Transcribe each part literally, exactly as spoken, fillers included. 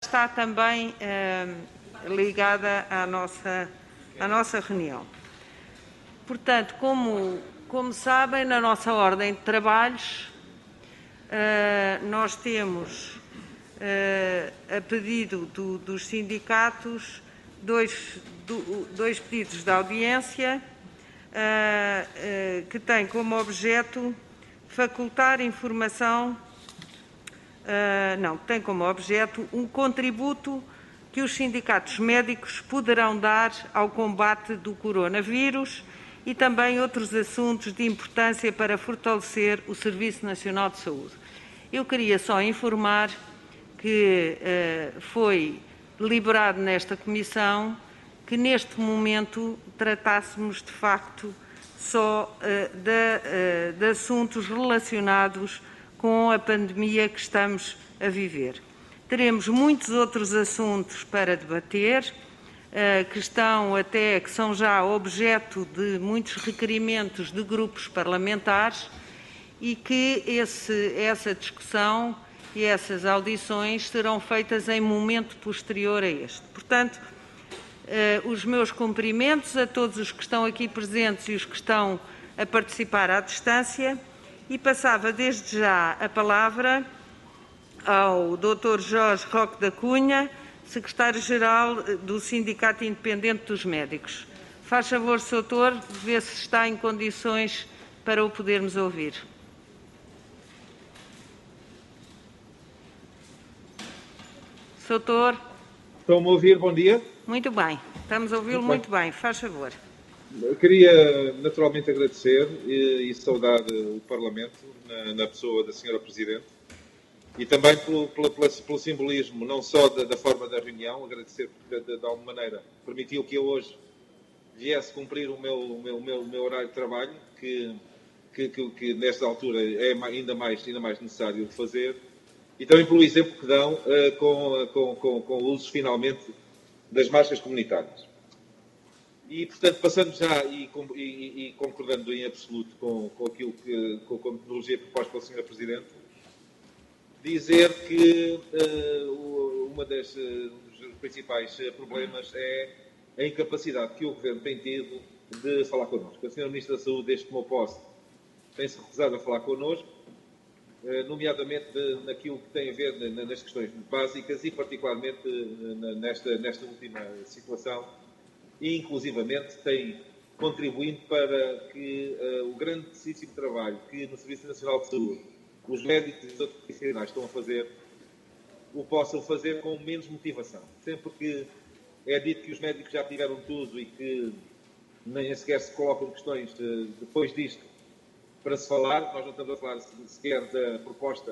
está também eh, ligada à nossa, à nossa reunião. Portanto, como, como sabem, na nossa ordem de trabalhos, eh, nós temos, eh, a pedido do, dos sindicatos, dois, do, dois pedidos de audiência, eh, eh, que têm como objeto facultar informação, uh, não, tem como objeto um contributo que os sindicatos médicos poderão dar ao combate do coronavírus e também outros assuntos de importância para fortalecer o Serviço Nacional de Saúde. Eu queria só informar que uh, foi deliberado nesta comissão que neste momento tratássemos de facto só uh, de, uh, de assuntos relacionados com a pandemia que estamos a viver. Teremos muitos outros assuntos para debater, uh, que estão até, que são já objeto de muitos requerimentos de grupos parlamentares e que esse, essa discussão e essas audições serão feitas em momento posterior a este. Portanto, Uh, os meus cumprimentos a todos os que estão aqui presentes e os que estão a participar à distância e passava desde já a palavra ao doutor Jorge Roque da Cunha, secretário-geral do Sindicato Independente dos Médicos. Faz favor, senhor doutor, ver se está em condições para o podermos ouvir. senhor doutor. Estão-me a ouvir? Bom dia. Muito bem, estamos a ouvi-lo muito, muito bem. Faz favor. Eu queria naturalmente agradecer e, e saudar o Parlamento na, na pessoa da senhora Presidente e também pelo, pelo, pelo simbolismo, não só da, da forma da reunião, agradecer porque de, de alguma maneira permitiu que eu hoje viesse cumprir o meu, o meu, o meu, o meu horário de trabalho, que, que, que, que nesta altura é ainda mais, ainda mais necessário de fazer, e também pelo exemplo que dão uh, com, com, com, com o uso finalmente das máscaras comunitárias. E, portanto, passando já e, e, e concordando em absoluto com, com aquilo que, com a metodologia proposta pela senhora Presidente, dizer que uh, uma das, uh, um dos principais problemas é a incapacidade que o Governo tem tido de falar connosco. A senhora Ministra da Saúde, desde que tomou posse, tem-se recusado a falar connosco, nomeadamente naquilo que tem a ver nas questões básicas e particularmente nesta, nesta última situação, e inclusivamente tem contribuindo para que uh, o grandíssimo trabalho que no Serviço Nacional de Saúde os médicos e os outros profissionais estão a fazer, o possam fazer com menos motivação. Sempre que é dito que os médicos já tiveram tudo e que nem sequer se colocam questões uh, depois disto para se falar, nós não estamos a falar sequer da proposta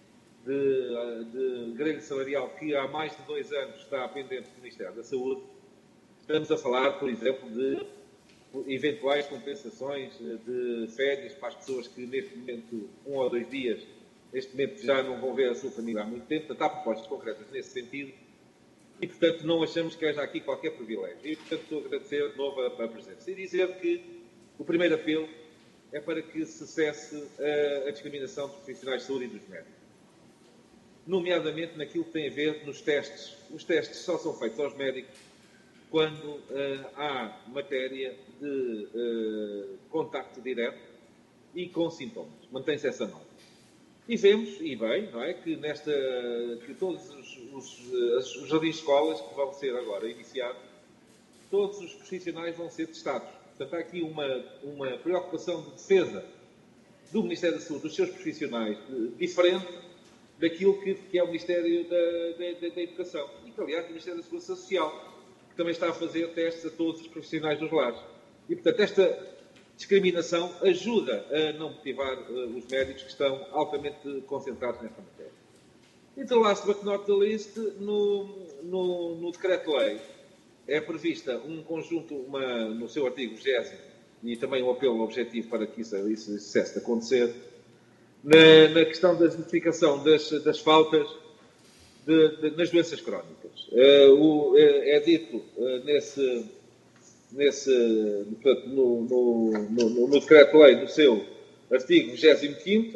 de, de grelha salarial que há mais de dois anos está pendente do Ministério da Saúde. Estamos a falar, por exemplo, de eventuais compensações de férias para as pessoas que neste momento, um ou dois dias, neste momento já não vão ver a sua família há muito tempo. Portanto, há propostas concretas nesse sentido e, portanto, não achamos que haja aqui qualquer privilégio. E, portanto, estou a agradecer de novo a, a presença. E dizer que o primeiro apelo é para que se cesse a, a discriminação dos profissionais de saúde e dos médicos. Nomeadamente naquilo que tem a ver nos testes. Os testes só são feitos aos médicos quando uh, há matéria de uh, contacto direto e com sintomas. Mantém-se essa norma. E vemos, e bem, não é, que, nesta, que todos os, os, os jardins de escolas que vão ser agora iniciados, todos os profissionais vão ser testados. Portanto, há aqui uma, uma preocupação de defesa do Ministério da Saúde, dos seus profissionais, diferente daquilo que, que é o Ministério da, da, da Educação. E que, aliás, o Ministério da Segurança Social, que também está a fazer testes a todos os profissionais dos lares. E, portanto, esta discriminação ajuda a não motivar uh, os médicos que estão altamente concentrados nesta matéria. E, the last but not the least, no, no, no decreto-lei, é prevista um conjunto, uma, no seu artigo vigésimo, e também um apelo objetivo para que isso, isso, isso cesse de acontecer, na, na questão da justificação das, das faltas de, de, nas doenças crónicas. Uh, o, é, é dito uh, nesse, nesse, no, no, no, no, no decreto-lei, no seu artigo vigésimo quinto,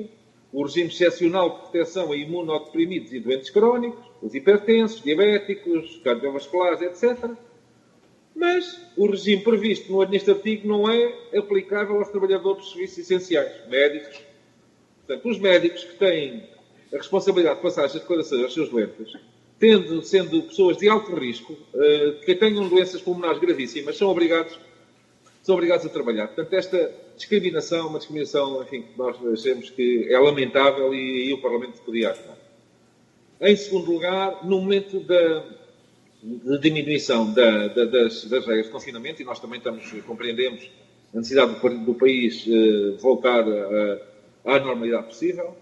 o regime excepcional de proteção a imunodeprimidos e doentes crónicos, os hipertensos, diabéticos, cardiovasculares, etcétera. Mas o regime previsto no neste artigo não é aplicável aos trabalhadores de serviços essenciais, médicos. Portanto, os médicos que têm a responsabilidade de passar as declarações aos seus doentes, tendo, sendo pessoas de alto risco, que tenham doenças pulmonares gravíssimas, são obrigados, são obrigados a trabalhar. Portanto, esta discriminação, uma discriminação, enfim, que nós achamos que é lamentável e, e o Parlamento poderia ajudar. Em segundo lugar, no momento da de diminuição da, da, das, das regras de confinamento, e nós também estamos, compreendemos a necessidade do, do país eh, voltar a, à normalidade possível,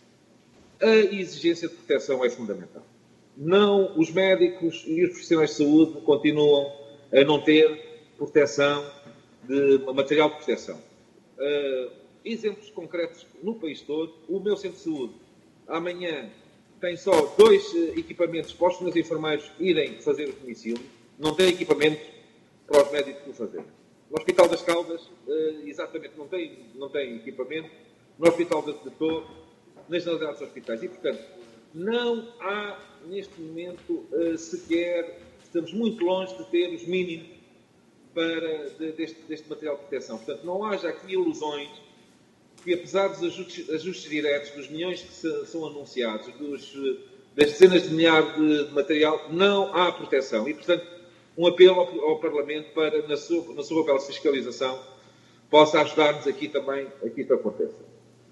a exigência de proteção é fundamental. Não, os médicos e os profissionais de saúde continuam a não ter proteção, de material de proteção. Uh, exemplos concretos no país todo, o meu centro de saúde, amanhã, tem só dois uh, equipamentos postos nos enfermeiros irem fazer o domicílio, não tem equipamento para os médicos o fazerem. No Hospital das Caldas, uh, exatamente, não tem, não tem equipamento. No Hospital de, de Torre, nas generalidades dos hospitais. E, portanto, não há, neste momento, uh, sequer, estamos muito longe de ter os mínimos para, de, deste, deste material de proteção. Portanto, não haja aqui ilusões que, apesar dos ajustes, ajustes diretos, dos milhões que se, são anunciados, dos, das dezenas de milhares de, de material, não há proteção. E, portanto, um apelo ao, ao Parlamento para, na sua, na sua papel de fiscalização, possa ajudar-nos aqui também a que isto aconteça.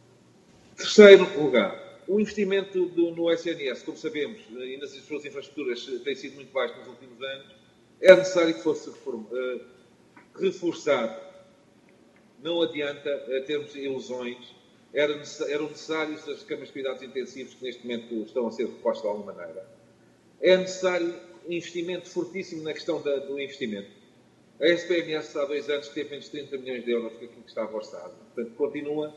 Terceiro lugar, o investimento do, no S N S, como sabemos, e nas suas infraestruturas tem sido muito baixo nos últimos anos, é necessário que fosse reform, uh, reforçado. Não adianta uh, termos ilusões. Era necess, eram necessários as câmaras de cuidados intensivos que neste momento estão a ser repostas de alguma maneira. É necessário investimento fortíssimo na questão da, do investimento. A S P M S há dois anos teve menos de trinta milhões de euros que aquilo que estava orçado. Portanto, continua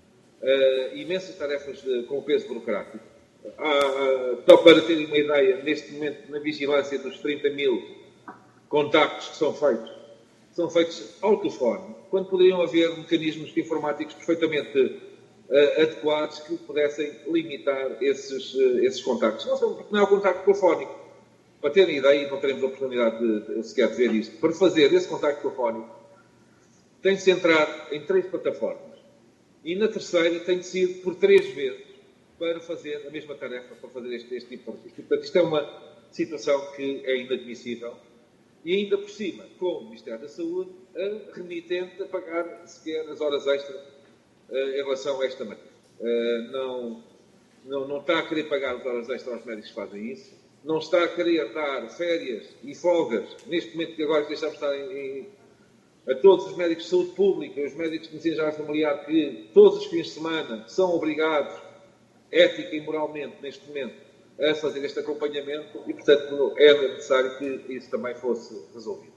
uh, imensas tarefas uh, com o peso burocrático. Há, uh, só para terem uma ideia, neste momento, na vigilância dos trinta mil contactos que são feitos, são feitos ao telefone, quando poderiam haver mecanismos informáticos perfeitamente uh, adequados que pudessem limitar esses, uh, esses contactos. Não, são, porque não é o contacto telefónico. Para terem ideia, e não teremos a oportunidade de, de sequer de ver isto, para fazer esse contacto telefónico, tem de se entrar em três plataformas. E na terceira tem de ser por três vezes para fazer a mesma tarefa, para fazer este, este tipo de registro. Portanto, isto é uma situação que é inadmissível. E ainda por cima, com o Ministério da Saúde, a remitente a pagar sequer as horas extras uh, em relação a esta matéria. Uh, não, não, não está a querer pagar as horas extras aos médicos que fazem isso. Não está a querer dar férias e folgas, neste momento que agora deixamos estar em, em, a todos os médicos de saúde pública, os médicos de medicina geral familiar, que todos os fins de semana são obrigados, ética e moralmente, neste momento, a fazer este acompanhamento e, portanto, é necessário que isso também fosse resolvido.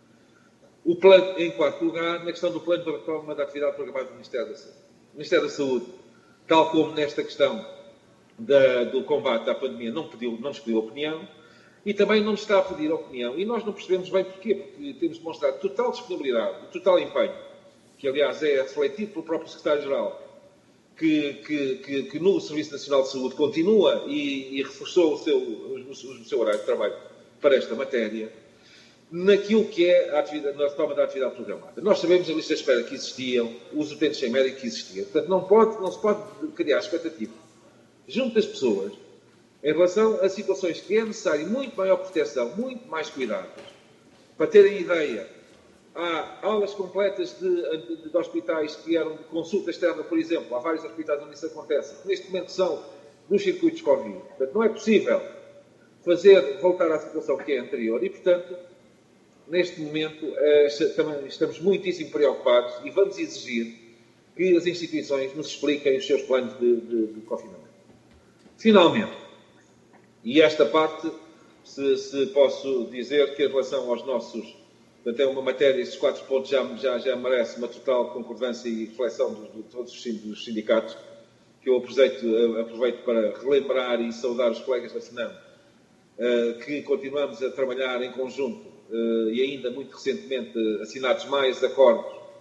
O plano, em quarto lugar, na questão do plano de retoma da atividade programada do Ministério da Saúde. O Ministério da Saúde, tal como nesta questão Da, do combate à pandemia, não, pediu, não nos pediu opinião e também não nos está a pedir opinião. E nós não percebemos bem porquê, porque temos demonstrado total disponibilidade, total empenho, que aliás é refletido pelo próprio Secretário-Geral, que, que, que, que no Serviço Nacional de Saúde continua e, e reforçou o seu, o, o seu horário de trabalho para esta matéria, naquilo que é a, atividade, na retoma da atividade programada. Nós sabemos a lista de espera que existiam, os utentes sem médico que existiam. Portanto, não, pode, não se pode criar expectativa junto das pessoas, em relação a situações que é necessário muito maior proteção, muito mais cuidados. Para terem ideia, há aulas completas de, de, de hospitais que eram de consulta externa, por exemplo, há vários hospitais onde isso acontece, que neste momento são dos circuitos Covid. Portanto, não é possível fazer, voltar à situação que é anterior e, portanto, neste momento, eh, estamos muitíssimo preocupados e vamos exigir que as instituições nos expliquem os seus planos de, de, de confinamento. Finalmente, e esta parte, se, se posso dizer que em relação aos nossos, portanto é uma matéria, estes quatro pontos já, já, já merece uma total concordância e reflexão de, de todos os sindicatos, que eu aproveito, aproveito para relembrar e saudar os colegas da FNAM, que continuamos a trabalhar em conjunto e ainda muito recentemente assinados mais acordos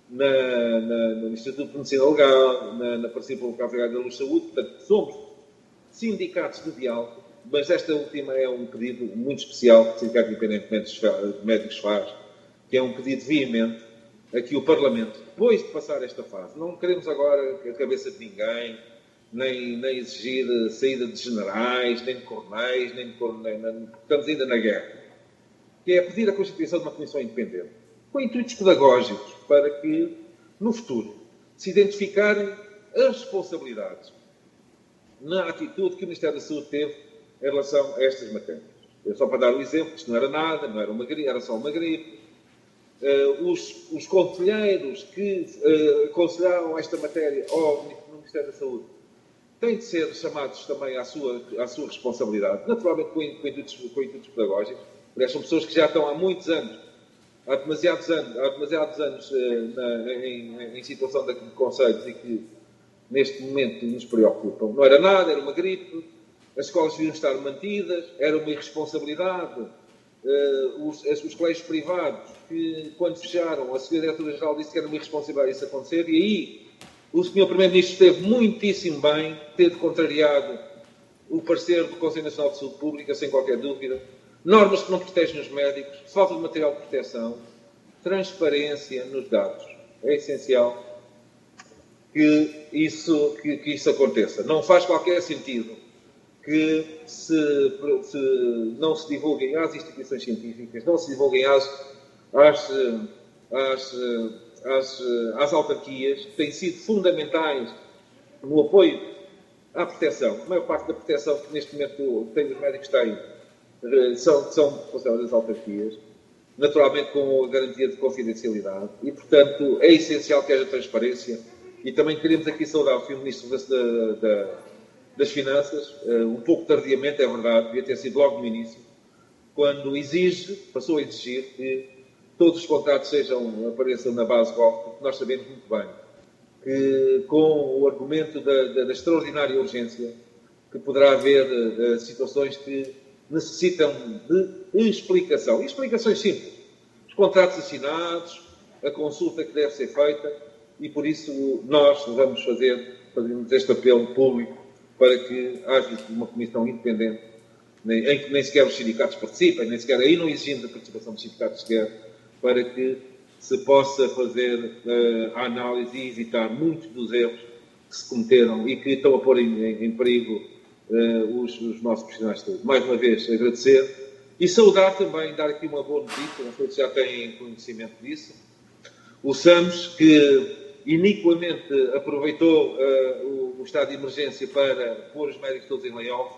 na, na, no Instituto de Medicina Legal, na, na Participação Local da Luz de Saúde. Portanto, somos sindicatos de diálogo, mas esta última é um pedido muito especial que o Sindicato Independente de Médicos faz, que é um pedido veemente a que o Parlamento, depois de passar esta fase, não queremos agora a cabeça de ninguém, nem, nem exigir a saída de generais, nem de coronéis, nem de coronéis, estamos ainda na guerra, que é pedir a constituição de uma comissão independente, com intuitos pedagógicos, para que, no futuro, se identificarem as responsabilidades na atitude que o Ministério da Saúde teve em relação a estas matérias. Eu, só para dar um exemplo, isto não era nada, não era uma gripe, era só uma gripe. Uh, os, os conselheiros que uh, aconselharam esta matéria ao Ministério da Saúde têm de ser chamados também à sua, à sua responsabilidade, naturalmente com, com, intuitos, com intuitos pedagógicos. Aliás, são pessoas que já estão há muitos anos, há demasiados anos, há demasiados anos uh, na, em, em situação de conselhos e que neste momento nos preocupam. Não era nada, era uma gripe, as escolas deviam estar mantidas, era uma irresponsabilidade. Uh, os, os colégios privados, que quando fecharam, a senhora Diretora-Geral disse que era uma irresponsabilidade isso acontecer, e aí o senhor Primeiro-Ministro esteve muitíssimo bem ter contrariado o parecer do Conselho Nacional de Saúde Pública, sem qualquer dúvida. Normas que não protegem os médicos, falta de material de proteção, transparência nos dados. É essencial que isso, que, que isso aconteça. Não faz qualquer sentido que se, se não se divulguem às instituições científicas, não se divulguem às, às, às, às, às autarquias, que têm sido fundamentais no apoio à proteção. A maior parte da proteção que neste momento tem os médicos têm são, são responsáveis das autarquias, naturalmente com a garantia de confidencialidade, e, portanto, é essencial que haja transparência. E também queremos aqui saudar o senhor Ministro da, da, das Finanças, um pouco tardiamente, é verdade, devia ter sido logo no início, quando exige, passou a exigir que todos os contratos sejam, apareçam na base G O V, porque nós sabemos muito bem que, com o argumento da, da, da extraordinária urgência, que poderá haver uh, situações que necessitam de explicação. E explicações simples. Os contratos assinados, a consulta que deve ser feita, e por isso nós vamos fazer, fazemos este apelo público para que haja uma comissão independente, em que nem sequer os sindicatos participem, nem sequer, aí não exigimos a participação dos sindicatos sequer, para que se possa fazer uh, a análise e evitar muitos dos erros que se cometeram e que estão a pôr em, em, em perigo uh, os, os nossos profissionais de saúde. Mais uma vez, agradecer e saudar também, dar aqui uma boa notícia, não sei se já têm conhecimento disso, o SAMS, que iniquamente aproveitou uh, o, o estado de emergência para pôr os médicos todos em layoff,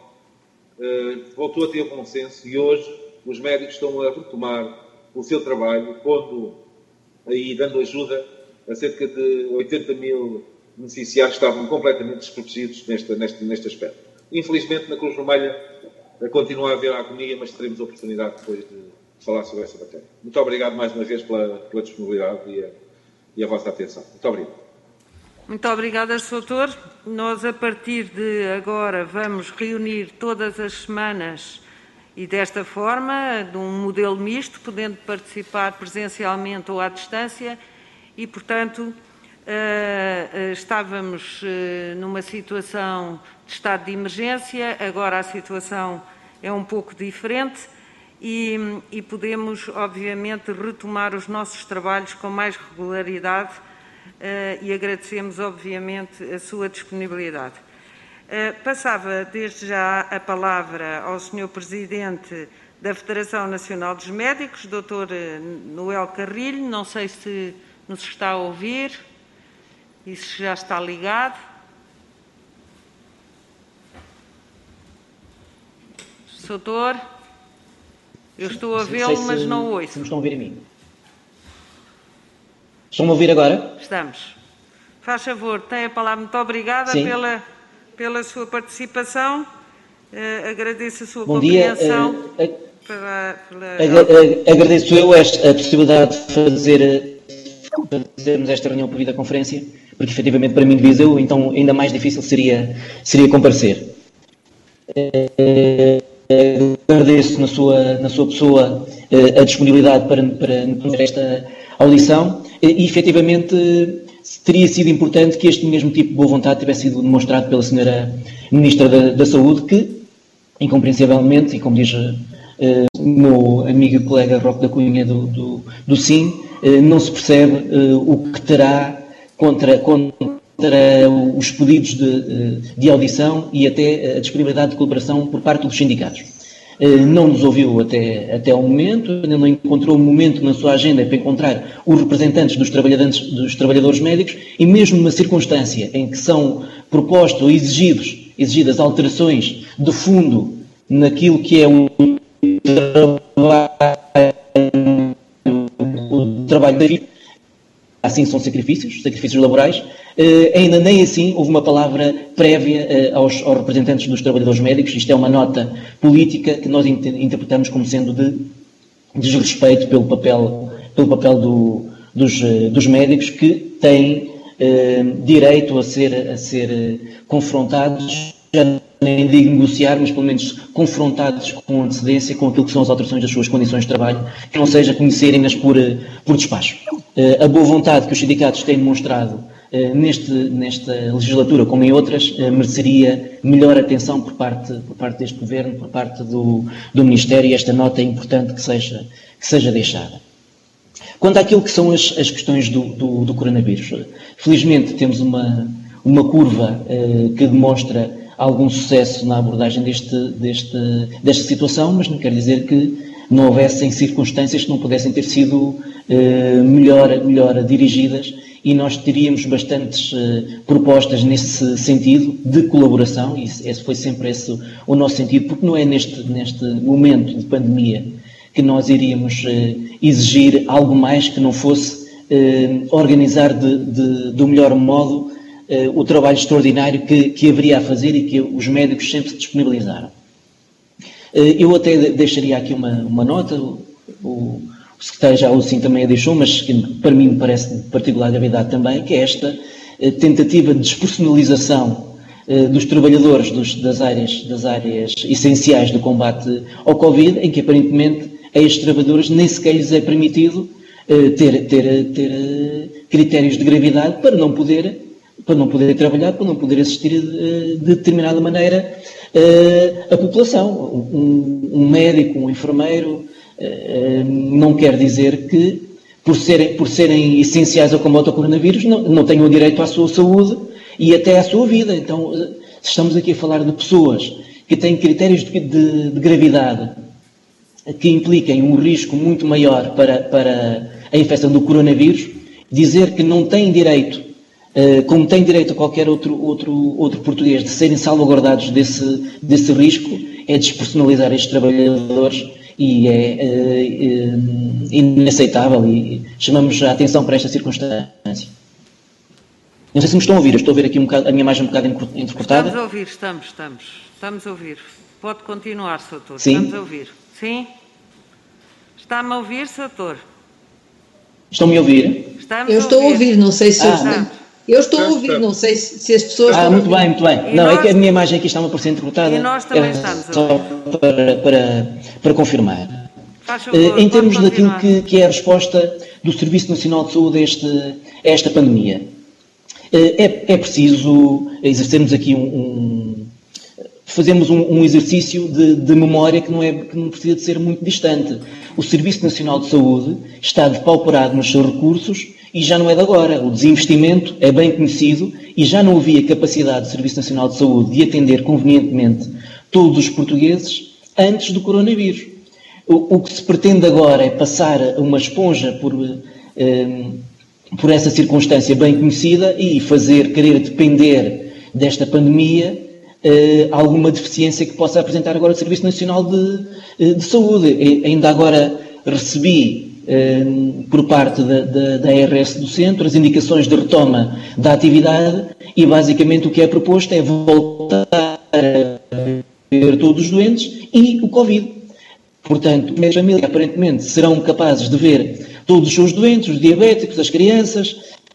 uh, voltou a ter bom senso e hoje os médicos estão a retomar o seu trabalho, pondo aí, dando ajuda a cerca de oitenta mil beneficiários que estavam completamente desprotegidos neste, neste, neste aspecto. Infelizmente, na Cruz Vermelha continua a haver a agonia, mas teremos a oportunidade depois de falar sobre essa matéria. Muito obrigado mais uma vez pela, pela disponibilidade e a, e a vossa atenção. Muito obrigado. Muito obrigada, senhor Doutor. Nós, a partir de agora, vamos reunir todas as semanas e desta forma, de um modelo misto, podendo participar presencialmente ou à distância e, portanto, estávamos numa situação de estado de emergência, agora a situação é um pouco diferente e, e podemos, obviamente, retomar os nossos trabalhos com mais regularidade e agradecemos, obviamente, a sua disponibilidade. Passava desde já a palavra ao senhor Presidente da Federação Nacional dos Médicos, doutor Noel Carrilho, não sei se nos está a ouvir e se já está ligado. Doutor, eu estou a vê-lo, se, mas não ouço. Se me estão a ouvir a mim. Estão-me a ouvir agora? Estamos. Faz favor, tem a palavra. Muito obrigada pela... pela sua participação, uh, agradeço a sua Bom compreensão. Dia, uh, pela, pela... Agradeço eu esta, a possibilidade de fazer, fazermos esta reunião por videoconferência, porque efetivamente para mim de Viseu, então ainda mais difícil seria, seria comparecer. Uh, agradeço na sua, na sua pessoa uh, a disponibilidade para, para, para esta audição E, efetivamente, teria sido importante que este mesmo tipo de boa vontade tivesse sido demonstrado pela senhora Ministra da, da Saúde, que, incompreensivelmente, e como diz uh, o meu amigo e colega Roque da Cunha do, do, do Sim, uh, não se percebe uh, o que terá contra, contra os pedidos de, de audição e até a disponibilidade de colaboração por parte dos sindicatos. Não nos ouviu até, até ao momento, ainda não encontrou um momento na sua agenda para encontrar os representantes dos trabalhadores, dos trabalhadores médicos, e mesmo numa circunstância em que são propostos ou exigidos, exigidas alterações de fundo naquilo que é o trabalho, o trabalho da vida, assim são sacrifícios, sacrifícios laborais, Uh, ainda nem assim houve uma palavra prévia uh, aos, aos representantes dos trabalhadores médicos. Isto é uma nota política que nós inter interpretamos como sendo de desrespeito pelo papel, pelo papel do, dos, uh, dos médicos, que têm uh, direito a ser, a ser uh, confrontados, já nem digo negociar, mas pelo menos confrontados com antecedência com aquilo que são as alterações das suas condições de trabalho, que não seja conhecerem-nas por, uh, por despacho. Uh, a boa vontade que os sindicatos têm demonstrado Uh, neste, nesta legislatura, como em outras, uh, mereceria melhor atenção por parte, por parte deste Governo, por parte do, do Ministério, e esta nota é importante que seja, que seja deixada. Quanto àquilo que são as, as questões do, do, do coronavírus, felizmente temos uma, uma curva uh, que demonstra algum sucesso na abordagem deste, deste, desta situação, mas não quer dizer que não houvessem circunstâncias que não pudessem ter sido uh, melhor, melhor dirigidas, e nós teríamos bastantes uh, propostas nesse sentido de colaboração, e esse foi sempre esse o nosso sentido, porque não é neste, neste momento de pandemia que nós iríamos uh, exigir algo mais que não fosse uh, organizar de, de, do melhor modo uh, o trabalho extraordinário que, que haveria a fazer e que os médicos sempre se disponibilizaram. Uh, eu até deixaria aqui uma, uma nota, o, o O secretário já assim também a deixou, mas que para mim me parece de particular gravidade também, que é esta eh, tentativa de despersonalização eh, dos trabalhadores dos, das, áreas, das áreas essenciais do combate ao Covid, em que aparentemente a estes trabalhadores nem sequer lhes é permitido eh, ter, ter, ter eh, critérios de gravidade para não poder, para não poder trabalhar, para não poder assistir eh, de determinada maneira eh, a população. Um, um médico, um enfermeiro, não quer dizer que, por serem, por serem essenciais ao combate ao coronavírus, não, não tenham direito à sua saúde e até à sua vida. Então, estamos aqui a falar de pessoas que têm critérios de, de, de gravidade que impliquem um risco muito maior para, para a infecção do coronavírus. Dizer que não têm direito, como tem direito a qualquer outro, outro, outro português, de serem salvaguardados desse, desse risco, é despersonalizar estes trabalhadores. E é uh, inaceitável, e chamamos a atenção para esta circunstância. Não sei se me estão a ouvir, eu estou a ver aqui um bocado, a minha imagem um bocado entrecortada. Estamos a ouvir, estamos, estamos. Estamos a ouvir. Pode continuar, Sr. Doutor. Sim? Estamos a ouvir. Sim? Está-me a ouvir, Sr. Doutor? Estão-me a ouvir? Estamos eu estou a ouvir, não sei se... Ah, eu estou a ouvir, não sei se, se as pessoas... Ah, estão muito bem, muito bem. E não, nós... é que a minha imagem aqui está-me a parecer entrecortada. E nós também é estamos a só ouvir. Para, para, para confirmar. Faz favor, em termos pode daquilo continuar. que, que é a resposta do Serviço Nacional de Saúde a, este, a esta pandemia, é, é preciso exercermos aqui um... um fazemos um, um exercício de, de memória que não, é, que não precisa de ser muito distante. O Serviço Nacional de Saúde está depauperado nos seus recursos e já não é de agora. O desinvestimento é bem conhecido e já não havia capacidade do Serviço Nacional de Saúde de atender convenientemente todos os portugueses antes do coronavírus. O, o que se pretende agora é passar uma esponja por, eh, por essa circunstância bem conhecida e fazer querer depender desta pandemia Uh, alguma deficiência que possa apresentar agora o Serviço Nacional de, de Saúde. E, ainda agora recebi uh, por parte da, da, da A R S do Centro as indicações de retoma da atividade e basicamente o que é proposto é voltar a ver todos os doentes e o Covid. Portanto, as famílias aparentemente serão capazes de ver todos os seus doentes, os diabéticos, as crianças,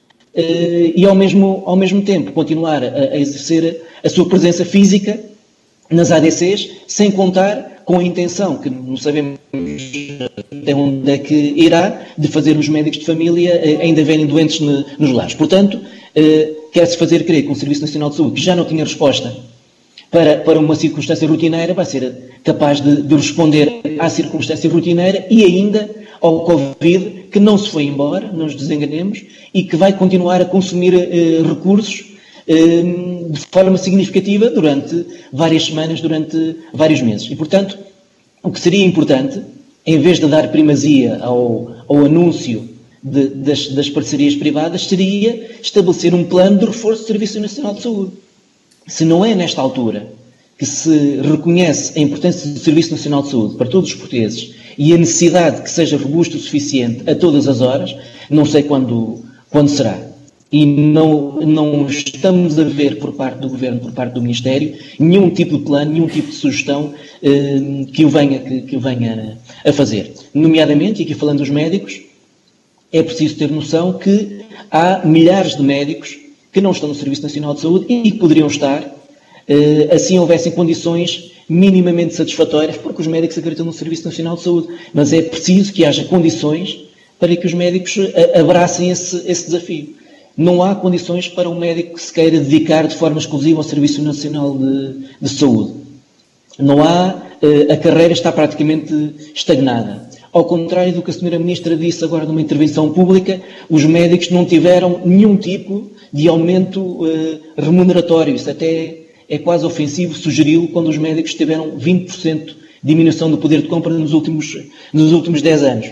Uh, e ao mesmo, ao mesmo tempo continuar a, a exercer a sua presença física nas A D Cs, sem contar com a intenção, que não sabemos até onde é que irá, de fazer os médicos de família ainda verem doentes nos lares. Portanto, quer-se fazer crer que o Serviço Nacional de Saúde, que já não tinha resposta para, para uma circunstância rotineira, vai ser capaz de, de responder à circunstância rotineira e ainda ao Covid, que não se foi embora, não nos desenganemos, e que vai continuar a consumir eh, recursos eh, de forma significativa durante várias semanas, durante vários meses. E, portanto, o que seria importante, em vez de dar primazia ao, ao anúncio de, das, das parcerias privadas, seria estabelecer um plano de reforço do Serviço Nacional de Saúde. Se não é nesta altura que se reconhece a importância do Serviço Nacional de Saúde para todos os portugueses e a necessidade que seja robusto o suficiente a todas as horas, não sei quando, quando será. E não, não estamos a ver por parte do Governo, por parte do Ministério, nenhum tipo de plano, nenhum tipo de sugestão eh, que, o venha, que, que o venha a fazer. Nomeadamente, e aqui falando dos médicos, é preciso ter noção que há milhares de médicos que não estão no Serviço Nacional de Saúde e que poderiam estar, eh, assim houvessem condições minimamente satisfatórias, porque os médicos acreditam no Serviço Nacional de Saúde, mas é preciso que haja condições para que os médicos abracem esse, esse desafio. Não há condições para um médico que se queira dedicar de forma exclusiva ao Serviço Nacional de, de Saúde. Não há, a carreira está praticamente estagnada. Ao contrário do que a senhora Ministra disse agora numa intervenção pública, os médicos não tiveram nenhum tipo de aumento remuneratório. Isso até é quase ofensivo sugeri-lo quando os médicos tiveram vinte por cento de diminuição do poder de compra nos últimos, nos últimos dez anos.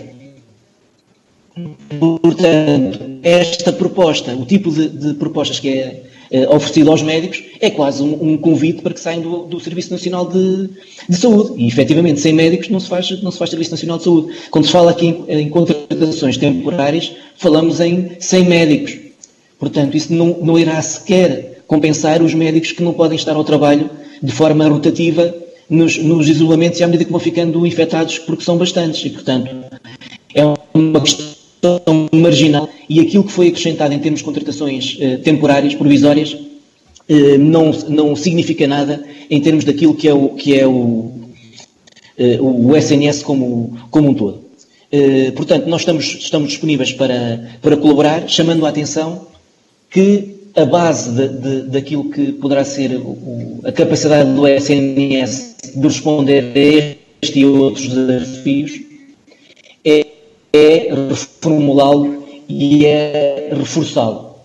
Portanto, esta proposta, o tipo de, de propostas que é eh, oferecido aos médicos, é quase um, um convite para que saiam do, do Serviço Nacional de, de Saúde. E, efetivamente, sem médicos não se faz, não se faz Serviço Nacional de Saúde. Quando se fala aqui em, em contratações temporárias, falamos em cem médicos. Portanto, isso não, não irá sequer compensar os médicos que não podem estar ao trabalho de forma rotativa nos, nos isolamentos e à medida que vão ficando infectados, porque são bastantes. E, portanto, é uma questão marginal e aquilo que foi acrescentado em termos de contratações eh, temporárias, provisórias, eh, não, não significa nada em termos daquilo que é o, que é o, eh, o S N S como, como um todo. Eh, portanto, nós estamos, estamos disponíveis para, para colaborar, chamando a atenção que a base de, de, daquilo que poderá ser o, a capacidade do S N S de responder a este e outros desafios é, é reformulá-lo e é reforçá-lo.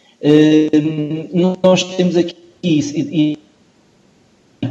Uh, nós temos aqui e, e,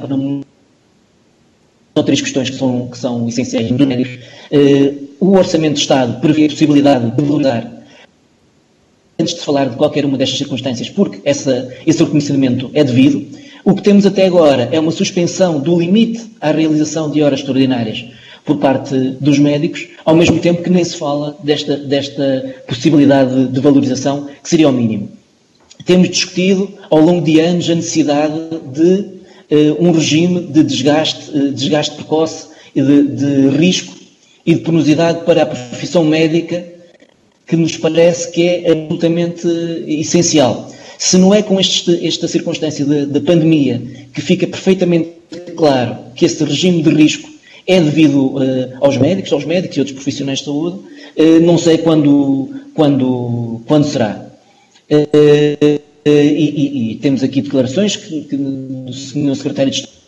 outras questões que são, que são essenciais. Uh, o Orçamento de Estado prevê a possibilidade de valorizar antes de falar de qualquer uma destas circunstâncias, porque essa, esse reconhecimento é devido. O que temos até agora é uma suspensão do limite à realização de horas extraordinárias por parte dos médicos, ao mesmo tempo que nem se fala desta, desta possibilidade de valorização, que seria o mínimo. Temos discutido ao longo de anos a necessidade de uh, um regime de desgaste, uh, desgaste precoce e de, de risco e de penosidade para a profissão médica, que nos parece que é absolutamente essencial. Se não é com este, esta circunstância da pandemia que fica perfeitamente claro que esse regime de risco é devido uh, aos médicos, aos médicos e outros profissionais de saúde, uh, não sei quando, quando, quando será. Uh, uh, e, e, e temos aqui declarações que, que, do senhor Secretário de Estado.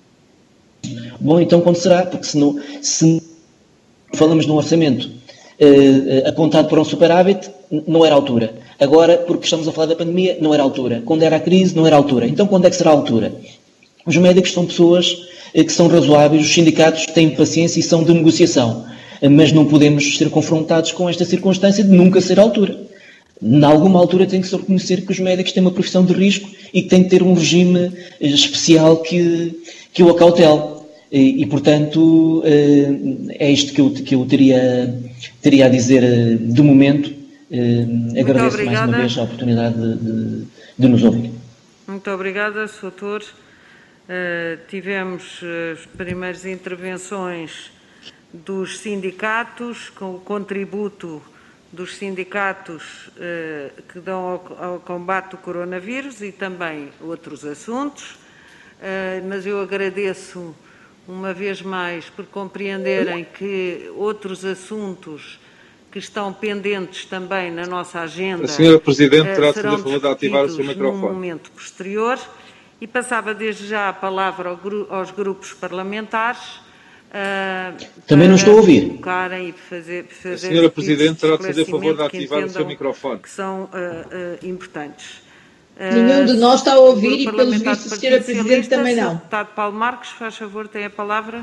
Bom, então quando será? Porque se, não, se falamos no orçamento Uh, apontado para um superávit, não era a altura. Agora, porque estamos a falar da pandemia, não era a altura. Quando era a crise, não era a altura. Então, quando é que será a altura? Os médicos são pessoas uh, que são razoáveis, os sindicatos têm paciência e são de negociação. Uh, mas não podemos ser confrontados com esta circunstância de nunca ser a altura. Em alguma altura tem que se reconhecer que os médicos têm uma profissão de risco e que têm que ter um regime uh, especial que, que o acautele. E, e, portanto, é isto que eu, que eu teria, teria a dizer de momento. Agradeço mais uma vez a oportunidade de, de, de nos ouvir. Muito obrigada, senhor Doutor. Uh, tivemos as primeiras intervenções dos sindicatos, com o contributo dos sindicatos uh, que dão ao, ao combate do coronavírus e também outros assuntos, uh, mas eu agradeço uma vez mais, por compreenderem que outros assuntos que estão pendentes também na nossa agenda. A senhora Presidente terá de serão fazer favor de ativar o seu discutidos microfone. num momento posterior. E passava desde já a palavra ao gru- aos grupos parlamentares. Uh, Também não estou a ouvir. Colocarem e fazer, fazer A senhora Presidente terá de fazer favor de que ativar o seu entendam microfone. que são uh, uh, importantes. Nenhum de nós está a ouvir e, pelos vistos, a senhora Presidente também não. O deputado Paulo Marques, faz favor, tem a palavra.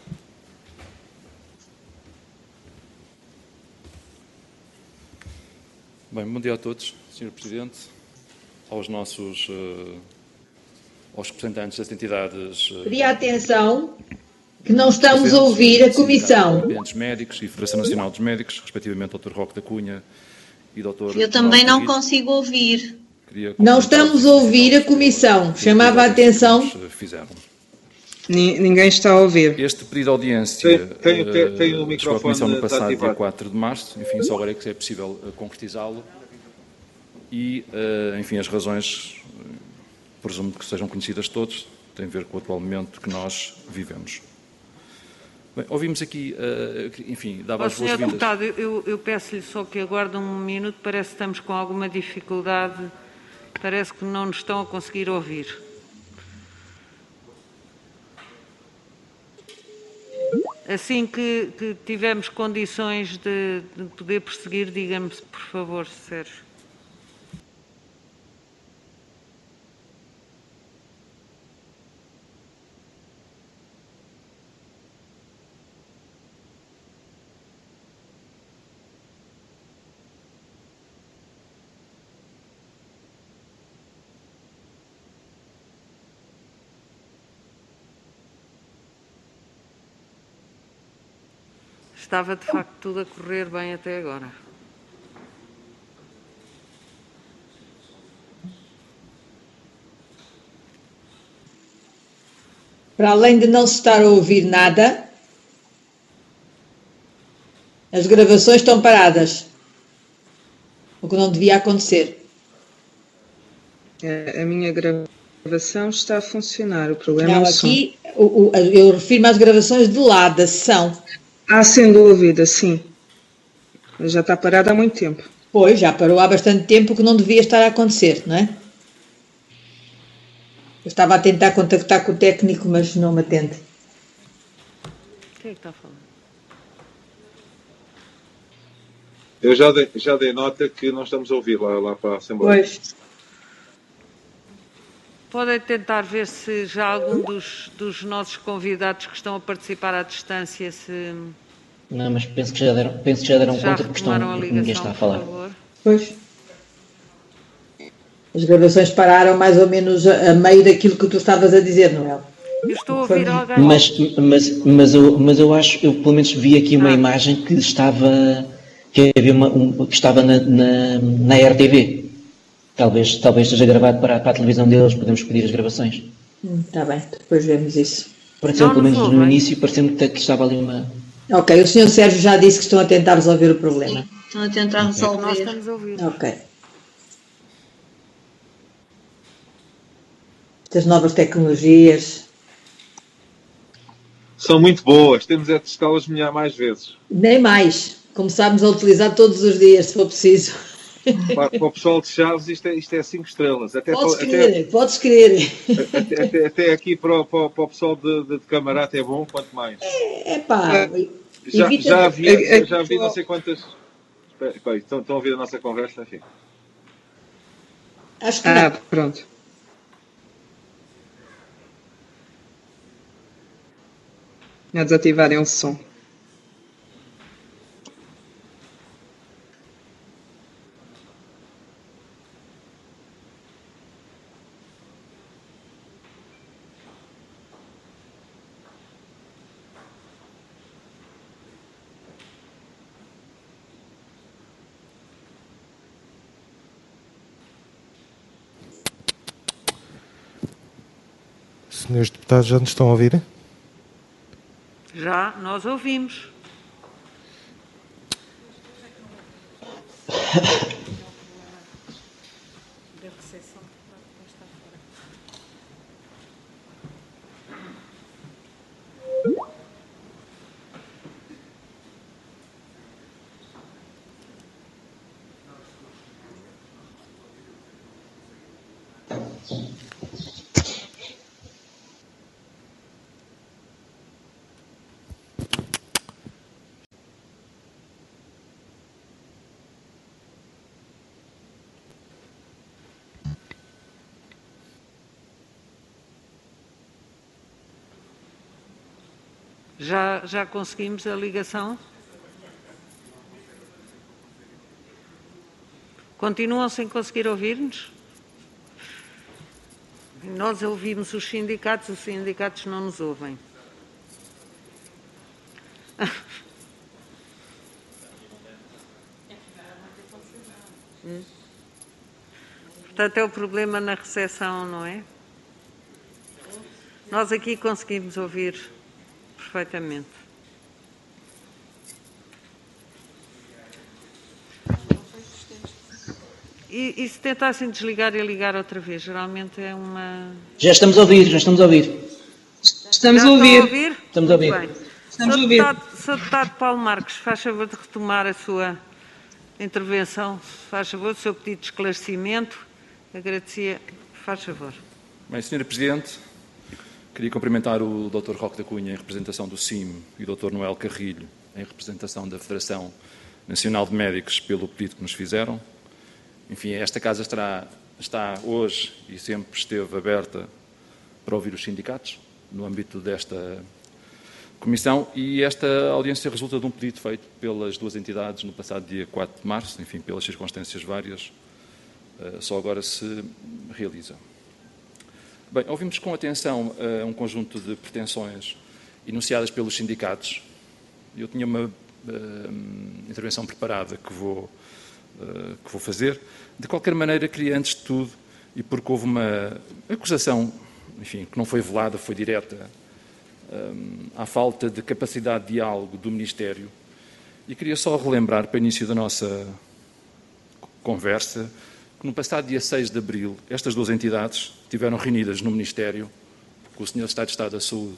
Bem, bom dia a todos, senhor Presidente, aos nossos, uh, aos representantes das entidades... Uh, Pedia atenção que não estamos a ouvir a Comissão. Independentes Médicos e Federação Nacional dos Médicos, respectivamente doutor Roque da Cunha e doutor Eu também não consigo ouvir. Não estamos a ouvir a Comissão. Chamava a atenção. Fizeram. Ninguém está a ouvir. Este pedido de audiência tem, tem, tem, tem o chegou à microfone Comissão no passado desativado. dia quatro de março, enfim, só agora é que é possível uh, concretizá-lo e, uh, enfim, as razões, uh, presumo que sejam conhecidas de todos, têm a ver com o atual momento que nós vivemos. Bem, ouvimos aqui, uh, enfim, dava Oh, as senhor boas-vindas. Deputado, eu, eu peço-lhe só que aguarde um minuto, parece que estamos com alguma dificuldade, parece que não nos estão a conseguir ouvir. Assim que, que tivermos condições de, de poder prosseguir, diga-me, por favor, Sérgio. Estava, de facto, tudo a correr bem até agora. Para além de não se estar a ouvir nada, as gravações estão paradas. O que não devia acontecer. A minha gravação está a funcionar. O problema Não, é o som. aqui o, o, eu refiro-me às gravações de lá, da sessão. Ah, sem dúvida, sim. Já está parada há muito tempo. Pois, já parou há bastante tempo, o que não devia estar a acontecer, não é? Eu estava a tentar contactar com o técnico, mas não me atende. Quem é que está a falar? Eu já dei, já dei nota que não estamos a ouvir lá, lá para a Assembleia. Pois. Podem tentar ver se já algum dos, dos nossos convidados que estão a participar à distância se Não, mas penso que já deram, penso que já deram já conta porque estão, retomaram a ligação, ninguém está a falar. por favor. Pois. As gravações pararam mais ou menos a, a meio daquilo que tu estavas a dizer, não é? Eu estou a ouvir alguém. Mas, mas, mas, eu, mas eu acho, eu pelo menos vi aqui uma Ah. imagem que estava, que havia uma, um, que estava na, na, na R T V. Talvez, talvez esteja gravado para, para a televisão deles, podemos pedir as gravações. Está bem, depois vemos isso. Pareceu, Não pelo nos menos no ouvem. início, pareceu-me que estava ali uma... Ok, o senhor Sérgio já disse que estão a tentar resolver o problema. Estão a tentar Nós resolver. estamos a ouvir. Ok. Estas novas tecnologias. São muito boas, temos é de testá-las melhor mais vezes. Nem mais. Começámos a utilizar todos os dias, se for preciso. Para, para o pessoal de Chaves, isto é, isto é cinco estrelas. Até, Podes para- crer, até, podes crer. até, até, até aqui para, o- para, o- para o pessoal de, de, de Camarate é bom, quanto mais. É pá. Já, evita- já, vi, É- é- já vi não sei quantas. Espera, espera, estão, estão a ouvir a nossa conversa? Enfim. Acho que Ah, não. pronto. A desativarem o som. Senhores deputados, já nos estão a ouvir? Já, nós ouvimos. Já, já conseguimos a ligação? Continuam sem conseguir ouvir-nos? Nós ouvimos os sindicatos, os sindicatos não nos ouvem. hum. Portanto, é o problema na recepção, não é? Nós aqui conseguimos ouvir perfeitamente. E, e se tentassem desligar e ligar outra vez? Geralmente é uma... Já estamos a ouvir, já estamos a ouvir. Estamos já a ouvir. A ouvir. Estamos a ouvir. Bem. Estamos Sr. a ouvir. Deputado, Sr. Deputado Paulo Marques, faz favor de retomar a sua intervenção. Faz favor do seu pedido de esclarecimento. Agradecia. Faz favor. Bem, senhora Presidente, queria cumprimentar o doutor Roque da Cunha em representação do C I M e o doutor Noel Carrilho em representação da Federação Nacional de Médicos pelo pedido que nos fizeram. Enfim, esta Casa estará, está hoje e sempre esteve aberta para ouvir os sindicatos no âmbito desta Comissão e esta audiência resulta de um pedido feito pelas duas entidades no passado dia quatro de março, enfim, pelas circunstâncias várias, só agora se realiza. Bem, ouvimos com atenção uh, um conjunto de pretensões enunciadas pelos sindicatos. Eu tinha uma uh, intervenção preparada que vou, uh, que vou fazer. De qualquer maneira, queria, antes de tudo, e porque houve uma acusação, enfim, que não foi velada, foi direta, um, à falta de capacidade de diálogo do Ministério, e queria só relembrar, para o início da nossa conversa, que no passado dia seis de abril, estas duas entidades estiveram reunidas no Ministério com o senhor Secretário de Estado da Saúde,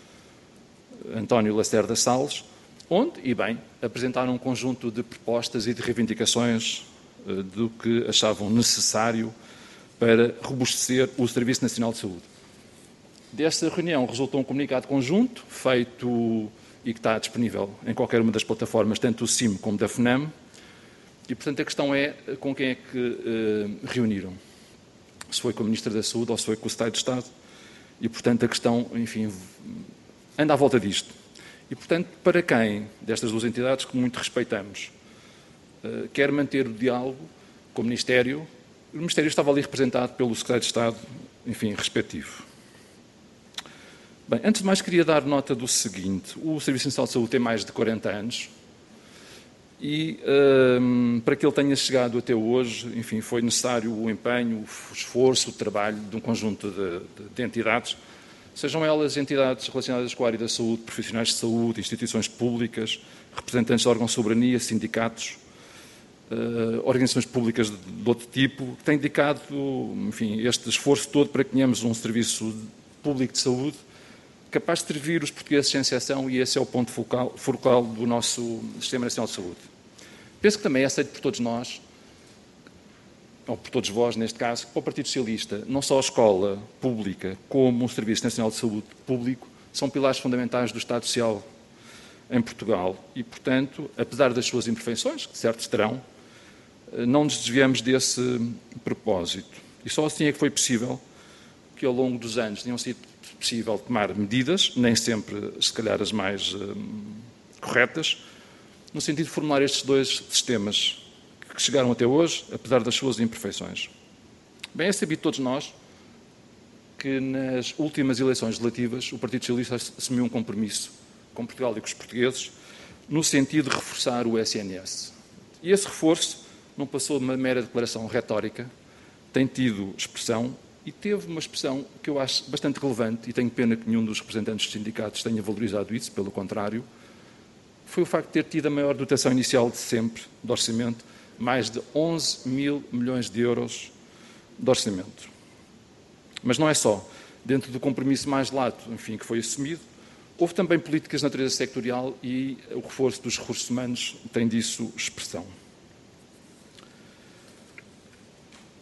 António Lacerda Salles, onde, e bem, apresentaram um conjunto de propostas e de reivindicações uh, do que achavam necessário para robustecer o Serviço Nacional de Saúde. Desta reunião resultou um comunicado conjunto, feito e que está disponível em qualquer uma das plataformas, tanto do C I M como da FNAM, e, portanto, a questão é com quem é que uh, reuniram. Se foi com o Ministro da Saúde ou se foi com o Secretário de Estado. E, portanto, a questão, enfim, anda à volta disto. E, portanto, para quem destas duas entidades, que muito respeitamos, uh, quer manter o diálogo com o Ministério, o Ministério estava ali representado pelo Secretário de Estado, enfim, respectivo. Bem, antes de mais, queria dar nota do seguinte. O Serviço Nacional de Saúde tem mais de quarenta anos. E um, para que ele tenha chegado até hoje, enfim, foi necessário o empenho, o esforço, o trabalho de um conjunto de, de, de entidades, sejam elas entidades relacionadas com a área da saúde, profissionais de saúde, instituições públicas, representantes de órgãos de soberania, sindicatos, uh, organizações públicas de, de outro tipo, que têm dedicado, enfim, este esforço todo para que tenhamos um serviço público de saúde capaz de servir os portugueses sem exceção, e esse é o ponto focal, focal do nosso Sistema Nacional de Saúde. Penso que também é aceito por todos nós, ou por todos vós, neste caso, que para o Partido Socialista, não só a escola pública, como o Serviço Nacional de Saúde público, são pilares fundamentais do Estado Social em Portugal. E, portanto, apesar das suas imperfeições, que certos terão, não nos desviamos desse propósito. E só assim é que foi possível que, ao longo dos anos, tenham sido possível tomar medidas, nem sempre, se calhar, as mais hum, corretas, no sentido de formular estes dois sistemas que chegaram até hoje, apesar das suas imperfeições. Bem, é sabido todos nós que nas últimas eleições legislativas o Partido Socialista assumiu um compromisso com Portugal e com os portugueses no sentido de reforçar o S N S. E esse reforço não passou de uma mera declaração retórica, tem tido expressão e teve uma expressão que eu acho bastante relevante, e tenho pena que nenhum dos representantes dos sindicatos tenha valorizado isso, pelo contrário, foi o facto de ter tido a maior dotação inicial de sempre de orçamento, mais de onze mil milhões de euros de orçamento. Mas não é só. Dentro do compromisso mais lato, enfim, que foi assumido, houve também políticas de natureza sectorial e o reforço dos recursos humanos tem disso expressão.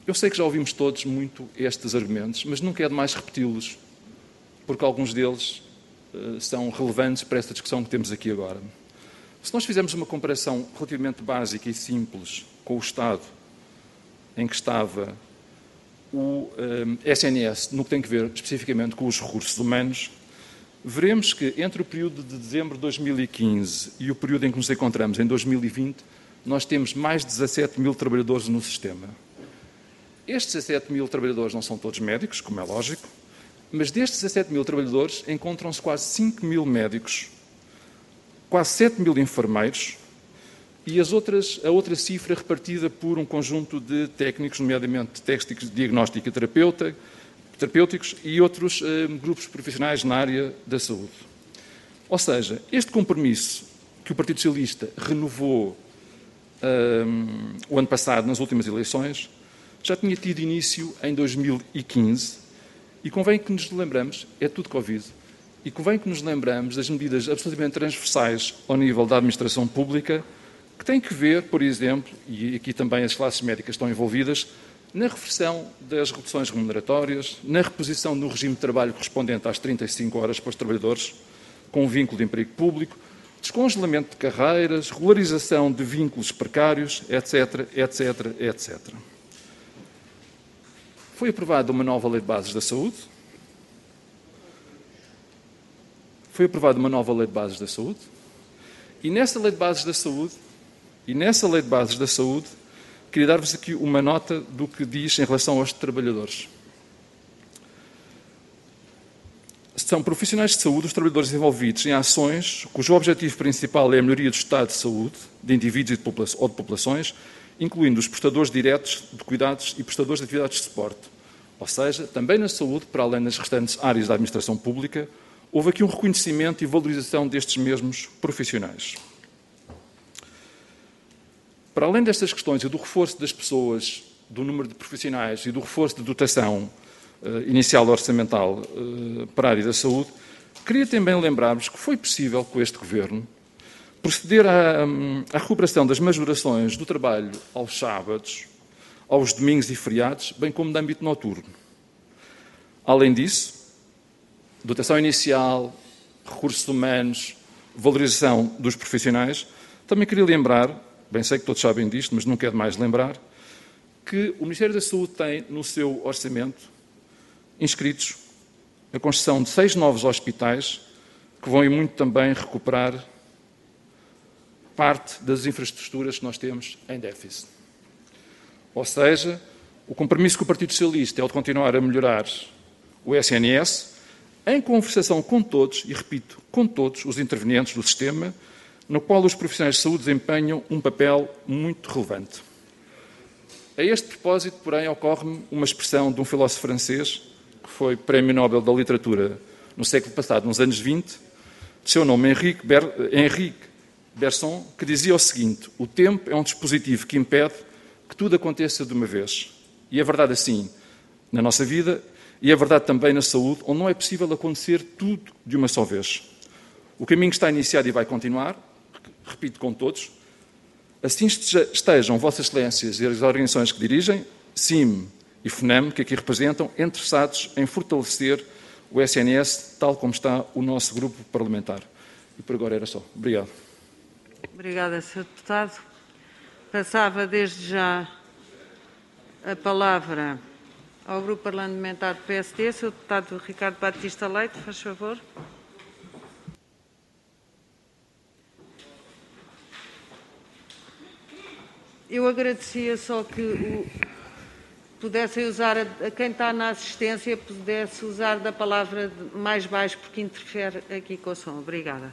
Eu sei que já ouvimos todos muito estes argumentos, mas nunca é demais repeti-los, porque alguns deles uh, são relevantes para esta discussão que temos aqui agora. Se nós fizermos uma comparação relativamente básica e simples com o estado em que estava o um, S N S, no que tem a ver especificamente com os recursos humanos, veremos que entre o período de dezembro de dois mil e quinze e o período em que nos encontramos, em dois mil e vinte, nós temos mais de dezassete mil trabalhadores no sistema. Estes dezassete mil trabalhadores não são todos médicos, como é lógico, mas destes dezassete mil trabalhadores encontram-se quase cinco mil médicos, quase sete mil enfermeiros e as outras, a outra cifra repartida por um conjunto de técnicos, nomeadamente técnicos de diagnóstico e terapeuta, terapêuticos e outros eh, grupos profissionais na área da saúde. Ou seja, este compromisso que o Partido Socialista renovou eh, o ano passado, nas últimas eleições, já tinha tido início em dois mil e quinze e convém que nos lembramos, é tudo Covid, e convém que nos lembramos das medidas absolutamente transversais ao nível da administração pública que têm que ver, por exemplo, e aqui também as classes médicas estão envolvidas, na reversão das reduções remuneratórias, na reposição no regime de trabalho correspondente às trinta e cinco horas para os trabalhadores com um vínculo de emprego público, descongelamento de carreiras, regularização de vínculos precários, etc, etc, etcétera. Foi aprovada uma nova Lei de Bases da Saúde. Foi aprovada uma nova Lei de Bases da Saúde. E nessa Lei de Bases da Saúde, e nessa Lei de Bases da Saúde, queria dar-vos aqui uma nota do que diz em relação aos trabalhadores. São profissionais de saúde os trabalhadores envolvidos em ações cujo objetivo principal é a melhoria do estado de saúde de indivíduos ou de populações, incluindo os prestadores diretos de cuidados e prestadores de atividades de suporte. Ou seja, também na saúde, para além das restantes áreas da administração pública, houve aqui um reconhecimento e valorização destes mesmos profissionais. Para além destas questões e do reforço das pessoas, do número de profissionais e do reforço de dotação uh, inicial orçamental uh, para a área da saúde, queria também lembrar-vos que foi possível, com este Governo, proceder à, à recuperação das majorações do trabalho aos sábados, aos domingos e feriados, bem como de âmbito noturno. Além disso, dotação inicial, recursos humanos, valorização dos profissionais, também queria lembrar, bem sei que todos sabem disto, mas nunca é demais lembrar, que o Ministério da Saúde tem no seu orçamento inscritos a construção de seis novos hospitais que vão e muito também recuperar parte das infraestruturas que nós temos em déficit. Ou seja, o compromisso que o Partido Socialista é o de continuar a melhorar o S N S em conversação com todos, e repito, com todos os intervenientes do sistema, no qual os profissionais de saúde desempenham um papel muito relevante. A este propósito, porém, ocorre-me uma expressão de um filósofo francês, que foi Prémio Nobel da Literatura no século passado, nos anos vinte, de seu nome Henrique, Ber... Henrique Bergson, que dizia o seguinte: o tempo é um dispositivo que impede que tudo aconteça de uma vez. E é verdade assim na nossa vida, e é verdade também na saúde, onde não é possível acontecer tudo de uma só vez. O caminho está iniciado e vai continuar, repito com todos, assim estejam Vossas Excelências e as organizações que dirigem, C I M e FUNAM, que aqui representam, interessados em fortalecer o S N S, tal como está o nosso grupo parlamentar. E por agora era só. Obrigado. Obrigada, senhor Deputado. Passava desde já a palavra ao Grupo Parlamentar do P S D. senhor Deputado Ricardo Batista Leite, faz favor. Eu agradecia só que o, pudessem usar, a, a quem está na assistência, pudesse usar da palavra mais baixo, porque interfere aqui com o som. Obrigada.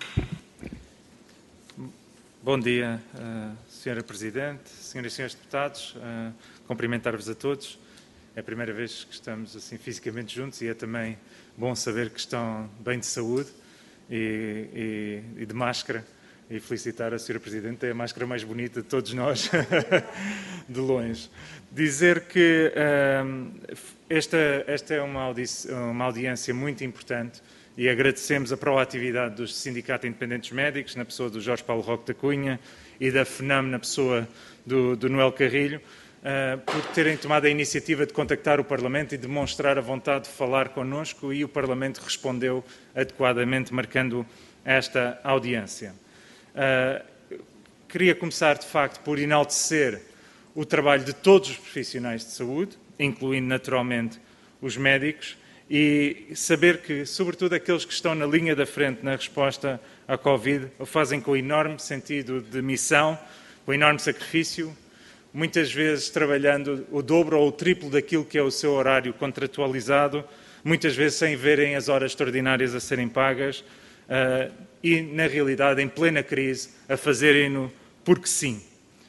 Bom dia, uh, senhora Presidente, senhoras e senhores deputados, uh, cumprimentar-vos a todos. É a primeira vez que estamos assim fisicamente juntos e é também bom saber que estão bem de saúde e, e, e de máscara. E felicitar a senhora Presidente, é a máscara mais bonita de todos nós, de longe. Dizer que um, esta, esta é uma, audi uma audiência muito importante e agradecemos a proatividade do Sindicato Independentes Médicos, na pessoa do Jorge Paulo Roque da Cunha, e da FUNAM, na pessoa do, do Noel Carrilho, uh, por terem tomado a iniciativa de contactar o Parlamento e demonstrar a vontade de falar connosco, e o Parlamento respondeu adequadamente, marcando esta audiência. Uh, queria começar, de facto, por enaltecer o trabalho de todos os profissionais de saúde, incluindo, naturalmente, os médicos, e saber que, sobretudo, aqueles que estão na linha da frente na resposta à Covid, o fazem com enorme sentido de missão, com enorme sacrifício, muitas vezes trabalhando o dobro ou o triplo daquilo que é o seu horário contratualizado, muitas vezes sem verem as horas extraordinárias a serem pagas uh, e, na realidade, em plena crise, a fazerem-no porque sim.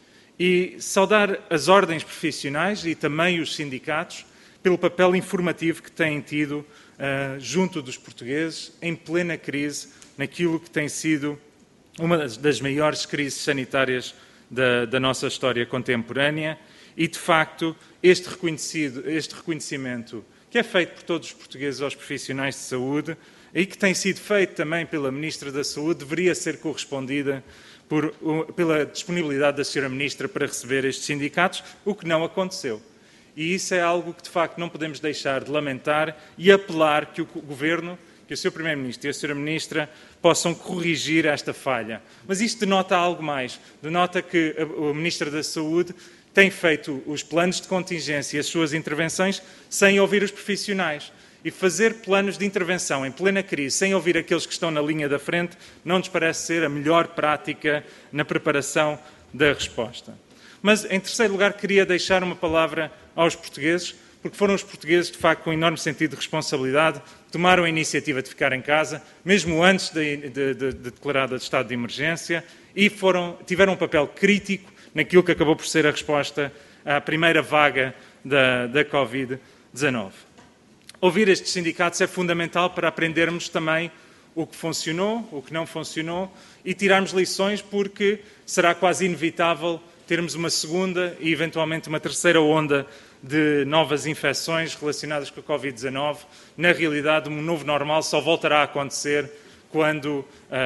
E saudar as ordens profissionais e também os sindicatos pelo papel informativo que têm tido uh, junto dos portugueses em plena crise, naquilo que tem sido uma das, das maiores crises sanitárias da, da nossa história contemporânea, e, de facto, este, reconhecido, este reconhecimento que é feito por todos os portugueses aos profissionais de saúde e que tem sido feito também pela Ministra da Saúde, deveria ser correspondida por, pela disponibilidade da senhora Ministra para receber estes sindicatos, o que não aconteceu. E isso é algo que, de facto, não podemos deixar de lamentar e apelar que o Governo, que o senhor Primeiro-Ministro e a senhora Ministra possam corrigir esta falha. Mas isto denota algo mais. Denota que a Ministra da Saúde tem feito os planos de contingência e as suas intervenções sem ouvir os profissionais. E fazer planos de intervenção em plena crise sem ouvir aqueles que estão na linha da frente não nos parece ser a melhor prática na preparação da resposta. Mas, em terceiro lugar, queria deixar uma palavra aos portugueses, porque foram os portugueses, de facto, com enorme sentido de responsabilidade, que tomaram a iniciativa de ficar em casa, mesmo antes de, de, de, de declarada de estado de emergência, e foram, tiveram um papel crítico naquilo que acabou por ser a resposta à primeira vaga da, da Covid dezanove. Ouvir estes sindicatos é fundamental para aprendermos também o que funcionou, o que não funcionou, e tirarmos lições, porque será quase inevitável termos uma segunda e, eventualmente, uma terceira onda de novas infecções relacionadas com a Covid dezanove. Na realidade, um novo normal só voltará a acontecer quando,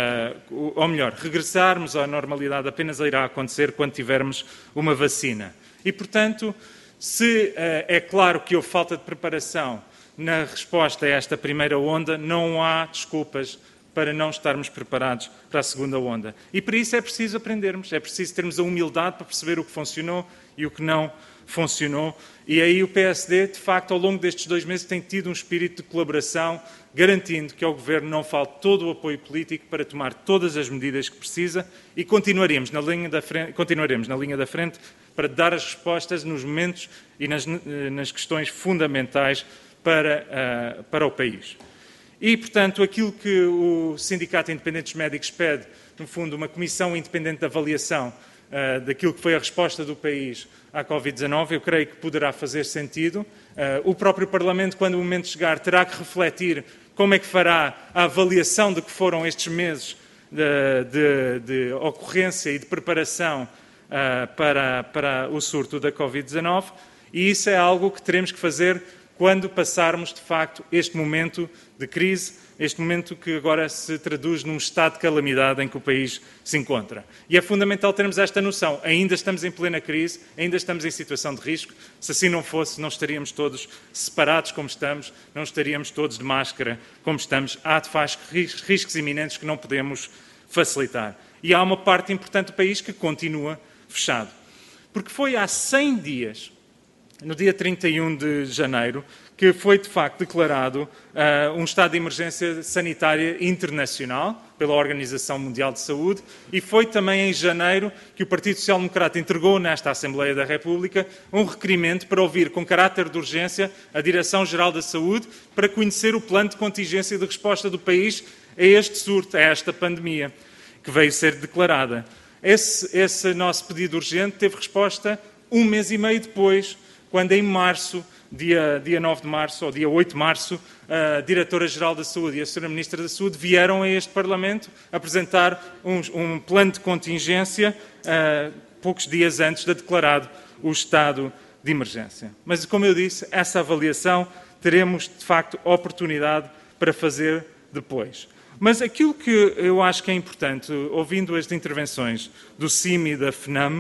uh, ou melhor, regressarmos à normalidade apenas irá acontecer quando tivermos uma vacina. E, portanto, se uh, é claro que houve falta de preparação na resposta a esta primeira onda, não há desculpas para não estarmos preparados para a segunda onda. E para isso é preciso aprendermos, é preciso termos a humildade para perceber o que funcionou e o que não funcionou. E aí o P S D, de facto, ao longo destes dois meses tem tido um espírito de colaboração, garantindo que ao Governo não falte todo o apoio político para tomar todas as medidas que precisa, e continuaremos na linha da frente, continuaremos na linha da frente para dar as respostas nos momentos e nas, nas questões fundamentais para, uh, para o país. E, portanto, aquilo que o Sindicato Independentes Médicos pede, no fundo, uma comissão independente de avaliação uh, daquilo que foi a resposta do país à Covid dezanove, eu creio que poderá fazer sentido. Uh, o próprio Parlamento, quando o momento chegar, terá que refletir como é que fará a avaliação de que foram estes meses de, de, de ocorrência e de preparação uh, para, para o surto da Covid dezanove, e isso é algo que teremos que fazer quando passarmos, de facto, este momento de crise, este momento que agora se traduz num estado de calamidade em que o país se encontra. E é fundamental termos esta noção. Ainda estamos em plena crise, ainda estamos em situação de risco. Se assim não fosse, não estaríamos todos separados como estamos, não estaríamos todos de máscara como estamos. Há, de facto, riscos iminentes que não podemos facilitar. E há uma parte importante do país que continua fechado. Porque foi há cem dias, no dia trinta e um de janeiro, que foi, de facto, declarado uh, um estado de emergência sanitária internacional pela Organização Mundial de Saúde, e foi também em janeiro que o Partido Social Democrata entregou nesta Assembleia da República um requerimento para ouvir com caráter de urgência a Direção-Geral da Saúde para conhecer o plano de contingência de resposta do país a este surto, a esta pandemia, que veio ser declarada. Esse, esse nosso pedido urgente teve resposta um mês e meio depois, quando em março, dia, dia nove de março, ou dia oito de março, a Diretora-Geral da Saúde e a senhora Ministra da Saúde vieram a este Parlamento apresentar um, um plano de contingência uh, poucos dias antes de declarado o estado de emergência. Mas, como eu disse, essa avaliação teremos, de facto, oportunidade para fazer depois. Mas aquilo que eu acho que é importante, ouvindo as intervenções do C I M e da FNAM,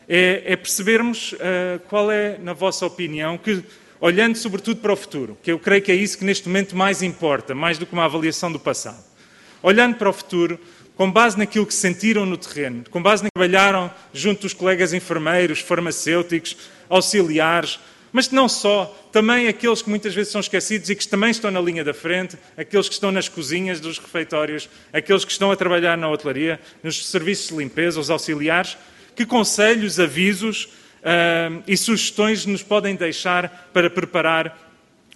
é, é percebermos uh, qual é, na vossa opinião, que, olhando sobretudo para o futuro, que eu creio que é isso que neste momento mais importa, mais do que uma avaliação do passado. Olhando para o futuro, com base naquilo que sentiram no terreno, com base naquilo que trabalharam junto dos colegas enfermeiros, farmacêuticos, auxiliares, mas não só, também aqueles que muitas vezes são esquecidos e que também estão na linha da frente, aqueles que estão nas cozinhas dos refeitórios, aqueles que estão a trabalhar na hotelaria, nos serviços de limpeza, os auxiliares, que conselhos, avisos uh, e sugestões nos podem deixar para preparar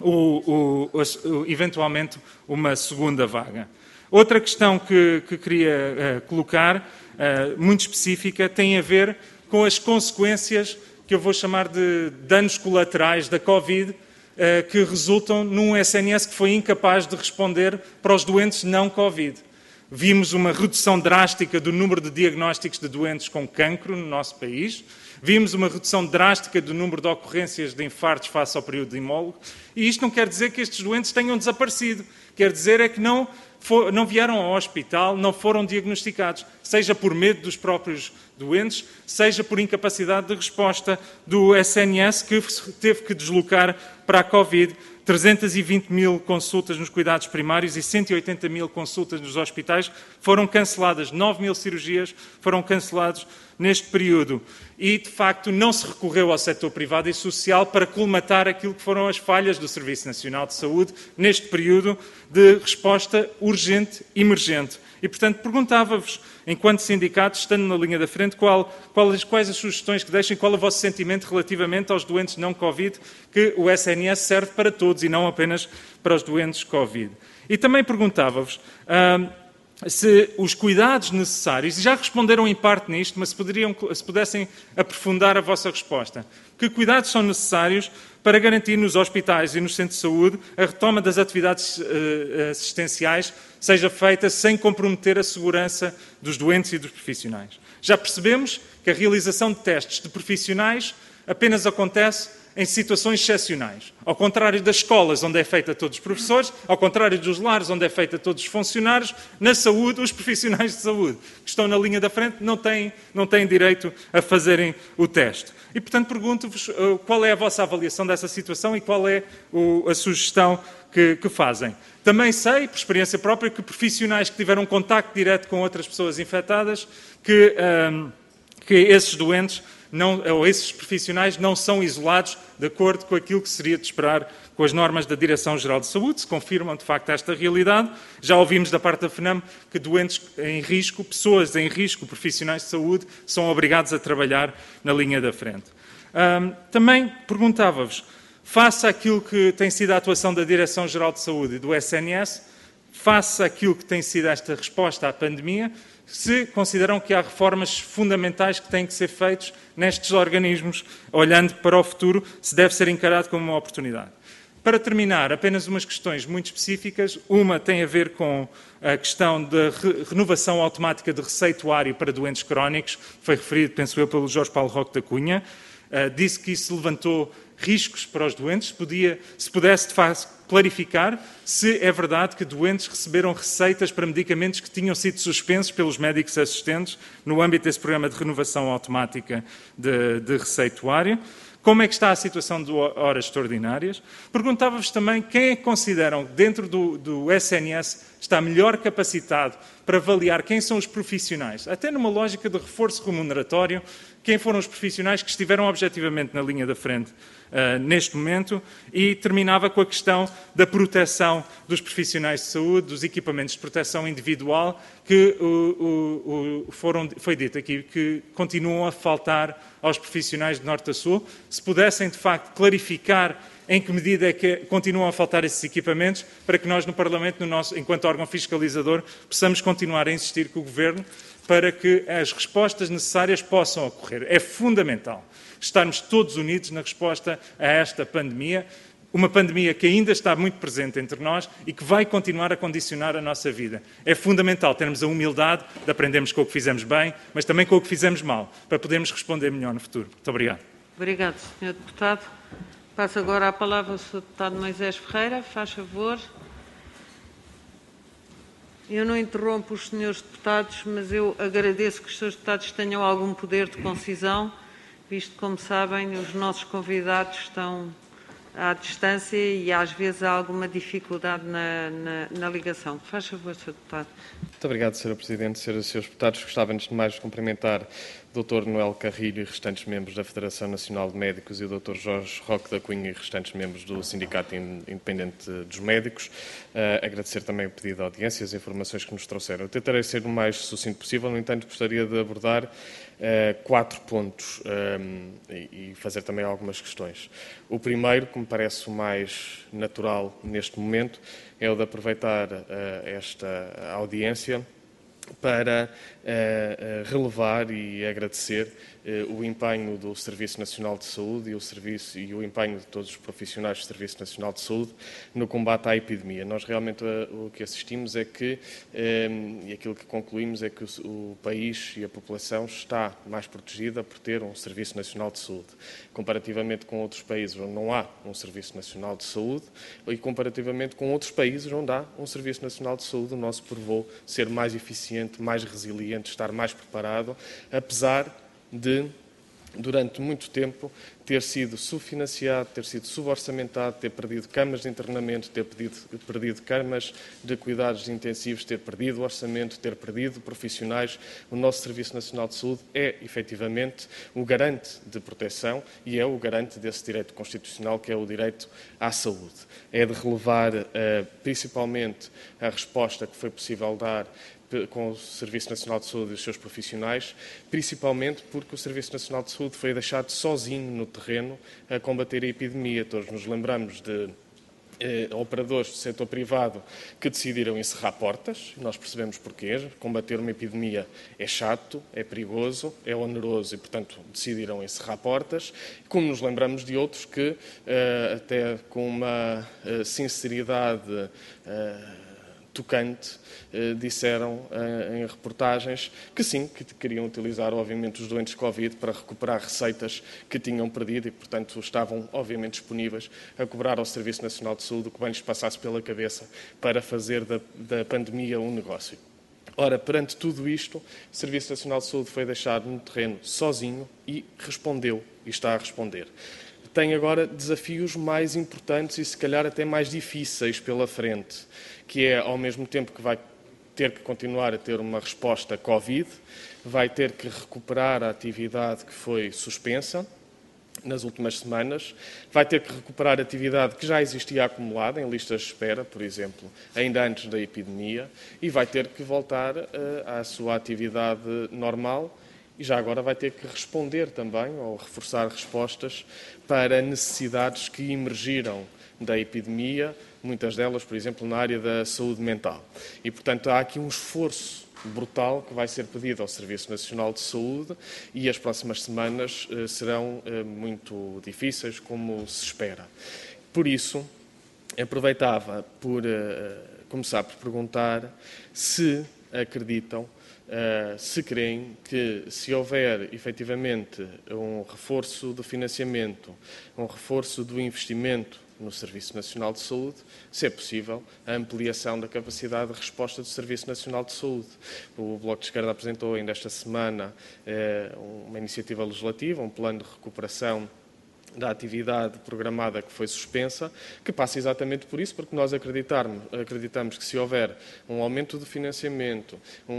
o, o, o, eventualmente uma segunda vaga. Outra questão que, que queria uh, colocar, uh, muito específica, tem a ver com as consequências que eu vou chamar de danos colaterais da Covid, eh, que resultam num S N S que foi incapaz de responder para os doentes não Covid. Vimos uma redução drástica do número de diagnósticos de doentes com cancro no nosso país, vimos uma redução drástica do número de ocorrências de infartos face ao período imólogo, e isto não quer dizer que estes doentes tenham desaparecido, quer dizer é que não, for, não vieram ao hospital, não foram diagnosticados, seja por medo dos próprios doentes, seja por incapacidade de resposta do S N S, que teve que deslocar para a Covid trezentas e vinte mil consultas nos cuidados primários e cento e oitenta mil consultas nos hospitais foram canceladas, nove mil cirurgias foram canceladas neste período. E, de facto, não se recorreu ao setor privado e social para colmatar aquilo que foram as falhas do Serviço Nacional de Saúde neste período de resposta urgente e emergente. E, portanto, perguntava-vos, enquanto sindicatos, estando na linha da frente, qual, quais, quais as sugestões que deixem, qual é o vosso sentimento relativamente aos doentes não Covid, que o S N S serve para todos e não apenas para os doentes Covid. E também perguntava-vos hum, se os cuidados necessários, e já responderam em parte nisto, mas se, poderiam, se pudessem aprofundar a vossa resposta, que cuidados são necessários para garantir nos hospitais e nos centros de saúde a retoma das atividades uh, assistenciais seja feita sem comprometer a segurança dos doentes e dos profissionais. Já percebemos que a realização de testes de profissionais apenas acontece em situações excepcionais. Ao contrário das escolas, onde é feita a todos os professores, ao contrário dos lares, onde é feita a todos os funcionários, na saúde, os profissionais de saúde que estão na linha da frente não têm, não têm direito a fazerem o teste. E, portanto, pergunto-vos uh, qual é a vossa avaliação dessa situação e qual é o, a sugestão que, que fazem. Também sei, por experiência própria, que profissionais que tiveram contacto direto com outras pessoas infectadas, que, um, que esses doentes Não, ou esses profissionais não são isolados de acordo com aquilo que seria de esperar com as normas da Direção-Geral de Saúde, se confirmam de facto esta realidade. Já ouvimos da parte da FNAM que doentes em risco, pessoas em risco, profissionais de saúde, são obrigados a trabalhar na linha da frente. Um, também perguntava-vos, face àquilo que tem sido a atuação da Direção-Geral de Saúde e do S N S, face àquilo que tem sido esta resposta à pandemia, se consideram que há reformas fundamentais que têm que ser feitas nestes organismos, olhando para o futuro, se deve ser encarado como uma oportunidade. Para terminar, apenas umas questões muito específicas. Uma tem a ver com a questão da re renovação automática de receituário para doentes crónicos, foi referido, penso eu, pelo Jorge Paulo Roque da Cunha. Uh, disse que isso levantou riscos para os doentes. Podia, se pudesse, de facto, clarificar se é verdade que doentes receberam receitas para medicamentos que tinham sido suspensos pelos médicos assistentes no âmbito desse programa de renovação automática de, de receituário. Como é que está a situação de horas extraordinárias? Perguntava-vos também quem é que consideram que dentro do, do S N S está melhor capacitado para avaliar quem são os profissionais, até numa lógica de reforço remuneratório, quem foram os profissionais que estiveram objetivamente na linha da frente uh, neste momento, e terminava com a questão da proteção dos profissionais de saúde, dos equipamentos de proteção individual, que uh, uh, uh, foram, foi dito aqui que continuam a faltar aos profissionais de norte a sul. Se pudessem, de facto, clarificar em que medida é que continuam a faltar esses equipamentos, para que nós no Parlamento, no nosso, enquanto órgão fiscalizador, possamos continuar a insistir com o Governo para que as respostas necessárias possam ocorrer. É fundamental estarmos todos unidos na resposta a esta pandemia, uma pandemia que ainda está muito presente entre nós e que vai continuar a condicionar a nossa vida. É fundamental termos a humildade de aprendermos com o que fizemos bem, mas também com o que fizemos mal, para podermos responder melhor no futuro. Muito obrigado. Obrigado, senhor Deputado. Passo agora a palavra ao senhor Deputado Moisés Ferreira. Faz favor. Eu não interrompo os senhores deputados, mas eu agradeço que os senhores deputados tenham algum poder de concisão visto que, como sabem, os nossos convidados estão à distância e às vezes há alguma dificuldade na, na, na ligação. Faz favor, senhor Deputado. Muito obrigado, senhora Presidente. Senhoras e senhores deputados, gostava antes de mais de cumprimentar o doutor Noel Carrilho e restantes membros da Federação Nacional de Médicos e o doutor Jorge Roque da Cunha e restantes membros do Sindicato Independente dos Médicos. Uh, agradecer também o pedido de audiência e as informações que nos trouxeram. Eu tentarei ser o mais sucinto possível, no entanto, gostaria de abordar uh, quatro pontos um, e, e fazer também algumas questões. O primeiro, que me parece o mais natural neste momento, é o de aproveitar uh, esta audiência para uh, uh, relevar e agradecer uh, o empenho do Serviço Nacional de Saúde e o, serviço, e o empenho de todos os profissionais do Serviço Nacional de Saúde no combate à epidemia. Nós realmente uh, o que assistimos é que, um, e aquilo que concluímos é que o, o país e a população está mais protegida por ter um Serviço Nacional de Saúde, comparativamente com outros países onde não há um Serviço Nacional de Saúde e comparativamente com outros países onde há um Serviço Nacional de Saúde. O nosso provou ser mais eficiente, mais resiliente, estar mais preparado, apesar de, durante muito tempo, ter sido subfinanciado, ter sido suborçamentado, ter perdido camas de internamento, ter perdido, perdido camas de cuidados intensivos, ter perdido orçamento, ter perdido profissionais. O nosso Serviço Nacional de Saúde é, efetivamente, o garante de proteção e é o garante desse direito constitucional, que é o direito à saúde. É de relevar, principalmente, a resposta que foi possível dar com o Serviço Nacional de Saúde e os seus profissionais, principalmente porque o Serviço Nacional de Saúde foi deixado sozinho no terreno a combater a epidemia. Todos nos lembramos de eh, operadores do setor privado que decidiram encerrar portas. Nós percebemos porquê. Combater uma epidemia é chato, é perigoso, é oneroso e, portanto, decidiram encerrar portas. Como nos lembramos de outros que, eh, até com uma eh, sinceridade eh, tocante, eh, disseram eh, em reportagens que sim, que queriam utilizar, obviamente, os doentes Covid para recuperar receitas que tinham perdido e, portanto, estavam, obviamente, disponíveis a cobrar ao Serviço Nacional de Saúde o que bem lhes passasse pela cabeça para fazer da, da pandemia um negócio. Ora, perante tudo isto, o Serviço Nacional de Saúde foi deixado no terreno sozinho e respondeu, e está a responder. Tem agora desafios mais importantes e, se calhar, até mais difíceis pela frente, que é, ao mesmo tempo que vai ter que continuar a ter uma resposta Covid, vai ter que recuperar a atividade que foi suspensa nas últimas semanas, vai ter que recuperar a atividade que já existia acumulada em listas de espera, por exemplo, ainda antes da epidemia, e vai ter que voltar uh, à sua atividade normal. E já agora vai ter que responder também, ou reforçar respostas para necessidades que emergiram da epidemia, muitas delas, por exemplo, na área da saúde mental. E, portanto, há aqui um esforço brutal que vai ser pedido ao Serviço Nacional de Saúde e as próximas semanas eh, serão eh, muito difíceis, como se espera. Por isso, aproveitava por eh, começar por perguntar se acreditam, Uh, se creem que, se houver efetivamente um reforço do financiamento, um reforço do investimento no Serviço Nacional de Saúde, se é possível a ampliação da capacidade de resposta do Serviço Nacional de Saúde. O Bloco de Esquerda apresentou ainda esta semana uh, uma iniciativa legislativa, um plano de recuperação da atividade programada que foi suspensa, que passa exatamente por isso, porque nós acreditamos que se houver um aumento do financiamento,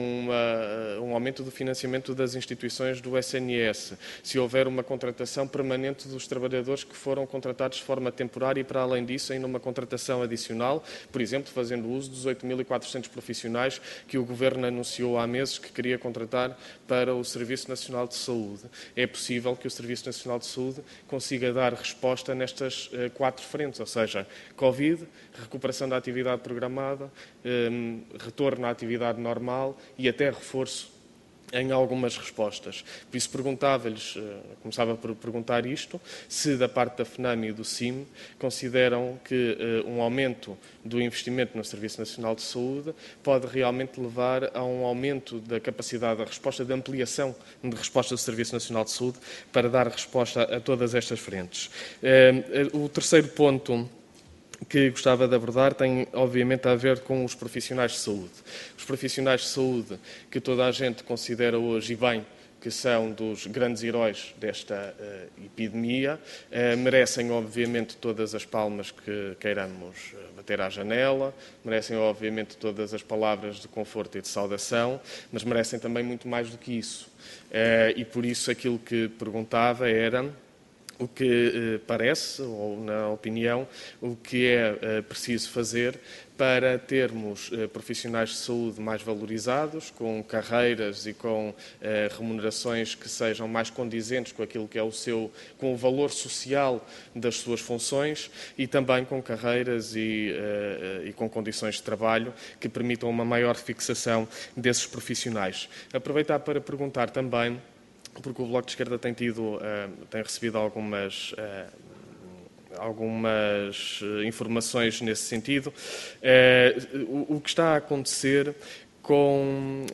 uma, um aumento do financiamento das instituições do S N S, se houver uma contratação permanente dos trabalhadores que foram contratados de forma temporária e, para além disso, ainda uma contratação adicional, por exemplo, fazendo uso dos oito mil e quatrocentos profissionais que o Governo anunciou há meses que queria contratar para o Serviço Nacional de Saúde. É possível que o Serviço Nacional de Saúde consiga dar resposta nestas uh, quatro frentes, ou seja, Covid, recuperação da atividade programada, um, retorno à atividade normal e até reforço em algumas respostas. Por isso perguntava-lhes, uh, começava por perguntar isto, se da parte da FNAM e do C I M consideram que uh, um aumento do investimento no Serviço Nacional de Saúde pode realmente levar a um aumento da capacidade da resposta, de ampliação de resposta do Serviço Nacional de Saúde para dar resposta a todas estas frentes. Uh, o terceiro ponto que gostava de abordar tem, obviamente, a ver com os profissionais de saúde. Os profissionais de saúde que toda a gente considera hoje, e bem, que são dos grandes heróis desta uh, epidemia, uh, merecem obviamente todas as palmas que queiramos bater à janela, merecem obviamente todas as palavras de conforto e de saudação, mas merecem também muito mais do que isso. Uh, e por isso aquilo que perguntava era o que uh, parece, ou na opinião, o que é uh, preciso fazer para termos uh, profissionais de saúde mais valorizados, com carreiras e com uh, remunerações que sejam mais condizentes com aquilo que é o seu, com o valor social das suas funções e também com carreiras e, uh, e com condições de trabalho que permitam uma maior fixação desses profissionais. Aproveitar para perguntar também, porque o Bloco de Esquerda tem tido, uh, tem recebido algumas uh, algumas informações nesse sentido. O que está a acontecer com,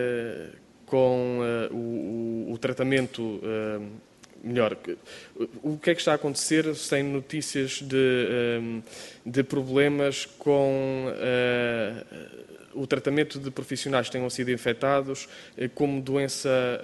com o, o tratamento, melhor, o que é que está a acontecer sem notícias de, de problemas com o tratamento de profissionais que tenham sido infectados como doença,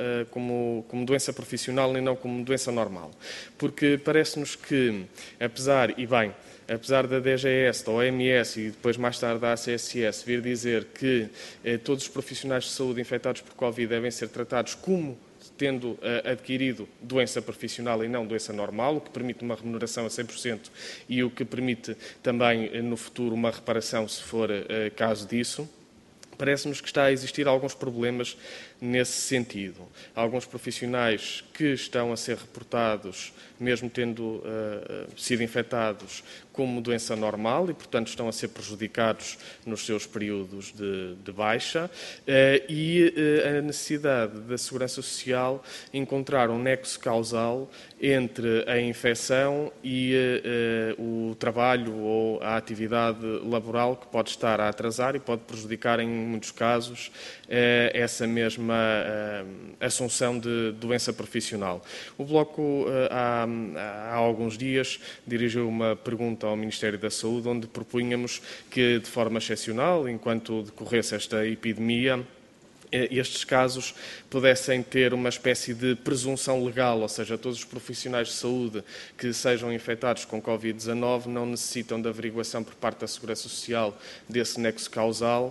como, como doença profissional e não como doença normal. Porque parece-nos que, apesar, e bem, apesar da D G S, da O M S e depois mais tarde da A C S S vir dizer que eh, todos os profissionais de saúde infectados por Covid devem ser tratados como tendo uh, adquirido doença profissional e não doença normal, o que permite uma remuneração a cem por cento e o que permite também, uh, no futuro, uma reparação se for uh, caso disso. Parece-nos que está a existir alguns problemas nesse sentido. Alguns profissionais que estão a ser reportados, mesmo tendo uh, sido infectados, como doença normal e, portanto, estão a ser prejudicados nos seus períodos de, de baixa uh, e uh, a necessidade da Segurança Social encontrar um nexo causal entre a infecção e uh, uh, o trabalho ou a atividade laboral que pode estar a atrasar e pode prejudicar, em muitos casos, uh, essa mesma uh, assunção de doença profissional. O Bloco, uh, há, há alguns dias, dirigiu uma pergunta ao Ministério da Saúde, onde propunhamos que, de forma excepcional, enquanto decorresse esta epidemia, estes casos pudessem ter uma espécie de presunção legal, ou seja, todos os profissionais de saúde que sejam infectados com Covid dezanove não necessitam de averiguação por parte da Segurança Social desse nexo causal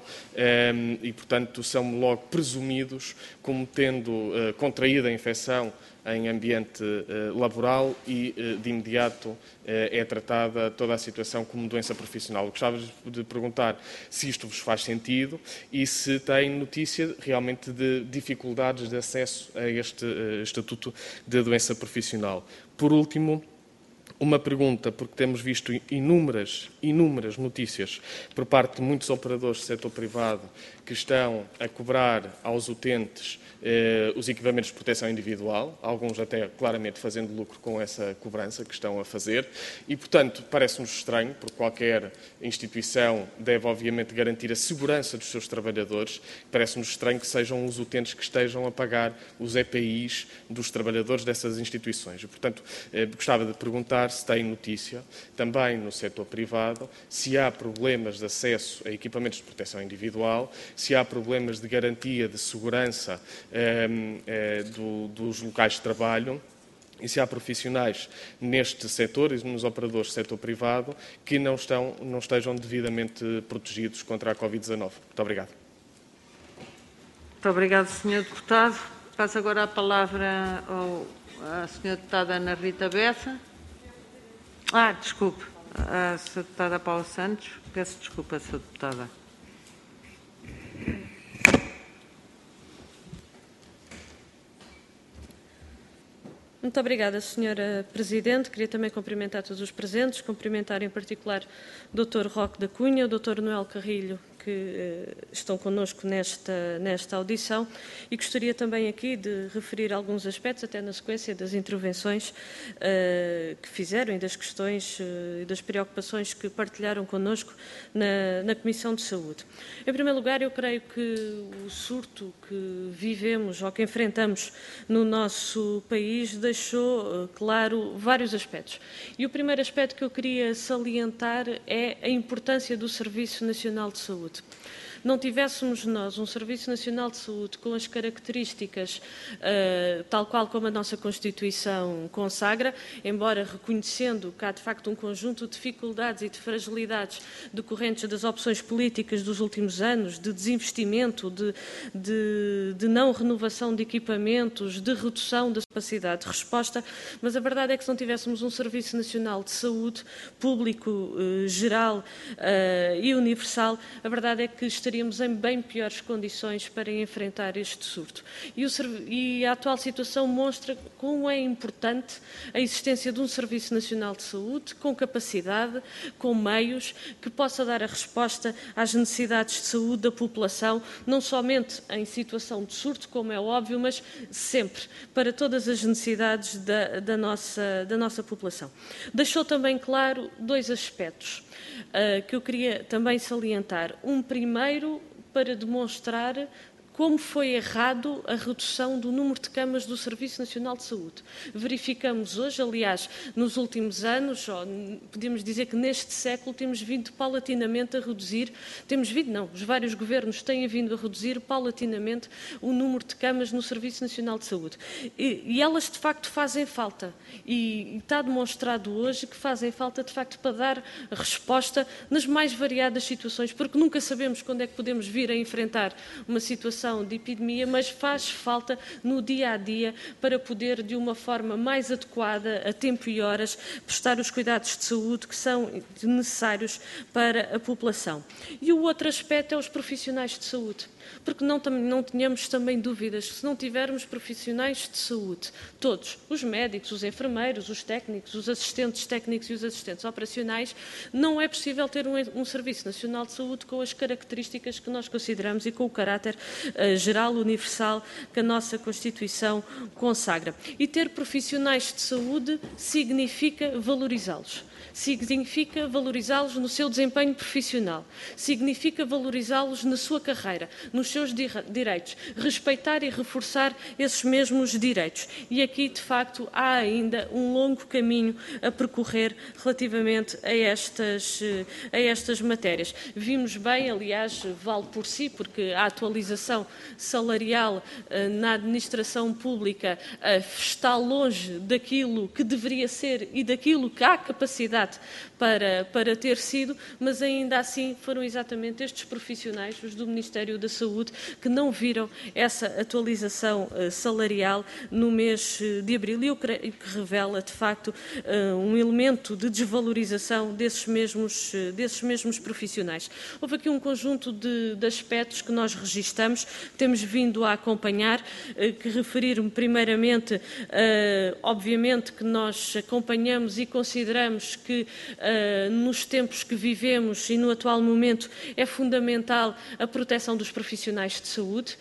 e, portanto, são logo presumidos como tendo contraído a infecção em ambiente uh, laboral e, uh, de imediato, uh, é tratada toda a situação como doença profissional. Gostava de perguntar se isto vos faz sentido e se tem notícia realmente de dificuldades de acesso a este uh, estatuto de doença profissional. Por último, uma pergunta, porque temos visto inúmeras, inúmeras notícias por parte de muitos operadores do setor privado que estão a cobrar aos utentes eh, os equipamentos de proteção individual, alguns até claramente fazendo lucro com essa cobrança que estão a fazer e, portanto, parece-nos estranho, porque qualquer instituição deve, obviamente, garantir a segurança dos seus trabalhadores, parece-nos estranho que sejam os utentes que estejam a pagar os E P Is dos trabalhadores dessas instituições. E, portanto, eh, gostava de perguntar se tem notícia, também no setor privado, se há problemas de acesso a equipamentos de proteção individual, se há problemas de garantia de segurança eh, eh, do, dos locais de trabalho e se há profissionais neste setor e nos operadores do setor privado que não, estão, não estejam devidamente protegidos contra a Covid dezanove. Muito obrigado. Muito obrigado, senhor Deputado. Passo agora a palavra ao, à senhora Deputada Ana Rita Bessa. Ah, desculpe, a senhora Deputada Paula Santos. Peço desculpa, senhora Deputada. Muito obrigada, senhora Presidente. Queria também cumprimentar todos os presentes, cumprimentar em particular o doutor Roque da Cunha, o doutor Noel Carrilho, que uh, estão connosco nesta, nesta audição e gostaria também aqui de referir alguns aspectos, até na sequência das intervenções uh, que fizeram e das questões e uh, das preocupações que partilharam connosco na, na Comissão de Saúde. Em primeiro lugar, eu creio que o surto que vivemos ou que enfrentamos no nosso país deixou uh, claro vários aspectos. E o primeiro aspecto que eu queria salientar é a importância do Serviço Nacional de Saúde. não tivéssemos nós um Serviço Nacional de Saúde com as características uh, tal qual como a nossa Constituição consagra, embora reconhecendo que há de facto um conjunto de dificuldades e de fragilidades decorrentes das opções políticas dos últimos anos, de desinvestimento, de, de, de não renovação de equipamentos, de redução da capacidade de resposta, mas a verdade é que se não tivéssemos um Serviço Nacional de Saúde público, eh, geral eh, e universal, a verdade é que estaríamos em bem piores condições para enfrentar este surto. E, o, e a atual situação mostra como é importante a existência de um Serviço Nacional de Saúde com capacidade, com meios, que possa dar a resposta às necessidades de saúde da população, não somente em situação de surto, como é óbvio, mas sempre, para todas as necessidades da, da, nossa, da nossa população. Deixou também claro dois aspectos uh, que eu queria também salientar. Um primeiro, para demonstrar como foi errado a redução do número de camas do Serviço Nacional de Saúde. Verificamos hoje, aliás, nos últimos anos, ou podemos dizer que neste século, temos vindo paulatinamente a reduzir, temos vindo, não, os vários governos têm vindo a reduzir paulatinamente o número de camas no Serviço Nacional de Saúde. E, e elas, de facto, fazem falta. E, e está demonstrado hoje que fazem falta, de facto, para dar resposta nas mais variadas situações, porque nunca sabemos quando é que podemos vir a enfrentar uma situação de epidemia, mas faz falta no dia a dia para poder, de uma forma mais adequada, a tempo e horas, prestar os cuidados de saúde que são necessários para a população. E o outro aspecto é os profissionais de saúde, porque não, não tenhamos também dúvidas que se não tivermos profissionais de saúde, todos, os médicos, os enfermeiros, os técnicos, os assistentes técnicos e os assistentes operacionais, não é possível ter um, um Serviço Nacional de Saúde com as características que nós consideramos e com o caráter uh, geral, universal, que a nossa Constituição consagra. E ter profissionais de saúde significa valorizá-los. Significa valorizá-los no seu desempenho profissional, significa valorizá-los na sua carreira, nos seus direitos, respeitar e reforçar esses mesmos direitos. E aqui, de facto, há ainda um longo caminho a percorrer relativamente a estas, a estas matérias. Vimos bem, aliás, vale por si, porque a atualização salarial na administração pública está longe daquilo que deveria ser e daquilo que há capacidade Para, para ter sido, mas ainda assim foram exatamente estes profissionais, os do Ministério da Saúde, que não viram essa atualização uh, salarial no mês de abril e o que revela, de facto, uh, um elemento de desvalorização desses mesmos, uh, desses mesmos profissionais. Houve aqui um conjunto de, de aspectos que nós registamos, que temos vindo a acompanhar, uh, que referir-me primeiramente, uh, obviamente que nós acompanhamos e consideramos que Uh, nos tempos que vivemos e no atual momento é fundamental a proteção dos profissionais de saúde,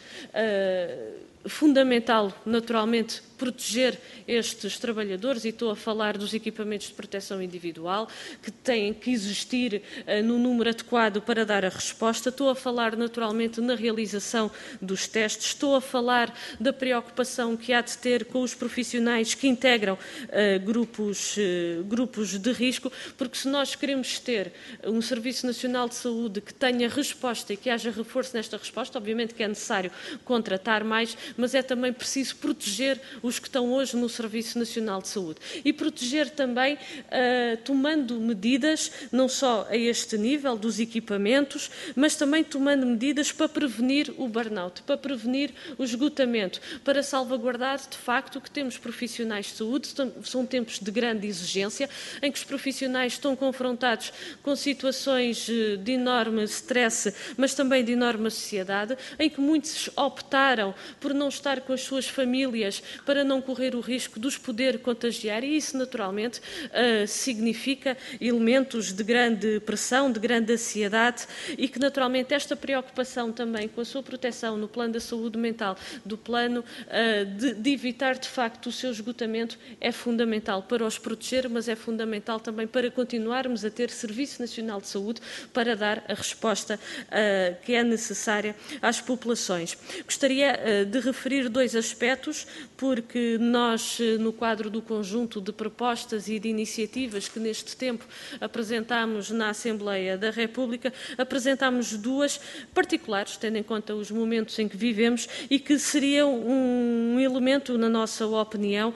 uh, fundamental, naturalmente, proteger estes trabalhadores, e estou a falar dos equipamentos de proteção individual, que têm que existir uh, no número adequado para dar a resposta. Estou a falar, naturalmente, na realização dos testes. Estou a falar da preocupação que há de ter com os profissionais que integram uh, grupos, uh, grupos de risco, porque se nós queremos ter um Serviço Nacional de Saúde que tenha resposta e que haja reforço nesta resposta, obviamente que é necessário contratar mais, mas é também preciso proteger os que estão hoje no Serviço Nacional de Saúde. E proteger também, uh, tomando medidas, não só a este nível dos equipamentos, mas também tomando medidas para prevenir o burnout, para prevenir o esgotamento, para salvaguardar, de facto, que temos profissionais de saúde. São tempos de grande exigência, em que os profissionais estão confrontados com situações de enorme stress, mas também de enorme ansiedade, em que muitos optaram por não estar com as suas famílias para não correr o risco de os poder contagiar, e isso naturalmente uh, significa elementos de grande pressão, de grande ansiedade, e que naturalmente esta preocupação também com a sua proteção no plano da saúde mental, do plano uh, de, de evitar de facto o seu esgotamento, é fundamental para os proteger, mas é fundamental também para continuarmos a ter Serviço Nacional de Saúde para dar a resposta uh, que é necessária às populações. Gostaria uh, de referir dois aspectos, porque nós, no quadro do conjunto de propostas e de iniciativas que neste tempo apresentámos na Assembleia da República, apresentámos duas particulares, tendo em conta os momentos em que vivemos, e que seriam um elemento, na nossa opinião,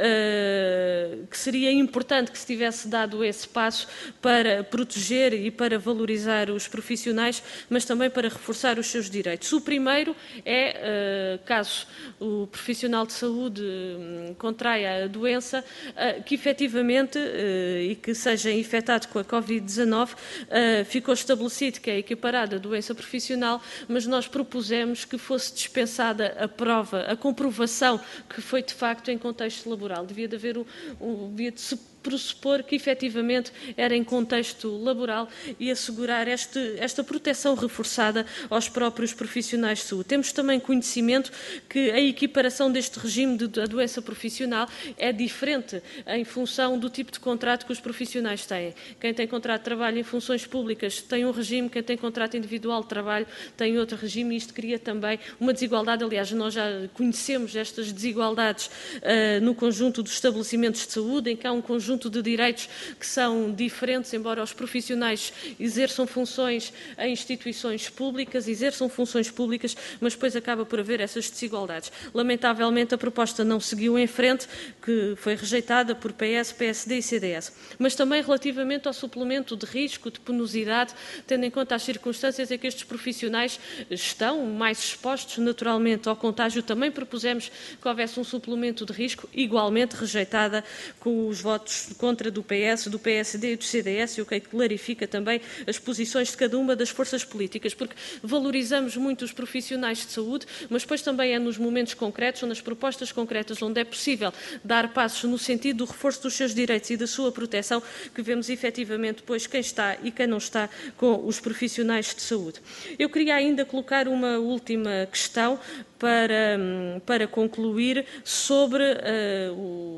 uh, que seria importante que se tivesse dado esse passo para proteger e para valorizar os profissionais, mas também para reforçar os seus direitos. O primeiro é, uh, caso o profissional de saúde um, contraia a doença, uh, que efetivamente, uh, e que seja infectado com a Covid dezanove, uh, ficou estabelecido que é equiparada a doença profissional, mas nós propusemos que fosse dispensada a prova, a comprovação que foi de facto em contexto laboral. Devia de haver um, um devia de se pressupor que efetivamente era em contexto laboral e assegurar este, esta proteção reforçada aos próprios profissionais de saúde. Temos também conhecimento que a equiparação deste regime de, de doença profissional é diferente em função do tipo de contrato que os profissionais têm. Quem tem contrato de trabalho em funções públicas tem um regime, quem tem contrato individual de trabalho tem outro regime, e isto cria também uma desigualdade. Aliás, nós já conhecemos estas desigualdades uh, no conjunto dos estabelecimentos de saúde, em que há um conjunto de direitos que são diferentes, embora os profissionais exerçam funções em instituições públicas, exerçam funções públicas, mas depois acaba por haver essas desigualdades. Lamentavelmente, a proposta não seguiu em frente, que foi rejeitada por P S, P S D e C D S. Mas também relativamente ao suplemento de risco, de penosidade, tendo em conta as circunstâncias em que estes profissionais estão mais expostos naturalmente ao contágio, também propusemos que houvesse um suplemento de risco, igualmente rejeitada com os votos contra do P S, do P S D e do C D S, o que clarifica também as posições de cada uma das forças políticas, porque valorizamos muito os profissionais de saúde, mas depois também é nos momentos concretos, ou nas propostas concretas, onde é possível dar passos no sentido do reforço dos seus direitos e da sua proteção, que vemos efetivamente depois quem está e quem não está com os profissionais de saúde. Eu queria ainda colocar uma última questão para, para concluir sobre uh,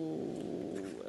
o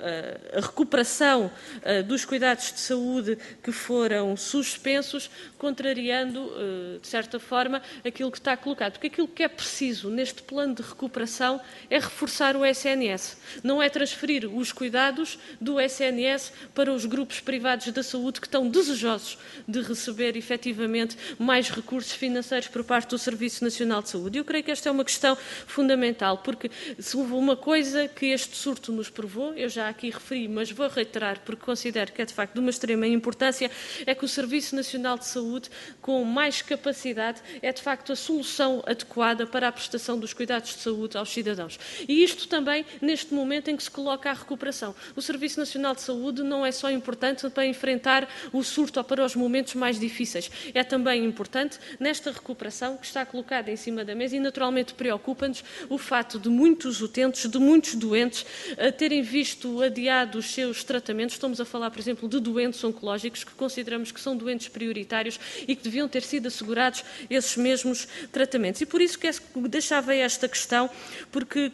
a recuperação dos cuidados de saúde que foram suspensos, contrariando, de certa forma, aquilo que está colocado. Porque aquilo que é preciso neste plano de recuperação é reforçar o S N S. Não é transferir os cuidados do S N S para os grupos privados da saúde que estão desejosos de receber, efetivamente, mais recursos financeiros por parte do Serviço Nacional de Saúde. Eu creio que esta é uma questão fundamental, porque se houve uma coisa que este surto nos provou, eu já aqui referi, mas vou reiterar porque considero que é de facto de uma extrema importância, é que o Serviço Nacional de Saúde, com mais capacidade, é de facto a solução adequada para a prestação dos cuidados de saúde aos cidadãos. E isto também neste momento em que se coloca a recuperação. O Serviço Nacional de Saúde não é só importante para enfrentar o surto ou para os momentos mais difíceis, é também importante nesta recuperação que está colocada em cima da mesa, e naturalmente preocupa-nos o fato de muitos utentes, de muitos doentes, a terem visto adiado os seus tratamentos. Estamos a falar, por exemplo, de doentes oncológicos que consideramos que são doentes prioritários e que deviam ter sido assegurados esses mesmos tratamentos. E por isso que deixava esta questão, porque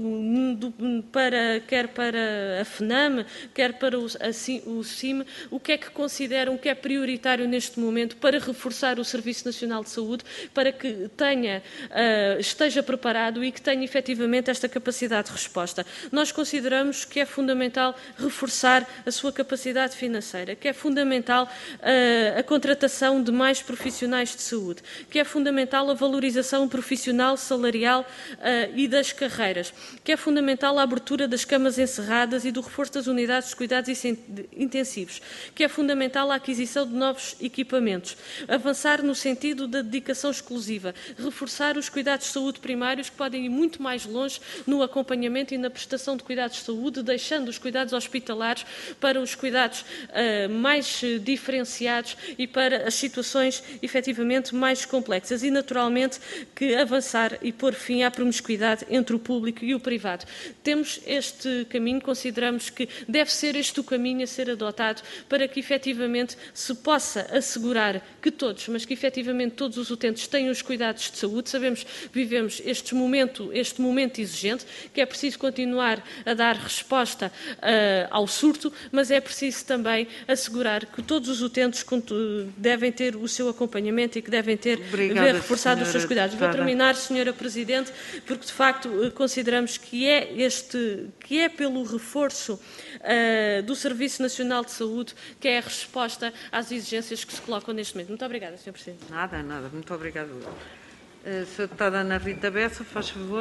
para, quer para a FNAM, quer para o, a, o C I M, o que é que consideram que é prioritário neste momento para reforçar o Serviço Nacional de Saúde, para que tenha, uh, esteja preparado e que tenha efetivamente esta capacidade de resposta. Nós consideramos que é fundamental reforçar a sua capacidade financeira, que é fundamental uh, a contratação de mais profissionais de saúde, que é fundamental a valorização profissional, salarial uh, e das carreiras, que é fundamental a abertura das camas encerradas e do reforço das unidades de cuidados intensivos, que é fundamental a aquisição de novos equipamentos, avançar no sentido da dedicação exclusiva, reforçar os cuidados de saúde primários que podem ir muito mais longe no acompanhamento e na prestação de cuidados de saúde, deixando os cuidados hospitalares para os cuidados uh, mais uh, diferenciados e para as situações efetivamente mais complexas, e naturalmente que avançar e pôr fim à promiscuidade entre o público e o privado. Temos este caminho, consideramos que deve ser este o caminho a ser adotado para que efetivamente se possa assegurar que todos, mas que efetivamente todos os utentes tenham os cuidados de saúde. Sabemos que vivemos este momento, este momento exigente, que é preciso continuar a dar resposta uh, ao surto, mas é preciso também assegurar que todos os utentes devem ter o seu acompanhamento e que devem ter Obrigada, reforçado os seus cuidados. Vou terminar, senhora Presidente, porque de facto consideramos que é, este, que é pelo reforço uh, do Serviço Nacional de Saúde que é a resposta às exigências que se colocam neste momento. Muito obrigada, senhora Presidente. Nada, nada. Muito obrigada. Uh, senhora Deputada Ana Rita Bessa, faz favor.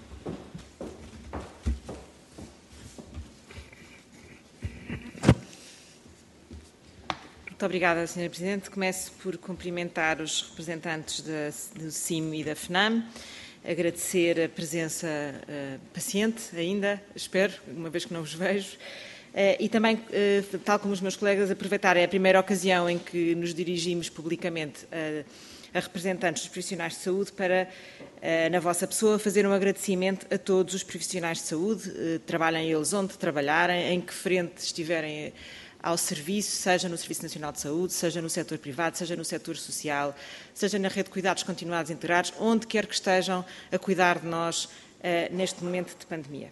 Muito obrigada, senhora Presidente. Começo por cumprimentar os representantes da, do C I M e da FNAM, agradecer a presença uh, paciente ainda, espero, uma vez que não os vejo, uh, e também, uh, tal como os meus colegas, aproveitar é a primeira ocasião em que nos dirigimos publicamente a, a representantes dos profissionais de saúde para, uh, na vossa pessoa, fazer um agradecimento a todos os profissionais de saúde, uh, trabalhem eles onde trabalharem, em que frente estiverem ao serviço, seja no Serviço Nacional de Saúde, seja no setor privado, seja no setor social, seja na rede de cuidados continuados integrados, onde quer que estejam a cuidar de nós uh, neste momento de pandemia.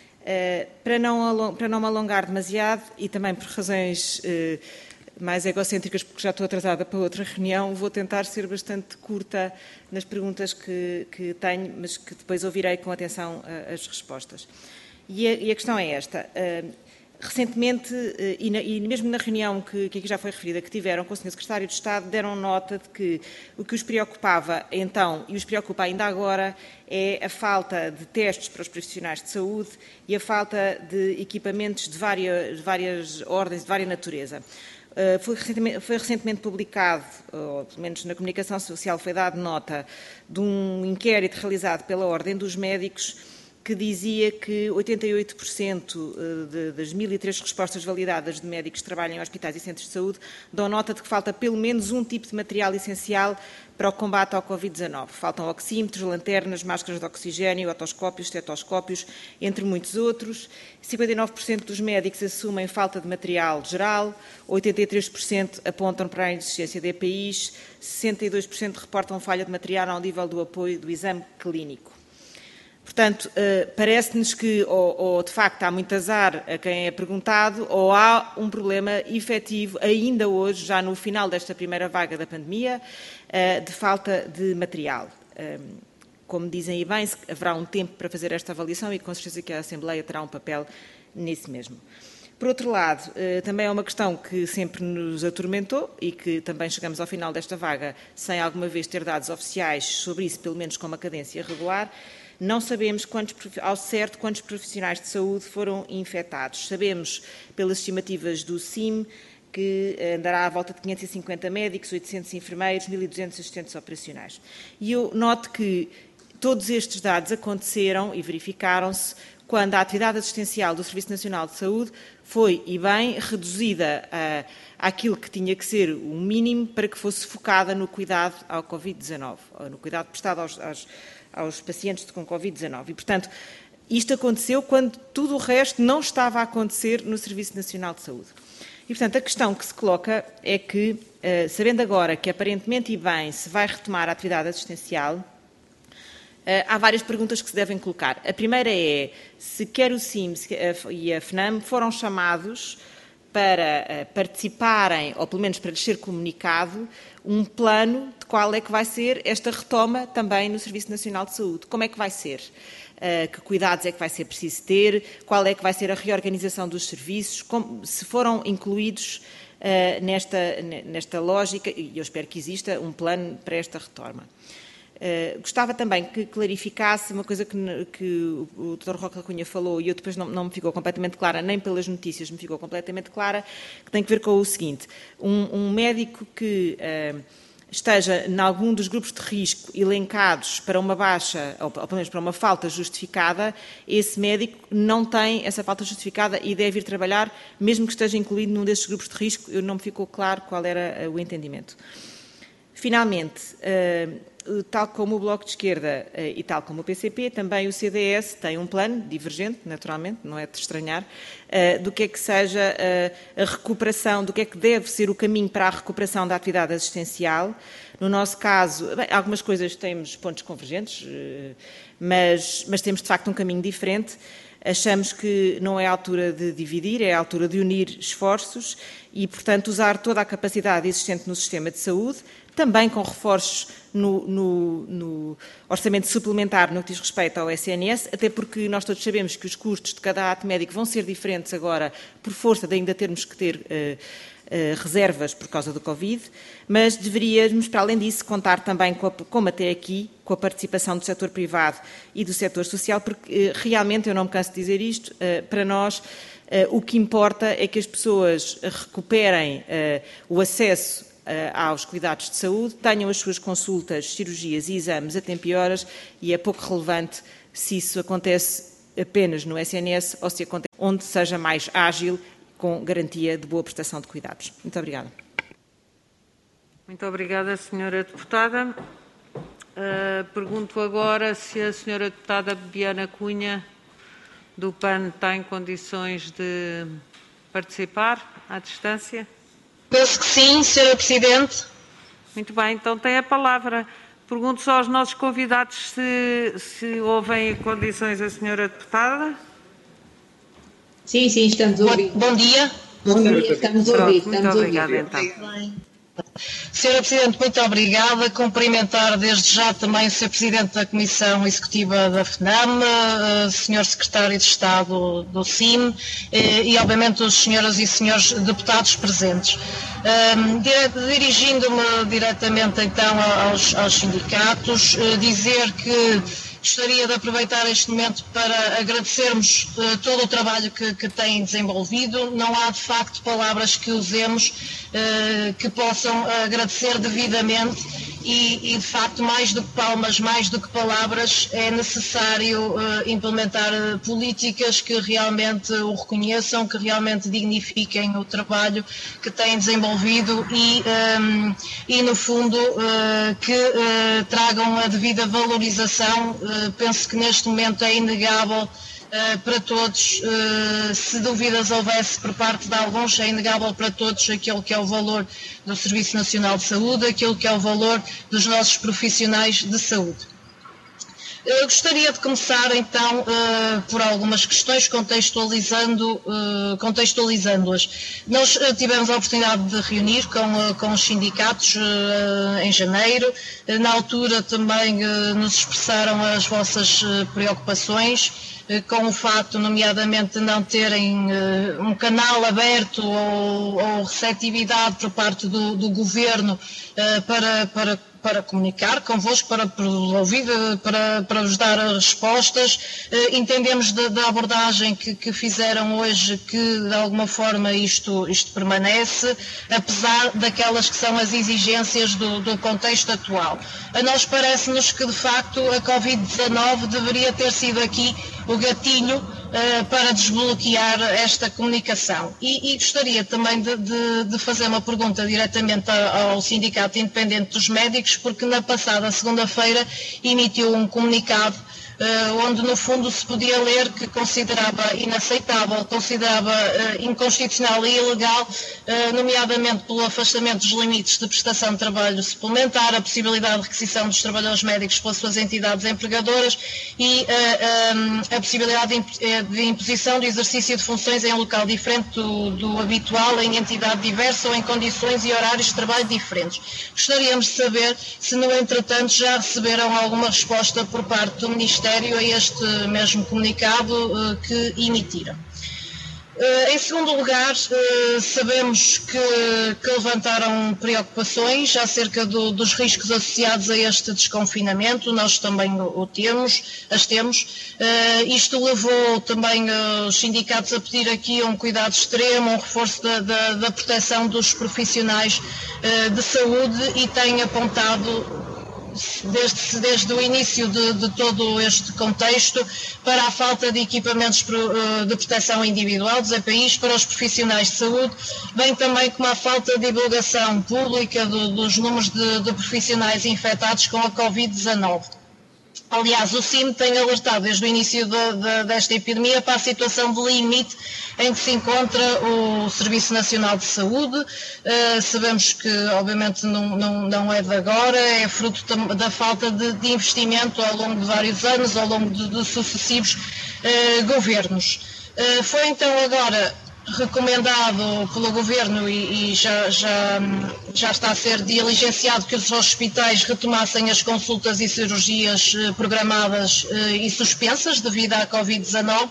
Uh, para, não para não me alongar demasiado e também por razões uh, mais egocêntricas, porque já estou atrasada para outra reunião, vou tentar ser bastante curta nas perguntas que, que tenho, mas que depois ouvirei com atenção uh, as respostas. E a, e a questão é esta. Uh, Recentemente, e, na, e mesmo na reunião que, que aqui já foi referida, que tiveram com o senhor Secretário de Estado, deram nota de que o que os preocupava então e os preocupa ainda agora é a falta de testes para os profissionais de saúde e a falta de equipamentos de várias, de várias ordens, de várias natureza. Uh, foi, recentemente, foi recentemente publicado, ou pelo menos na comunicação social foi dado nota, de um inquérito realizado pela Ordem dos Médicos que dizia que oitenta e oito por cento das mil e três respostas validadas de médicos que trabalham em hospitais e centros de saúde dão nota de que falta pelo menos um tipo de material essencial para o combate ao Covid dezanove. Faltam oxímetros, lanternas, máscaras de oxigênio, otoscópios, estetoscópios, entre muitos outros. cinquenta e nove por cento dos médicos assumem falta de material geral, oitenta e três por cento apontam para a inexistência de E P Is, sessenta e dois por cento reportam falha de material ao nível do apoio do exame clínico. Portanto, parece-nos que ou, ou de facto há muito azar a quem é perguntado ou há um problema efetivo ainda hoje, já no final desta primeira vaga da pandemia, de falta de material. Como dizem aí bem, haverá um tempo para fazer esta avaliação e com certeza que a Assembleia terá um papel nisso mesmo. Por outro lado, também é uma questão que sempre nos atormentou e que também chegamos ao final desta vaga sem alguma vez ter dados oficiais sobre isso, pelo menos com uma cadência regular. Não sabemos quantos, ao certo quantos profissionais de saúde foram infectados. Sabemos, pelas estimativas do C I M, que andará à volta de quinhentos e cinquenta médicos, oitocentos enfermeiros, mil e duzentos assistentes operacionais. E eu noto que todos estes dados aconteceram e verificaram-se quando a atividade assistencial do Serviço Nacional de Saúde foi, e bem, reduzida a, àquilo que tinha que ser o mínimo para que fosse focada no cuidado ao Covid dezanove, ou no cuidado prestado aos, aos aos pacientes com Covid dezanove. E, portanto, isto aconteceu quando tudo o resto não estava a acontecer no Serviço Nacional de Saúde. E, portanto, a questão que se coloca é que, sabendo agora que aparentemente e bem se vai retomar a atividade assistencial, há várias perguntas que se devem colocar. A primeira é se quer o C I M e a FNAM foram chamados para participarem, ou pelo menos para lhes ser comunicado, um plano de qual é que vai ser esta retoma também no Serviço Nacional de Saúde. Como é que vai ser? Uh, que cuidados é que vai ser preciso ter? Qual é que vai ser a reorganização dos serviços? Como, se foram incluídos uh, nesta, nesta lógica, e eu espero que exista um plano para esta retoma. Uh, gostava também que clarificasse uma coisa que, que o doutor Roque da Cunha falou e eu depois não, não me ficou completamente clara, nem pelas notícias me ficou completamente clara, que tem que ver com o seguinte, um, um médico que uh, esteja em algum dos grupos de risco elencados para uma baixa, ou, ou pelo menos para uma falta justificada, esse médico não tem essa falta justificada e deve ir trabalhar, mesmo que esteja incluído num desses grupos de risco, eu não me ficou claro qual era uh, o entendimento. Finalmente, uh, tal como o Bloco de Esquerda e tal como o P C P, também o C D S tem um plano divergente, naturalmente, não é de estranhar, do que é que seja a recuperação, do que é que deve ser o caminho para a recuperação da atividade assistencial. No nosso caso, bem, algumas coisas temos pontos convergentes, mas, mas temos de facto um caminho diferente. Achamos que não é a altura de dividir, é a altura de unir esforços e, portanto, usar toda a capacidade existente no sistema de saúde, também com reforços no, no, no orçamento suplementar no que diz respeito ao S N S, até porque nós todos sabemos que os custos de cada ato médico vão ser diferentes agora, por força de ainda termos que ter uh, uh, reservas por causa do Covid, mas deveríamos, para além disso, contar também, com a, como até aqui, com a participação do setor privado e do setor social, porque uh, realmente, eu não me canso de dizer isto, uh, para nós uh, o que importa é que as pessoas recuperem uh, o acesso aos cuidados de saúde, tenham as suas consultas, cirurgias e exames a tempo e horas, e é pouco relevante se isso acontece apenas no S N S ou se acontece onde seja mais ágil, com garantia de boa prestação de cuidados. Muito obrigada. Muito obrigada, senhora Deputada. Uh, pergunto agora se a senhora Deputada Bibiana Cunha, do P A N, está em condições de participar à distância. Penso que sim, senhora Presidente. Muito bem, então tem a palavra. Pergunto só aos nossos convidados se, se ouvem condições a senhora Deputada. Sim, sim, estamos a ouvir. Bom, bom dia. Bom dia, estamos a ouvir. Muito obrigada, então. senhora Presidente, muito obrigada. Cumprimentar desde já também o senhor Presidente da Comissão Executiva da FNAM, o senhor Secretário de Estado do C I M e, obviamente, os senhoras e senhores deputados presentes. Dirigindo-me diretamente, então, aos, aos sindicatos, dizer que gostaria de aproveitar este momento para agradecermos uh, todo o trabalho que, que têm desenvolvido. Não há, de facto, palavras que usemos uh, que possam agradecer devidamente e, e, de facto, mais do que palmas, mais do que palavras, é necessário uh, implementar uh, políticas que realmente o reconheçam, que realmente dignifiquem o trabalho que têm desenvolvido e, um, e no fundo, uh, que uh, tragam a devida valorização. Uh, penso que neste momento é inegável Uh, para todos, uh, se dúvidas houvesse por parte de alguns, é inegável para todos aquilo que é o valor do Serviço Nacional de Saúde, aquilo que é o valor dos nossos profissionais de saúde. Eu gostaria de começar então uh, por algumas questões, contextualizando, uh, contextualizando-as. Nós uh, tivemos a oportunidade de reunir com, uh, com os sindicatos uh, em janeiro. Uh, na altura também uh, nos expressaram as vossas uh, preocupações com o facto, nomeadamente, de não terem uh, um canal aberto ou, ou receptividade por parte do, do Governo uh, para, para, para comunicar convosco, para, para ouvir, para, para vos dar respostas. Uh, entendemos da, da abordagem que, que fizeram hoje que, de alguma forma, isto, isto permanece, apesar daquelas que são as exigências do, do contexto atual. A nós parece-nos que, de facto, a Covid dezanove deveria ter sido aqui o gatilho uh, para desbloquear esta comunicação. E, e gostaria também de, de, de fazer uma pergunta diretamente ao Sindicato Independente dos Médicos, porque na passada segunda-feira emitiu um comunicado Uh, onde no fundo se podia ler que considerava inaceitável, considerava uh, inconstitucional e ilegal, uh, nomeadamente pelo afastamento dos limites de prestação de trabalho suplementar, a possibilidade de requisição dos trabalhadores médicos pelas suas entidades empregadoras e uh, um, a possibilidade de, de imposição de exercício de funções em um local diferente do, do habitual, em entidade diversa ou em condições e horários de trabalho diferentes. Gostaríamos de saber se, no entretanto, já receberam alguma resposta por parte do Ministério a este mesmo comunicado uh, que emitiram. Uh, em segundo lugar, uh, sabemos que, que levantaram preocupações acerca do, dos riscos associados a este desconfinamento. Nós também o, o temos, as temos. Uh, isto levou também uh, os sindicatos a pedir aqui um cuidado extremo, um reforço da, da, da proteção dos profissionais uh, de saúde e tem apontado desde, desde o início de, de todo este contexto, para a falta de equipamentos de proteção individual dos E P Is para os profissionais de saúde, bem também como a falta de divulgação pública do, dos números de, de profissionais infectados com a covid dezanove. Aliás, o C I M tem alertado desde o início de, de, desta epidemia para a situação de limite em que se encontra o Serviço Nacional de Saúde. Uh, sabemos que, obviamente, não, não, não é de agora, é fruto da falta de, de investimento ao longo de vários anos, ao longo de, de sucessivos uh, governos. Uh, foi então agora recomendado pelo Governo e, e já, já, já está a ser diligenciado que os hospitais retomassem as consultas e cirurgias eh, programadas eh, e suspensas devido à covid dezanove,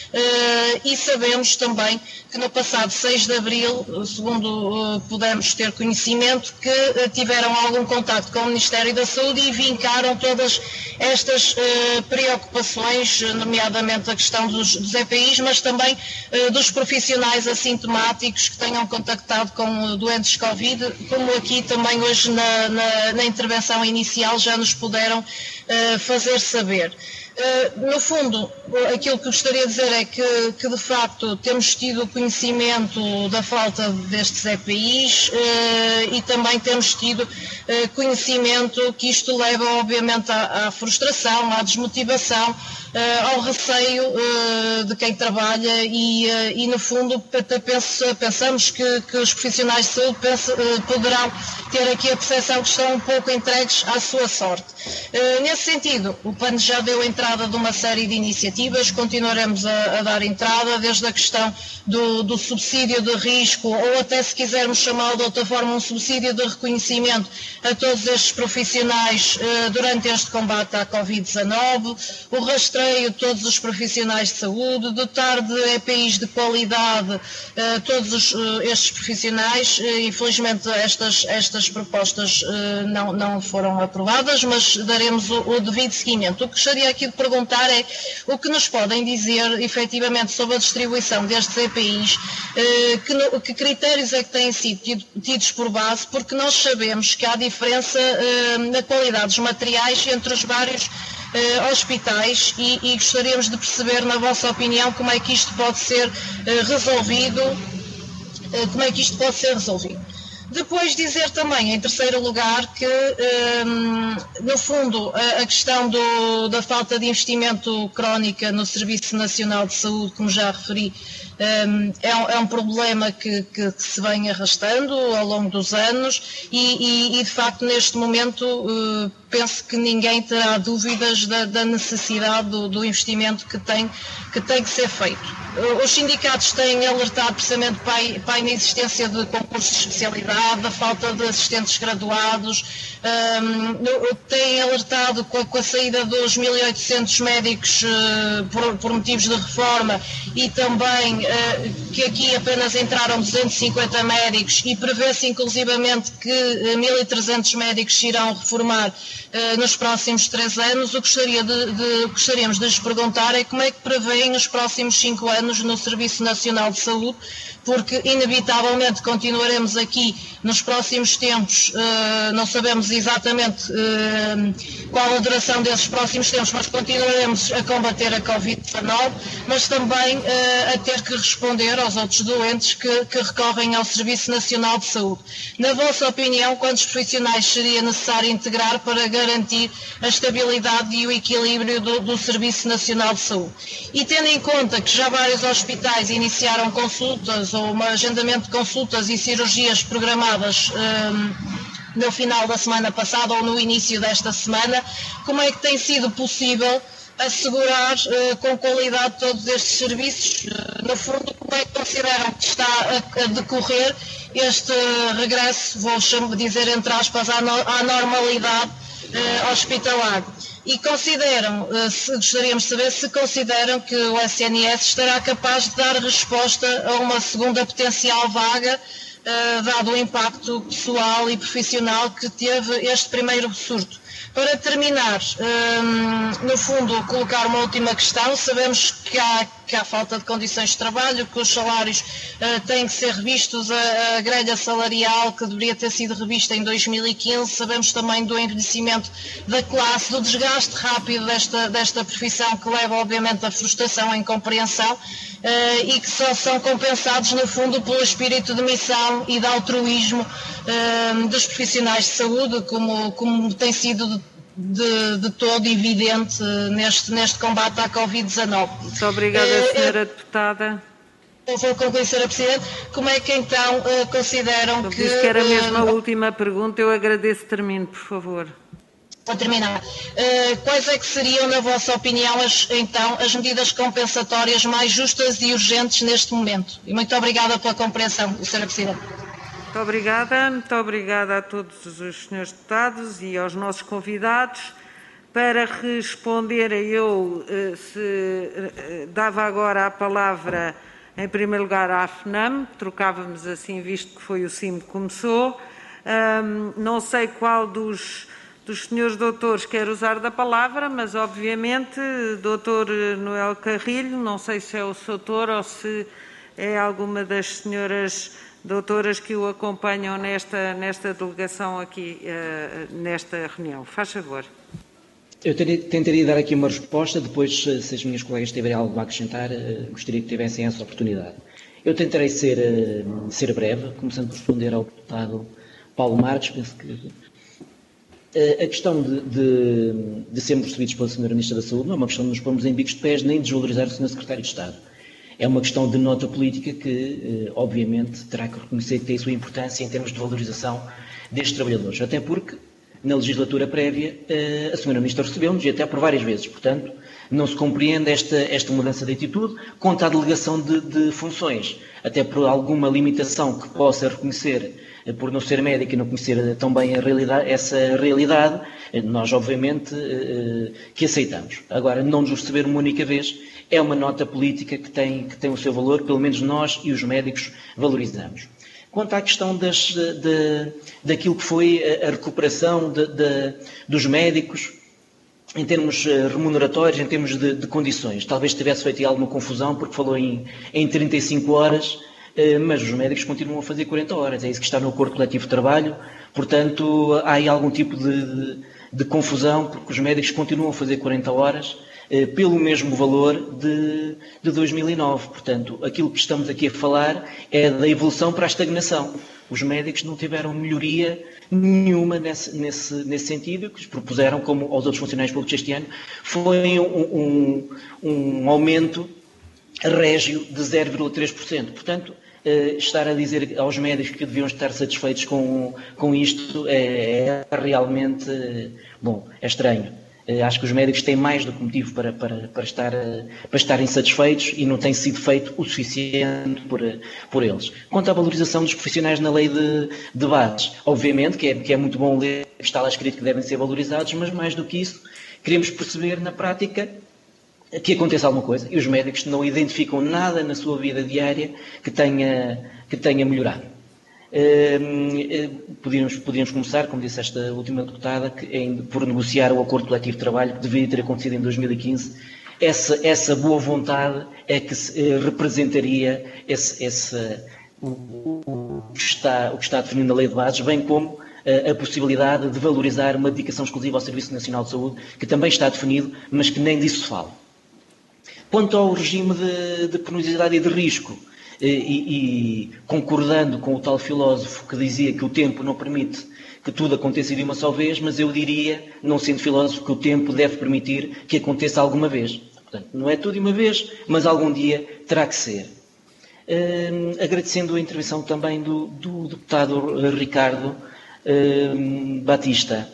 eh, e sabemos também que no passado seis de abril, segundo eh, pudemos ter conhecimento, que eh, tiveram algum contacto com o Ministério da Saúde e vincaram todas estas eh, preocupações, nomeadamente a questão dos, dos E P Is, mas também eh, dos profissionais assintomáticos que tenham contactado com doentes Covid, como aqui também hoje na, na, na intervenção inicial já nos puderam uh, fazer saber. Uh, no fundo, aquilo que gostaria de dizer é que, que de facto temos tido conhecimento da falta destes E P Is uh, e também temos tido uh, conhecimento que isto leva obviamente à, à frustração, à desmotivação, uh, ao receio uh, de quem trabalha e, uh, e no fundo penso, pensamos que, que os profissionais de saúde penso, uh, poderão ter aqui a percepção que estão um pouco entregues à sua sorte. Uh, nesse sentido, o P A N já deu entrada de uma série de iniciativas, continuaremos a, a dar entrada, desde a questão do, do subsídio de risco, ou até se quisermos chamá-lo de outra forma, um subsídio de reconhecimento a todos estes profissionais uh, durante este combate à covid dezanove, o rastreio de todos os profissionais de saúde, dotar de E P Is de qualidade uh, todos os, uh, estes profissionais. Uh, infelizmente estas, estas propostas uh, não, não foram aprovadas, mas daremos o, o devido seguimento. O que gostaria aqui de perguntar é o que nos podem dizer efetivamente sobre a distribuição destes E P Is, uh, que, no, que critérios é que têm sido tido, tidos por base, porque nós sabemos que há diferença uh, na qualidade dos materiais entre os vários Uh, hospitais e, e gostaríamos de perceber, na vossa opinião, como é que isto pode ser uh, resolvido, uh, como é que isto pode ser resolvido. Depois dizer também, em terceiro lugar, que um, no fundo a, a questão do, da falta de investimento crónica no Serviço Nacional de Saúde, como já referi, um, é, um, é um problema que, que, que se vem arrastando ao longo dos anos e, e, e de facto neste momento uh, penso que ninguém terá dúvidas da, da necessidade do, do investimento que tem, que tem que ser feito. Os sindicatos têm alertado precisamente para a, para a inexistência de concursos de especialidade, da falta de assistentes graduados, um, têm alertado com a, com a saída dos mil e oitocentos médicos uh, por, por motivos de reforma e também uh, que aqui apenas entraram duzentos e cinquenta médicos e prevê-se inclusivamente que uh, mil e trezentos médicos se irão reformar uh, nos próximos três anos. O que gostaria de, de, gostaríamos de lhes perguntar é como é que prevêem os próximos cinco anos no Serviço Nacional de Saúde, porque inevitavelmente continuaremos aqui nos próximos tempos, uh, não sabemos exatamente uh, qual a duração desses próximos tempos, mas continuaremos a combater a covid dezanove, mas também uh, a ter que responder aos outros doentes que, que recorrem ao Serviço Nacional de Saúde. Na vossa opinião, quantos profissionais seria necessário integrar para garantir a estabilidade e o equilíbrio do, do Serviço Nacional de Saúde? E tendo em conta que já vários hospitais iniciaram consultas ou um agendamento de consultas e cirurgias programadas um, no final da semana passada ou no início desta semana, como é que tem sido possível assegurar uh, com qualidade todos estes serviços? Uh, no fundo, como é que consideram que está a, a decorrer este uh, regresso, vou chamar, dizer entre aspas, à, no, à normalidade uh, hospitalar? E consideram, se, gostaríamos de saber se consideram que o S N S estará capaz de dar resposta a uma segunda potencial vaga, uh, dado o impacto pessoal e profissional que teve este primeiro surto. Para terminar, hum, no fundo, colocar uma última questão. Sabemos que há, que há falta de condições de trabalho, que os salários uh, têm que ser revistos, a, a grelha salarial que deveria ter sido revista em dois mil e quinze. Sabemos também do envelhecimento da classe, do desgaste rápido desta, desta profissão, que leva, obviamente, à frustração, à incompreensão, uh, e que só são compensados, no fundo, pelo espírito de missão e de altruísmo uh, dos profissionais de saúde, como, como tem sido De, de todo evidente neste, neste combate à Covid dezanove. Muito obrigada, senhora Deputada. Eu vou concluir, senhora Presidente. Como é que então uh, consideram que... Disse que era mesmo uh, a última pergunta, eu agradeço, termino, por favor. Para terminar, uh, quais é que seriam, na vossa opinião, as, então, as medidas compensatórias mais justas e urgentes neste momento? E muito obrigada pela compreensão, senhora Presidente. Muito obrigada, muito obrigada a todos os senhores deputados e aos nossos convidados. Para responder, eu se, dava agora a palavra, em primeiro lugar, à FNAM, trocávamos assim, visto que foi o C I M que começou. Um, não sei qual dos, dos senhores doutores quer usar da palavra, mas, obviamente, doutor Noel Carrilho, não sei se é o doutor ou se é alguma das senhoras doutoras que o acompanham nesta, nesta delegação aqui, uh, nesta reunião. Faz favor. Eu teria, tentaria dar aqui uma resposta, depois, se as minhas colegas tiverem algo a acrescentar, uh, gostaria que tivessem essa oportunidade. Eu tentarei ser, uh, ser breve, começando por responder ao deputado Paulo Marques. Penso que uh, a questão de, de, de sermos recebidos pela senhora Ministra da Saúde não é uma questão de nos pormos em bicos de pés, nem de desvalorizar o senhor Secretário de Estado. É uma questão de nota política que, obviamente, terá que reconhecer que tem a sua importância em termos de valorização destes trabalhadores. Até porque, na legislatura prévia, a senhora Ministra recebeu-nos, e até por várias vezes. Portanto, não se compreende esta, esta mudança de atitude quanto à delegação de, de funções. Até por alguma limitação que possa reconhecer, por não ser médico e não conhecer tão bem a realidade, essa realidade, nós, obviamente, que aceitamos. Agora, não nos receber uma única vez é uma nota política que tem, que tem o seu valor, pelo menos nós e os médicos valorizamos. Quanto à questão das, de, daquilo que foi a recuperação de, de, dos médicos, em termos remuneratórios, em termos de, de condições, talvez tivesse feito alguma confusão, porque falou em, em trinta e cinco horas, mas os médicos continuam a fazer quarenta horas, é isso que está no Acordo Coletivo de Trabalho, portanto, há aí algum tipo de, de, de confusão, porque os médicos continuam a fazer quarenta horas, pelo mesmo valor de, de dois mil e nove. Portanto, aquilo que estamos aqui a falar é da evolução para a estagnação. Os médicos não tiveram melhoria nenhuma nesse, nesse, nesse sentido. O que os propuseram, como aos outros funcionários públicos este ano, foi um, um, um aumento régio de zero vírgula três por cento. Portanto, estar a dizer aos médicos que deviam estar satisfeitos com, com isto é, é realmente, bom, é estranho. Acho que os médicos têm mais do que motivo para, para, para, estar, para estarem satisfeitos e não tem sido feito o suficiente por, por eles. Quanto à valorização dos profissionais na lei de, de bases, obviamente que é, que é muito bom ler que está lá escrito que devem ser valorizados, mas mais do que isso, queremos perceber na prática que aconteça alguma coisa e os médicos não identificam nada na sua vida diária que tenha, que tenha melhorado. Uh, uh, podíamos, podíamos começar, como disse esta última deputada, que, em, por negociar o acordo coletivo de trabalho que deveria ter acontecido em dois mil e quinze. Essa, essa boa vontade é que se, uh, representaria esse, esse, uh, o, que está, o que está definido na lei de bases, bem como uh, a possibilidade de valorizar uma dedicação exclusiva ao Serviço Nacional de Saúde, que também está definido, mas que nem disso se fala. Quanto ao regime de, de penosidade e de risco, E, e concordando com o tal filósofo que dizia que o tempo não permite que tudo aconteça de uma só vez, mas eu diria, não sendo filósofo, que o tempo deve permitir que aconteça alguma vez. Portanto, não é tudo de uma vez, mas algum dia terá que ser. Uh, agradecendo a intervenção também do, do deputado Ricardo uh, Batista.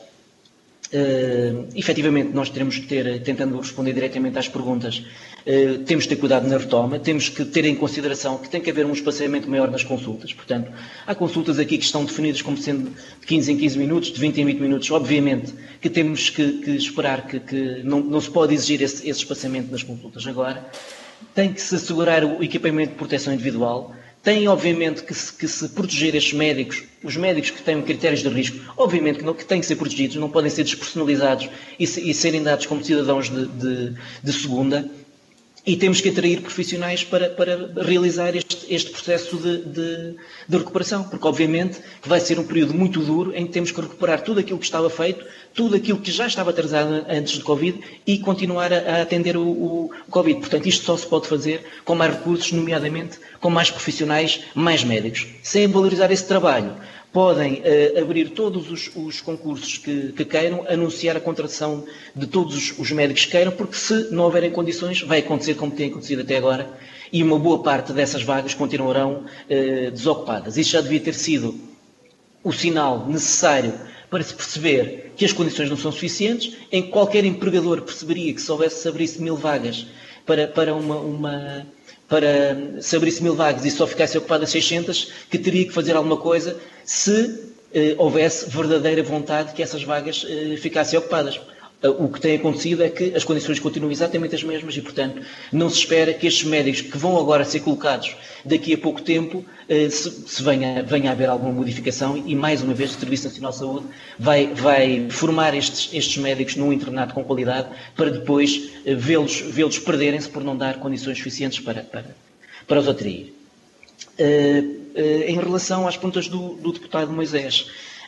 Uh, efetivamente, nós teremos que ter, tentando responder diretamente às perguntas, uh, temos que ter cuidado na retoma, temos que ter em consideração que tem que haver um espaçamento maior nas consultas. Portanto, há consultas aqui que estão definidas como sendo de quinze em quinze minutos, de vinte em vinte minutos. Obviamente que temos que, que esperar que, que não, não se pode exigir esse, esse espaçamento nas consultas. Agora, tem que se assegurar o equipamento de proteção individual, Tem, obviamente, que se, que se proteger estes médicos, os médicos que têm critérios de risco, obviamente que, não, que têm que ser protegidos, não podem ser despersonalizados e, e serem dados como cidadãos de, de, de segunda. E temos que atrair profissionais para, para realizar este, este processo de, de, de recuperação, porque obviamente vai ser um período muito duro em que temos que recuperar tudo aquilo que estava feito, tudo aquilo que já estava atrasado antes do Covid e continuar a, a atender o, o Covid. Portanto, isto só se pode fazer com mais recursos, nomeadamente com mais profissionais, mais médicos. Sem valorizar esse trabalho, podem uh, abrir todos os, os concursos que, que queiram, anunciar a contratação de todos os, os médicos que queiram, porque se não houverem condições, vai acontecer como tem acontecido até agora, e uma boa parte dessas vagas continuarão uh, desocupadas. Isso já devia ter sido o sinal necessário para se perceber que as condições não são suficientes, em que qualquer empregador perceberia que se houvesse, se abrisse mil vagas para, para uma... uma para se abrisse mil vagas e só ficasse ocupadas seiscentas, que teria que fazer alguma coisa se eh, houvesse verdadeira vontade que essas vagas eh, ficassem ocupadas. O que tem acontecido é que as condições continuam exatamente as mesmas e, portanto, não se espera que estes médicos que vão agora ser colocados daqui a pouco tempo eh, se, se venha, venha a haver alguma modificação e, mais uma vez, o Serviço Nacional de Saúde vai, vai formar estes, estes médicos num internato com qualidade para depois eh, vê-los, vê-los perderem-se por não dar condições suficientes para, para, para os atrair. Eh, eh, em relação às perguntas do, do deputado Moisés,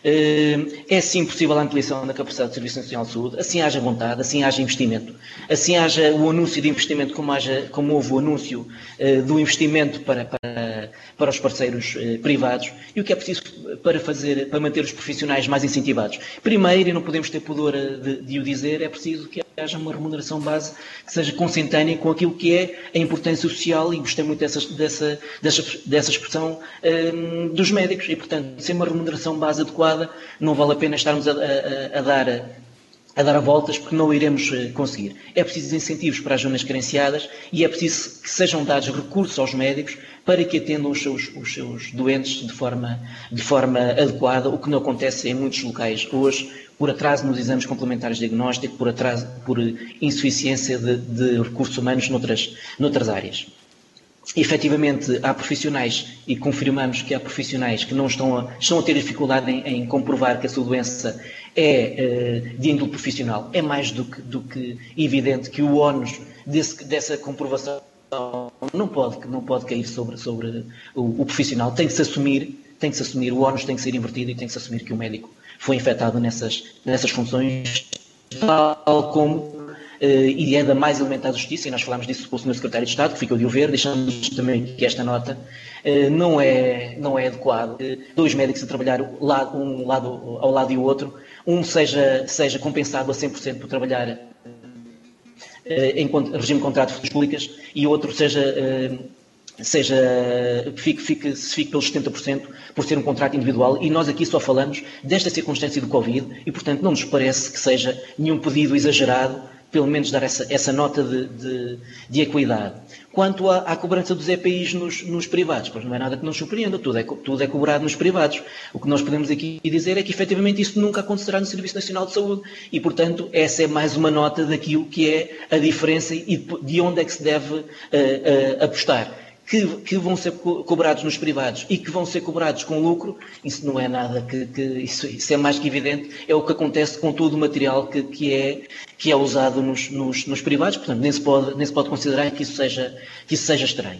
é sim possível a ampliação da capacidade do Serviço Nacional de Saúde, assim haja vontade, assim haja investimento, assim haja o anúncio de investimento como, haja, como houve o anúncio uh, do investimento para, para, para os parceiros uh, privados, e o que é preciso para, fazer, para manter os profissionais mais incentivados. Primeiro, e não podemos ter pudor de, de o dizer, é preciso que haja uma remuneração base que seja consentânea com aquilo que é a importância social, e gostei muito dessa, dessa, dessa, dessa expressão um, dos médicos, e portanto, sem uma remuneração base adequada, não vale a pena estarmos a, a, a, dar, a, a dar a voltas, porque não o iremos conseguir. É preciso incentivos para as zonas carenciadas e é preciso que sejam dados recursos aos médicos para que atendam os seus, os seus doentes de forma, de forma adequada, o que não acontece em muitos locais hoje, por atraso nos exames complementares de diagnóstico, por, atraso, por insuficiência de, de recursos humanos noutras, noutras áreas. Efetivamente, há profissionais, e confirmamos que há profissionais que não estão a, estão a ter dificuldade em, em comprovar que a sua doença é uh, de índole profissional. É mais do que, do que evidente que o ónus desse, dessa comprovação não pode, não pode cair sobre, sobre o, o profissional. Tem que se assumir, tem que se assumir, o ónus tem que ser invertido e tem que se assumir que o médico foi infectado nessas, nessas funções, tal como Uh, e é da mais elementar justiça, e nós falámos disso com o senhor Secretário de Estado, que ficou de o ver, deixando também que esta nota uh, não, é, não é adequado. Uh, dois médicos a trabalhar lado, um lado ao lado e o outro, um seja, seja compensado a cem por cento por trabalhar uh, em regime de contrato de funções públicas e o outro seja... Uh, seja, fique, fique, se fique pelos setenta por cento por ser um contrato individual, e nós aqui só falamos desta circunstância do Covid e, portanto, não nos parece que seja nenhum pedido exagerado, pelo menos dar essa, essa nota de, de, de equidade. Quanto à, à cobrança dos E P Is nos, nos privados, pois não é nada que nos surpreenda, tudo é, tudo é cobrado nos privados. O que nós podemos aqui dizer é que, efetivamente, isso nunca acontecerá no Serviço Nacional de Saúde e, portanto, essa é mais uma nota daquilo que é a diferença e de onde é que se deve uh, uh, apostar. Que, que vão ser co cobrados nos privados e que vão ser cobrados com lucro, isso não é nada que... que isso, isso é mais que evidente, é o que acontece com todo o material que, que, é, que é usado nos, nos, nos privados, portanto, nem se pode, nem se pode considerar que isso seja, que isso seja estranho.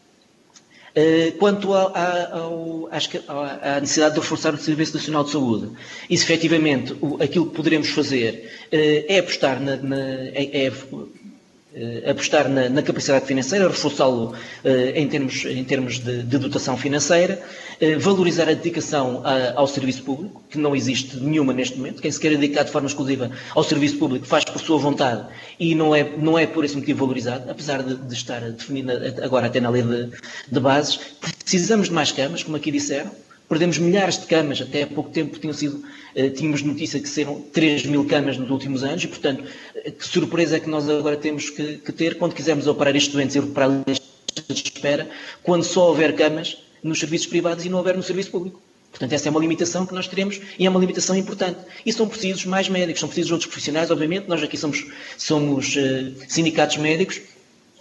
Uh, quanto a, a, ao, à necessidade de reforçar o Serviço Nacional de Saúde, isso, efetivamente, o, aquilo que poderemos fazer uh, é apostar na... na é, é, Uh, apostar na, na capacidade financeira, reforçá-lo uh, em termos, em termos de, de dotação financeira, uh, valorizar a dedicação a, ao serviço público, que não existe nenhuma neste momento. Quem se quer dedicar de forma exclusiva ao serviço público faz por sua vontade e não é, não é por esse motivo valorizado, apesar de, de estar definida agora até na lei de, de bases. Precisamos de mais camas, como aqui disseram. Perdemos milhares de camas, até há pouco tempo tinham sido, uh, tínhamos notícia que serão três mil camas nos últimos anos e, portanto, uh, que surpresa é que nós agora temos que, que ter quando quisermos operar estes doentes e recuperar a lista de espera, quando só houver camas nos serviços privados e não houver no serviço público. Portanto, essa é uma limitação que nós teremos e é uma limitação importante. E são precisos mais médicos, são precisos outros profissionais, obviamente. Nós aqui somos, somos uh, sindicatos médicos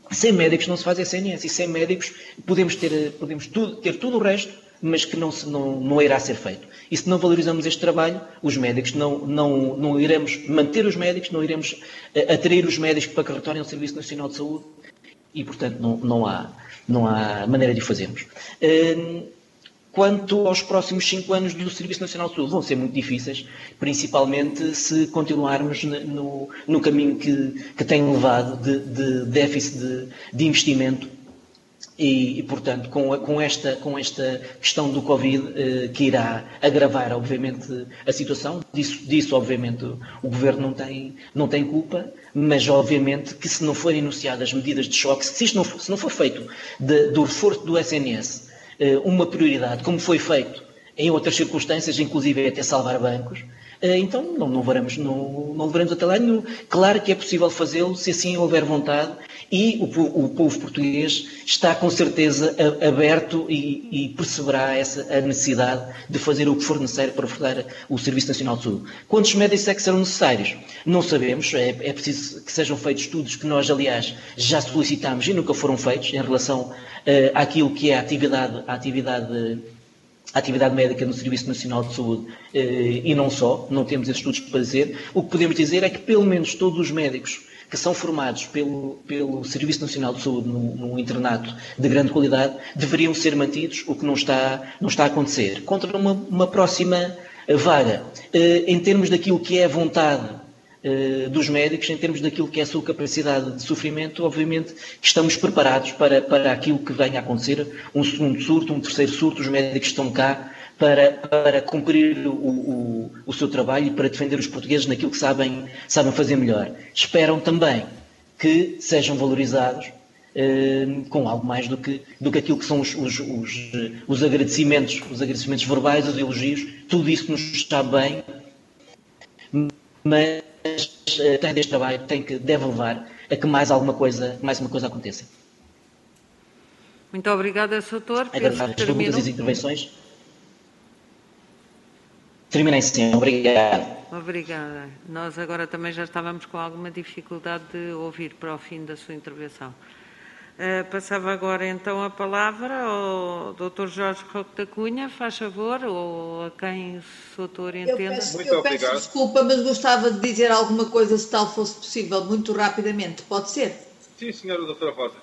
Sem médicos não se faz S N S, e sem médicos podemos ter, podemos tudo, ter tudo o resto, mas que não, se, não, não irá ser feito. E se não valorizamos este trabalho, os médicos não, não, não iremos manter os médicos, não iremos uh, atrair os médicos para que retornem ao Serviço Nacional de Saúde e, portanto, não, não, há, não há maneira de o fazermos. Uh, Quanto aos próximos cinco anos do Serviço Nacional de Saúde, vão ser muito difíceis, principalmente se continuarmos no, no caminho que, que tem levado de, de déficit de, de investimento e, e portanto, com, com, esta, com esta questão do Covid, eh, que irá agravar, obviamente, a situação. Disso, disso obviamente, o Governo não tem, não tem culpa, mas, obviamente, que se não forem enunciadas medidas de choque, se isto não for, se não for feito de, do reforço do S N S, uma prioridade, como foi feito em outras circunstâncias, inclusive até salvar bancos, então não, não, veremos, não, não levaremos até lá nenhum. Claro que é possível fazê-lo se assim houver vontade e o, o povo português está com certeza aberto e, e perceberá essa, a necessidade de fazer o que for necessário para reforçar o Serviço Nacional de Saúde. Quantos médicos é que serão necessários? Não sabemos, é, é preciso que sejam feitos estudos que nós, aliás, já solicitámos e nunca foram feitos em relação Uh, àquilo que é a atividade, a atividade, a atividade médica no Serviço Nacional de Saúde uh, e não só, não temos esses estudos para dizer. O que podemos dizer é que pelo menos todos os médicos que são formados pelo, pelo Serviço Nacional de Saúde num, num internato de grande qualidade deveriam ser mantidos, o que não está, não está a acontecer. Contra uma, uma próxima vaga, uh, em termos daquilo que é a vontade dos médicos, em termos daquilo que é a sua capacidade de sofrimento, obviamente que estamos preparados para, para aquilo que venha a acontecer, um segundo surto, um terceiro surto, os médicos estão cá para, para cumprir o, o, o seu trabalho e para defender os portugueses naquilo que sabem, sabem fazer melhor. Esperam também que sejam valorizados eh, com algo mais do que, do que aquilo que são os, os, os, os agradecimentos, os agradecimentos verbais, os elogios, tudo isso nos está bem, mas tem deste trabalho, tem que, deve levar a que mais alguma coisa, mais uma coisa aconteça. Muito obrigada, doutor. Agradeço as perguntas e as intervenções. Terminei sim, obrigado. Obrigada. Nós agora também já estávamos com alguma dificuldade de ouvir para o fim da sua intervenção. Uh, passava agora então a palavra ao doutor Jorge Roque da Cunha, faz favor, ou a quem o doutor entenda. Eu peço, eu peço desculpa, mas gostava de dizer alguma coisa, se tal fosse possível, muito rapidamente. Pode ser? Sim, senhora doutora Rosa.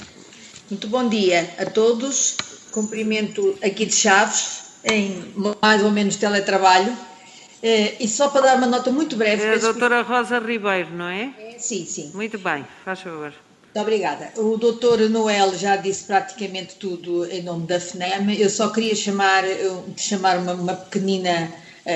Muito bom dia a todos. Cumprimento aqui de Chaves, em mais ou menos teletrabalho. Uh, e só para dar uma nota muito breve... É a doutora que... Rosa Ribeiro, não é? é? Sim, sim. Muito bem, faz favor. Muito obrigada. O doutor Noel já disse praticamente tudo em nome da F N E M. Eu só queria chamar, chamar uma, uma pequenina,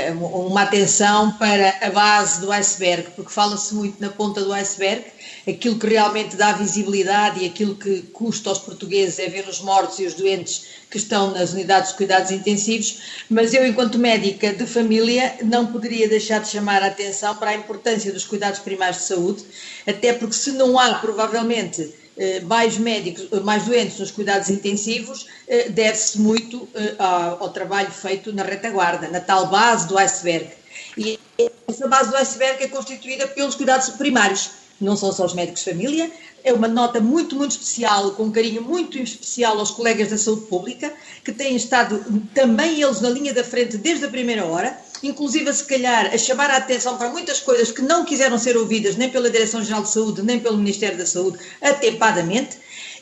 uma atenção para a base do iceberg, porque fala-se muito na ponta do iceberg. Aquilo que realmente dá visibilidade e aquilo que custa aos portugueses é ver os mortos e os doentes que estão nas unidades de cuidados intensivos, mas eu, enquanto médica de família, não poderia deixar de chamar a atenção para a importância dos cuidados primários de saúde, até porque se não há, provavelmente, mais médicos, mais doentes nos cuidados intensivos, deve-se muito ao, ao trabalho feito na retaguarda, na tal base do iceberg. E essa base do iceberg é constituída pelos cuidados primários. Não são só os médicos de família, é uma nota muito, muito especial, com um carinho muito especial aos colegas da saúde pública, que têm estado também eles na linha da frente desde a primeira hora, inclusive, se calhar, a chamar a atenção para muitas coisas que não quiseram ser ouvidas nem pela Direção-Geral de Saúde, nem pelo Ministério da Saúde, atempadamente,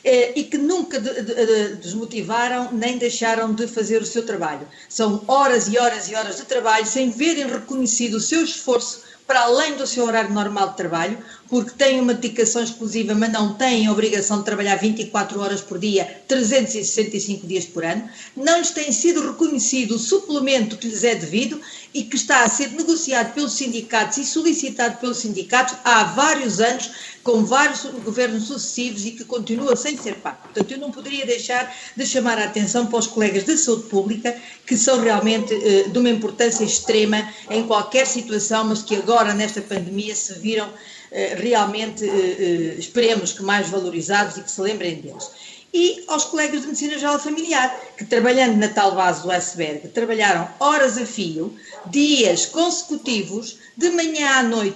e que nunca de, de, de desmotivaram nem deixaram de fazer o seu trabalho. São horas e horas e horas de trabalho sem verem reconhecido o seu esforço para além do seu horário normal de trabalho, porque têm uma dedicação exclusiva, mas não têm a obrigação de trabalhar vinte e quatro horas por dia, trezentos e sessenta e cinco dias por ano, não lhes tem sido reconhecido o suplemento que lhes é devido e que está a ser negociado pelos sindicatos e solicitado pelos sindicatos há vários anos, com vários governos sucessivos e que continua sem ser pago. Portanto, eu não poderia deixar de chamar a atenção para os colegas da saúde pública, que são realmente eh, de uma importância extrema em qualquer situação, mas que agora, nesta pandemia, se viram eh, realmente, eh, eh, esperemos que mais valorizados e que se lembrem deles. E aos colegas de Medicina Geral Familiar, que trabalhando na tal base do iceberg, trabalharam horas a fio, dias consecutivos, de manhã à noite,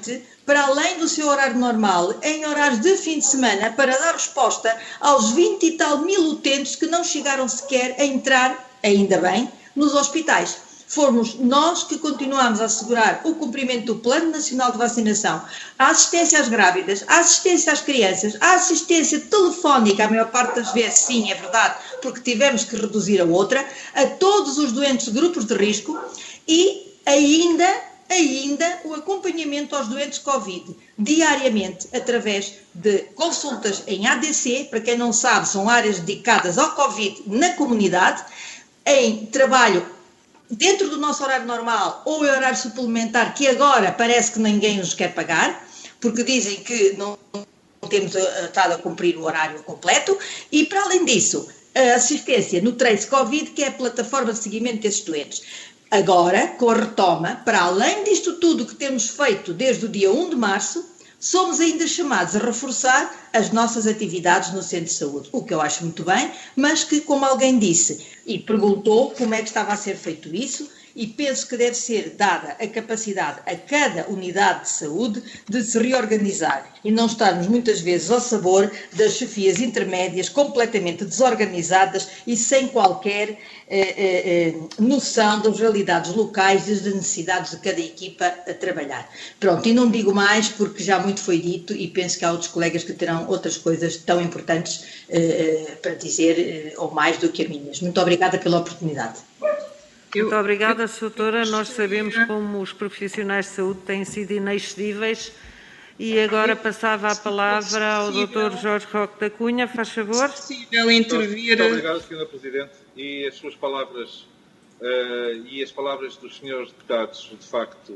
para além do seu horário normal, em horários de fim de semana, para dar resposta aos vinte e tal mil utentes que não chegaram sequer a entrar, ainda bem, nos hospitais. Fomos nós que continuamos a assegurar o cumprimento do Plano Nacional de Vacinação, a assistência às grávidas, a assistência às crianças, a assistência telefónica, a maior parte das vezes, sim, é verdade, porque tivemos que reduzir a outra, a todos os doentes de grupos de risco e ainda, ainda o acompanhamento aos doentes Covid, diariamente, através de consultas em A D C, para quem não sabe, são áreas dedicadas ao Covid na comunidade, em trabalho dentro do nosso horário normal ou em horário suplementar, que agora parece que ninguém nos quer pagar, porque dizem que não temos estado a cumprir o horário completo, e para além disso, a assistência no Trace Covid, que é a plataforma de seguimento desses doentes. Agora, com a retoma, para além disto tudo que temos feito desde o dia um de março, somos ainda chamados a reforçar as nossas atividades no centro de saúde, o que eu acho muito bem, mas que, como alguém disse e perguntou como é que estava a ser feito isso, e penso que deve ser dada a capacidade a cada unidade de saúde de se reorganizar e não estarmos muitas vezes ao sabor das chefias intermédias completamente desorganizadas e sem qualquer eh, eh, noção das realidades locais e das necessidades de cada equipa a trabalhar. Pronto, e não digo mais porque já muito foi dito e penso que há outros colegas que terão outras coisas tão importantes eh, para dizer, eh, ou mais do que as minhas. Muito obrigada pela oportunidade. Muito obrigada, doutora. Nós sabemos como os profissionais de saúde têm sido inexcedíveis e agora passava a palavra ao doutor Jorge Roque da Cunha, faz favor. Possível intervir. Muito obrigado, senhora Presidente, e as suas palavras uh, e as palavras dos senhores deputados, de facto,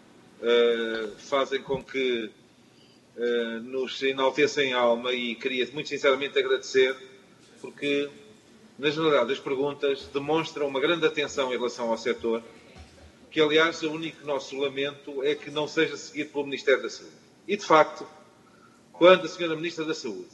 uh, fazem com que uh, nos enaltecem a alma e queria muito sinceramente agradecer, porque na generalidade das perguntas, demonstram uma grande atenção em relação ao setor, que, aliás, o único nosso lamento é que não seja seguido pelo Ministério da Saúde. E, de facto, quando a senhora Ministra da Saúde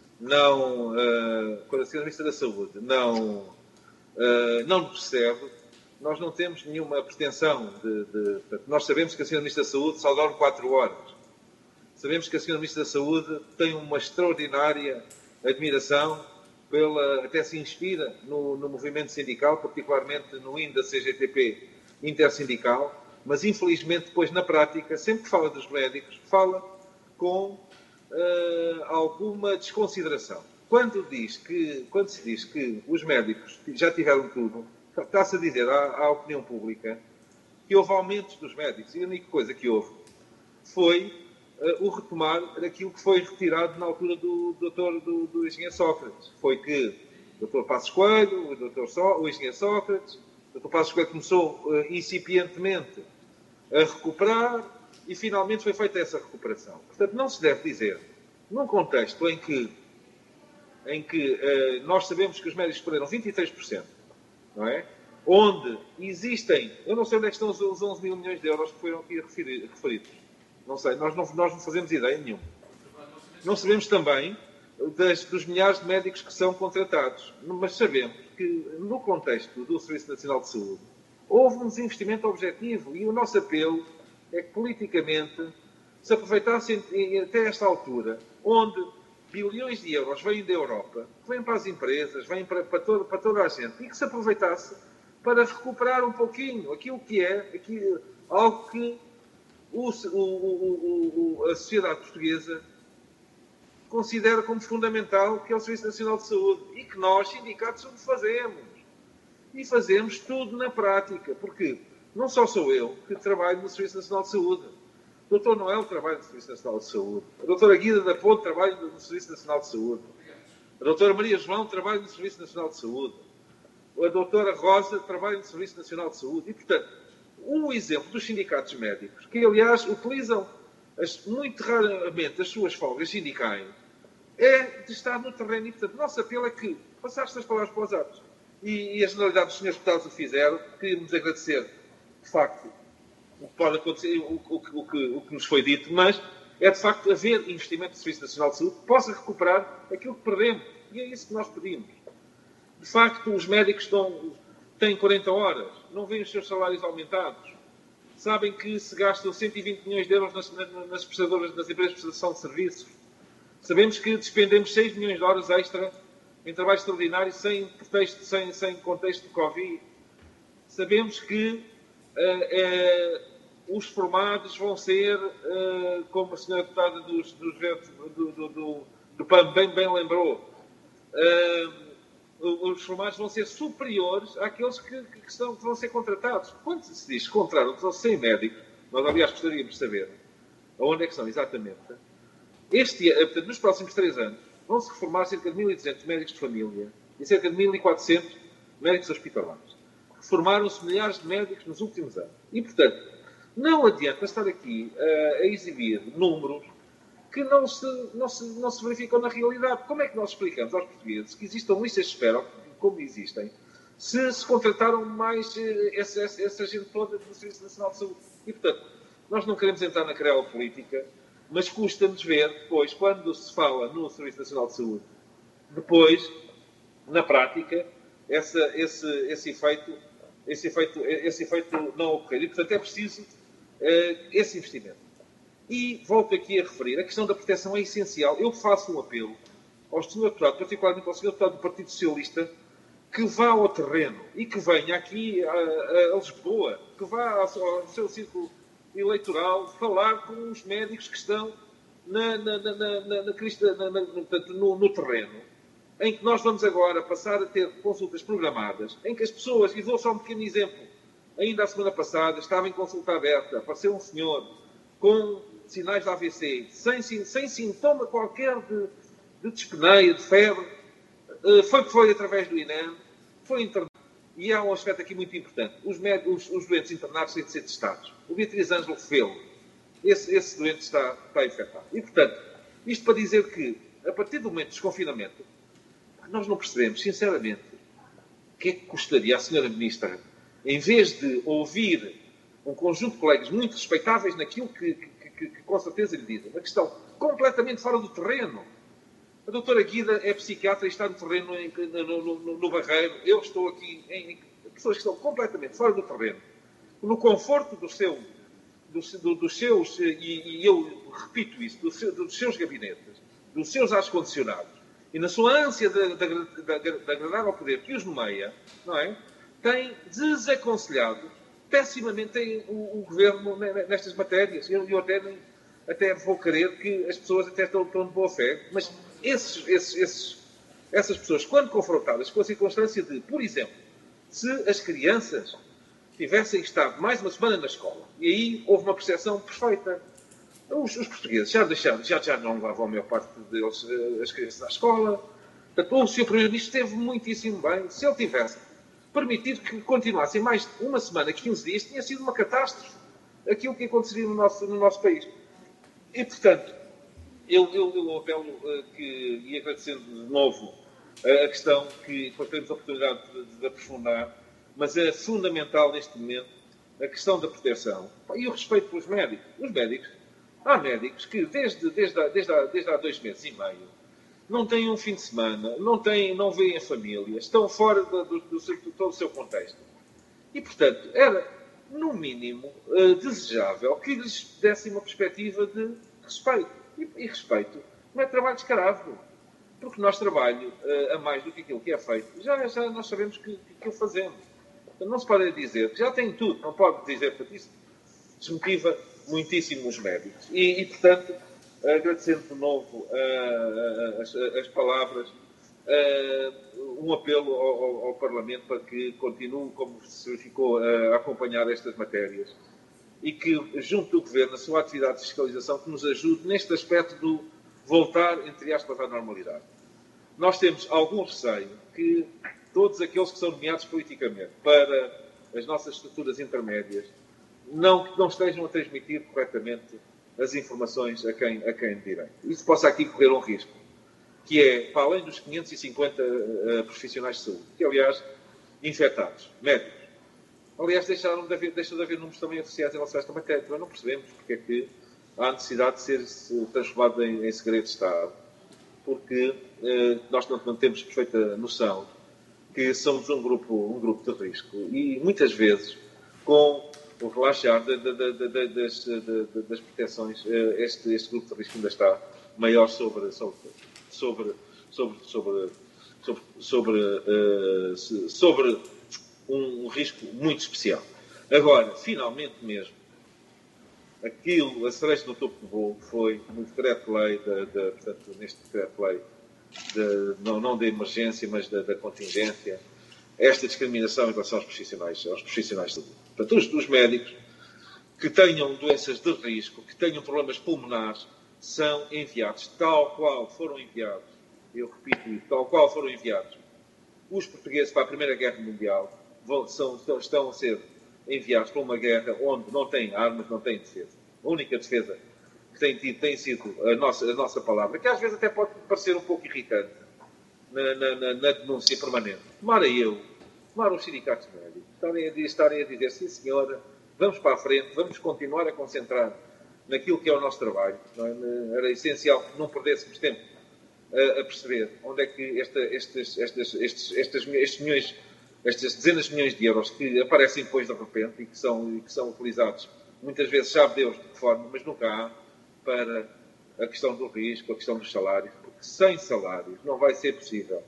não, uh, quando a senhora Ministra da Saúde não, uh, não percebe, nós não temos nenhuma pretensão de, de... Nós sabemos que a senhora Ministra da Saúde só dorme quatro horas. Sabemos que a senhora Ministra da Saúde tem uma extraordinária admiração pela, até se inspira no, no movimento sindical, particularmente no I N da C G T P intersindical, mas infelizmente depois na prática, sempre que fala dos médicos, fala com uh, alguma desconsideração. Quando, diz que, quando se diz que os médicos já tiveram tudo, está-se a dizer à, à opinião pública que houve aumentos dos médicos e a única coisa que houve foi Uh, o retomar daquilo que foi retirado na altura do doutor do, do engenheiro Sócrates. Foi que o doutor Passos Coelho, o, doutor so, o engenheiro Sócrates, o doutor Passos Coelho começou uh, incipientemente a recuperar e finalmente foi feita essa recuperação. Portanto, não se deve dizer, num contexto em que, em que uh, nós sabemos que os médicos perderam vinte e três por cento, não é? Onde existem, eu não sei onde é que estão os, os onze mil milhões de euros que foram aqui referidos. Não sei, nós não, nós não fazemos ideia nenhuma. Não sabemos também das, dos milhares de médicos que são contratados, mas sabemos que, no contexto do Serviço Nacional de Saúde, houve um desinvestimento objetivo e o nosso apelo é que, politicamente, se aproveitassem até esta altura, onde bilhões de euros vêm da Europa, que vêm para as empresas, vêm para, para, toda, para toda a gente, e que se aproveitasse para recuperar um pouquinho aquilo que é aquilo, algo que O, o, o, a sociedade portuguesa considera como fundamental, que é o Serviço Nacional de Saúde, e que nós, sindicatos, o fazemos. E fazemos tudo na prática, porque não só sou eu que trabalho no Serviço Nacional de Saúde. O doutor Noel trabalha no Serviço Nacional de Saúde. A doutora Guida da Ponte trabalha no Serviço Nacional de Saúde. A doutora Maria João trabalha no Serviço Nacional de Saúde. A doutora Rosa trabalha no Serviço Nacional de Saúde. E, portanto, o exemplo dos sindicatos médicos, que, aliás, utilizam as, muito raramente as suas folgas sindicais, é de estar no terreno. E, portanto, o nosso apelo é que passaste estas palavras para os atos. E, e a generalidade dos senhores deputados o fizeram. Queríamos agradecer, de facto, o que pode acontecer, o, o, o, que, o que nos foi dito, mas é, de facto, haver investimento do Serviço Nacional de Saúde que possa recuperar aquilo que perdemos. E é isso que nós pedimos. De facto, os médicos estão... têm quarenta horas, não veem os seus salários aumentados. Sabem que se gastam cento e vinte milhões de euros nas, nas, prestadoras, nas empresas de prestação de serviços. Sabemos que despendemos seis milhões de horas extra em trabalho extraordinário sem contexto, sem, sem contexto de Covid. Sabemos que uh, uh, os formados vão ser, uh, como a senhora deputada dos, dos, do, do, do, do P A M bem, bem lembrou, uh, os formados vão ser superiores àqueles que, que, que, estão, que vão ser contratados. Quando se diz que contratam cem médicos, nós aliás gostaríamos de saber aonde é que são exatamente. Este, portanto, nos próximos três anos vão-se reformar cerca de mil e duzentos médicos de família e cerca de mil e quatrocentos médicos hospitalares. Reformaram-se milhares de médicos nos últimos anos. E, portanto, não adianta estar aqui uh, a exibir números que não se, não, se, não se verificam na realidade. Como é que nós explicamos aos portugueses que existam listas de espera, como existem, se se contrataram mais uh, essa, essa, essa gente toda do Serviço Nacional de Saúde? E, portanto, nós não queremos entrar na querela política, mas custa-nos ver, depois, quando se fala no Serviço Nacional de Saúde, depois, na prática, essa, esse, esse, efeito, esse, efeito, esse efeito não ocorrer. E, portanto, é preciso uh, esse investimento. E volto aqui a referir, a questão da proteção é essencial. Eu faço um apelo ao senhor deputado, particularmente ao senhor deputado do Partido Socialista, que vá ao terreno e que venha aqui a, a, a Lisboa, que vá ao, ao seu círculo eleitoral falar com os médicos que estão na, na, na, na, na, na, na, no, no terreno, em que nós vamos agora passar a ter consultas programadas, em que as pessoas, e dou só um pequeno exemplo, ainda a semana passada estava em consulta aberta, apareceu um senhor com sinais de A V C, sem, sem sintoma qualquer de, de dispneia, de febre, foi que foi através do I N E M, foi internado. E há um aspecto aqui muito importante. Os, os, os doentes internados têm de ser testados. O Beatriz Ângelo fê-lo. Esse, esse doente está, está infectado. E, portanto, isto para dizer que, a partir do momento do desconfinamento, nós não percebemos, sinceramente, o que é que custaria à senhora Ministra, em vez de ouvir um conjunto de colegas muito respeitáveis naquilo que, que, que, que com certeza lhe dizem, uma questão completamente fora do terreno. A doutora Guida é psiquiatra e está no terreno, no, no, no Barreiro. Eu estou aqui em, em pessoas que estão completamente fora do terreno, no conforto do seu, do, do, dos seus, e, e eu repito isso, do seu, dos seus gabinetes, dos seus ar-condicionados, e na sua ânsia de, de, de, de, de agradar ao poder que os nomeia, não é? Tem desaconselhado pessimamente o, o governo nestas matérias. Eu, eu até, até vou querer que as pessoas até estão, estão de boa fé, mas esses, esses, esses, essas pessoas, quando confrontadas com a circunstância de, por exemplo, se as crianças tivessem estado mais uma semana na escola, e aí houve uma percepção perfeita. Os, os portugueses já, deixaram, já, já não levavam a maior parte deles as crianças à escola. Portanto, o senhor Primeiro-Ministro esteve muitíssimo bem. Se ele tivesse permitido que continuassem mais uma semana, quinze dias, tinha sido uma catástrofe aquilo que aconteceria no nosso, no nosso país. E, portanto, eu, eu, eu apelo uh, que, e agradecendo de novo uh, a questão que depois teremos a oportunidade de, de aprofundar, mas é fundamental neste momento a questão da proteção e o respeito pelos médicos. Os médicos, há médicos que desde, desde, há, desde, há, desde há dois meses e meio não têm um fim de semana, não, têm, não veem a família, estão fora do, do, do, do todo o seu contexto. E, portanto, era, no mínimo, uh, desejável que lhes dessem uma perspectiva de respeito. E, e respeito não é trabalho descarado, porque nós trabalho uh, a mais do que aquilo que é feito. Já, já nós sabemos que, que o fazemos. Então, não se pode dizer que já tem tudo, não pode dizer, porque isso desmotiva muitíssimo os médicos. E, e portanto, agradecendo de novo uh, as, as palavras, uh, um apelo ao, ao, ao Parlamento para que continue, como se verificou, uh, a acompanhar estas matérias e que, junto do Governo, na sua atividade de fiscalização, que nos ajude neste aspecto do voltar, entre aspas, à normalidade. Nós temos algum receio que todos aqueles que são nomeados politicamente para as nossas estruturas intermédias não, não estejam a transmitir corretamente as informações a quem, a quem de direito. Isso possa aqui correr um risco, que é, para além dos quinhentos e cinquenta uh, profissionais de saúde, que, aliás, infectados, médicos, aliás, deixaram de haver, deixam de haver números também oficiais em relação a esta matéria. Mas não percebemos porque é que há necessidade de ser transformado em, em segredo de Estado, porque uh, nós não, não temos perfeita noção que somos um grupo, um grupo de risco e, muitas vezes, com o relaxar de, de, de, de, das, de, das proteções, este, este grupo de risco ainda está maior sobre, sobre, sobre, sobre, sobre, sobre, sobre, uh, sobre um, um risco muito especial. Agora, finalmente mesmo, aquilo, a cereja do topo do bolo foi no decreto-lei, de, de, portanto, neste decreto-lei, de, não, não da emergência, mas da, da contingência, esta discriminação em relação aos profissionais, aos profissionais de saúde. Portanto, os, os médicos que tenham doenças de risco, que tenham problemas pulmonares, são enviados tal qual foram enviados, eu repito isso, tal qual foram enviados os portugueses para a Primeira Guerra Mundial, vão, são, estão a ser enviados para uma guerra onde não têm armas, não têm defesa. A única defesa que tem tido tem sido a nossa, a nossa palavra, que às vezes até pode parecer um pouco irritante na, na, na, na denúncia permanente. Tomara eu, tomara os sindicatos médicos, estarem a, estarem a dizer, sim senhora, vamos para a frente, vamos continuar a concentrar naquilo que é o nosso trabalho. Não é? Era essencial que não perdêssemos tempo a, a perceber onde é que esta, estes, estes, estes, estes, estes milhões, estas dezenas de milhões de euros que aparecem depois de repente e que são, e que são utilizados, muitas vezes sabe Deus de que forma, mas nunca há, para a questão do risco, a questão dos salários, porque sem salários não vai ser possível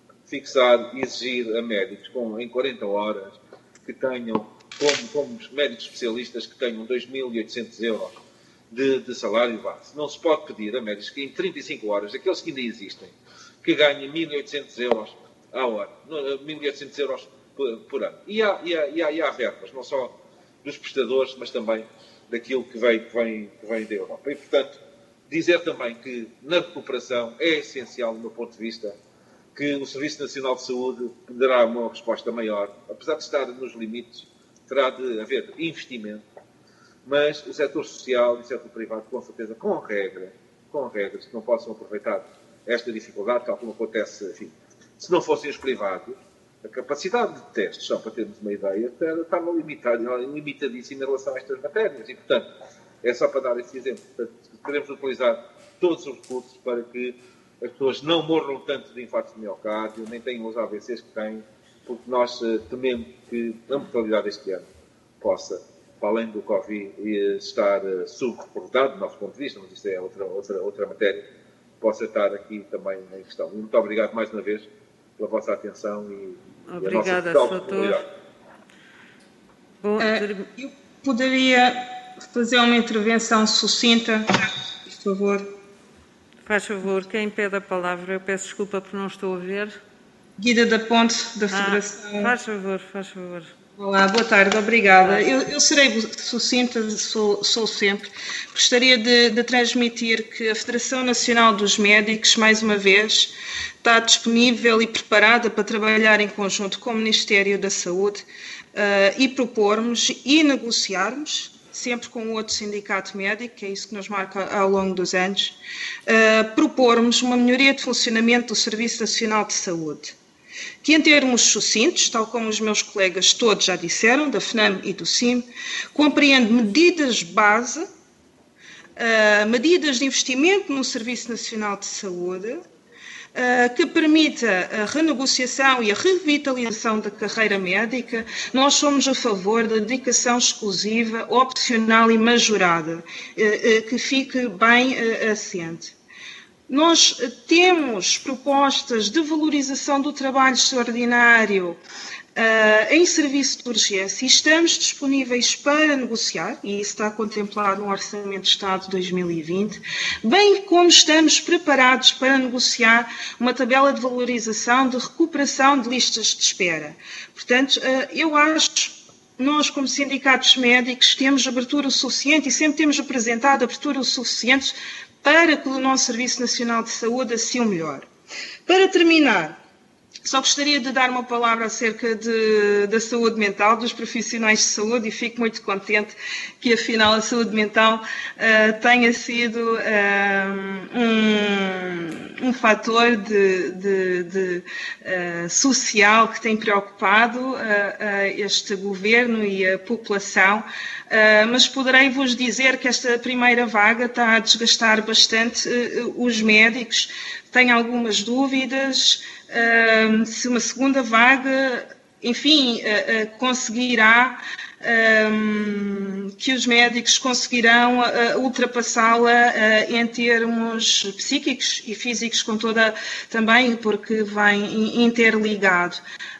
fixar e exigir a médicos com, em quarenta horas que tenham, como, como médicos especialistas, que tenham dois mil e oitocentos euros de, de salário base. Não se pode pedir a médicos que em trinta e cinco horas, aqueles que ainda existem, que ganhem mil e oitocentos euros à hora, mil e oitocentos euros por, por ano. E há, e, há, e, há, e há verbas, não só dos prestadores, mas também daquilo que vem, que, vem, que vem da Europa. E, portanto, dizer também que na recuperação é essencial, do meu ponto de vista, que o Serviço Nacional de Saúde dará uma resposta maior. Apesar de estar nos limites, terá de haver investimento, mas o setor social e o setor privado, com certeza, com regra, com regras que não possam aproveitar esta dificuldade, tal como acontece, enfim, se não fossem os privados, a capacidade de testes, só para termos uma ideia, estava limitada, limitadíssima em relação a estas matérias. E, portanto, é só para dar esse exemplo. Portanto, queremos utilizar todos os recursos para que as pessoas não morram tanto de infartos de miocárdio, nem tenham os A V Cs que têm, porque nós uh, tememos que a mortalidade este ano possa, para além do Covid, estar uh, subreportado, do nosso ponto de vista, mas isso é outra, outra, outra matéria, possa estar aqui também em questão. Muito obrigado mais uma vez pela vossa atenção e, obrigada, e a nossa doutor. Bom, uh, eu poderia fazer uma intervenção sucinta, por favor. Faz favor, quem pede a palavra, eu peço desculpa por não estou a ver. Guida da Ponte, da Federação. Ah, faz favor, faz favor. Olá, boa tarde, obrigada. Eu, eu serei sucinta, sou, sou sempre. Gostaria de, de transmitir que a Federação Nacional dos Médicos, mais uma vez, está disponível e preparada para trabalhar em conjunto com o Ministério da Saúde uh, e propormos e negociarmos, sempre com o outro sindicato médico, que é isso que nos marca ao longo dos anos, uh, propormos uma melhoria de funcionamento do Serviço Nacional de Saúde, que em termos sucintos, tal como os meus colegas todos já disseram, da FNAM e do C I M, compreende medidas base, uh, medidas de investimento no Serviço Nacional de Saúde, Uh, que permita a renegociação e a revitalização da carreira médica. Nós somos a favor da dedicação exclusiva, opcional e majorada, uh, uh, que fique bem uh, assente. Nós uh, temos propostas de valorização do trabalho extraordinário uh, em serviço de urgência e estamos disponíveis para negociar, e isso está contemplado no Orçamento de Estado de dois mil e vinte, bem como estamos preparados para negociar uma tabela de valorização de recuperação de listas de espera. Portanto, uh, eu acho... Nós, como sindicatos médicos, temos abertura suficiente e sempre temos apresentado abertura suficiente para que o nosso Serviço Nacional de Saúde assim o melhore. Para terminar, só gostaria de dar uma palavra acerca de, da saúde mental, dos profissionais de saúde, e fico muito contente que, afinal, a saúde mental uh, tenha sido uh, um, um fator de, de, de, uh, social que tem preocupado uh, uh, este governo e a população, uh, mas poderei vos dizer que esta primeira vaga está a desgastar bastante uh, os médicos. Tenho algumas dúvidas. Uh, se uma segunda vaga enfim, conseguirá, que os médicos conseguirão ultrapassá-la em termos psíquicos e físicos, com toda, também porque vem interligado.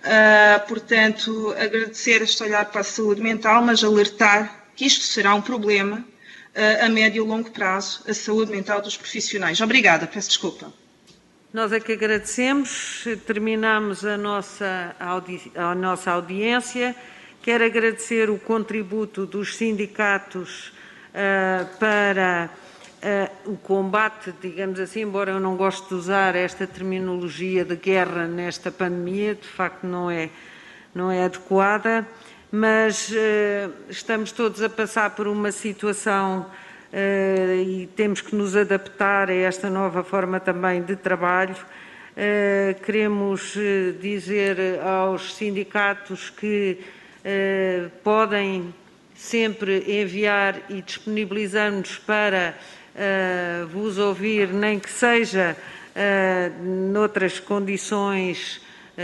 Portanto, agradecer este olhar para a saúde mental, mas alertar que isto será um problema a médio e longo prazo, a saúde mental dos profissionais. Obrigada, peço desculpa. Nós é que agradecemos, terminamos a nossa, audi a nossa audiência. Quero agradecer o contributo dos sindicatos uh, para uh, o combate, digamos assim, embora eu não goste de usar esta terminologia de guerra nesta pandemia, de facto não é, não é adequada, mas uh, estamos todos a passar por uma situação uh, e temos que nos adaptar a esta nova forma também de trabalho. Uh, queremos uh, dizer aos sindicatos que uh, podem sempre enviar e disponibilizar-nos para uh, vos ouvir, nem que seja uh, noutras condições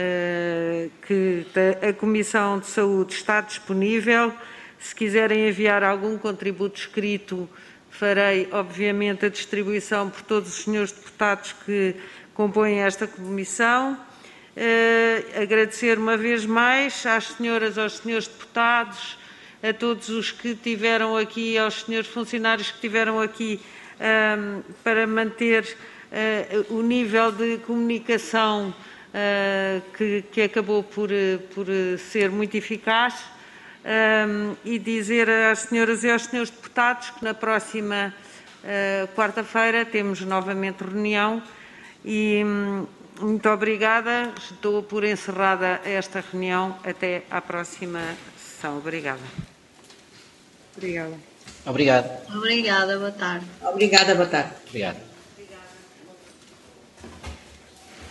uh, que a Comissão de Saúde está disponível. Se quiserem enviar algum contributo escrito, farei, obviamente, a distribuição por todos os senhores deputados que compõem esta comissão. Uh, agradecer uma vez mais às senhoras, aos senhores deputados, a todos os que tiveram aqui, aos senhores funcionários que tiveram aqui um, para manter uh, o nível de comunicação uh, que, que acabou por, por ser muito eficaz. Um, e dizer às senhoras e aos senhores deputados que na próxima uh, quarta-feira temos novamente reunião e um, muito obrigada. Estou por encerrada esta reunião. Até à próxima sessão. Obrigada. Obrigada. Obrigado. Obrigada, boa tarde. Obrigada, boa tarde. Obrigado.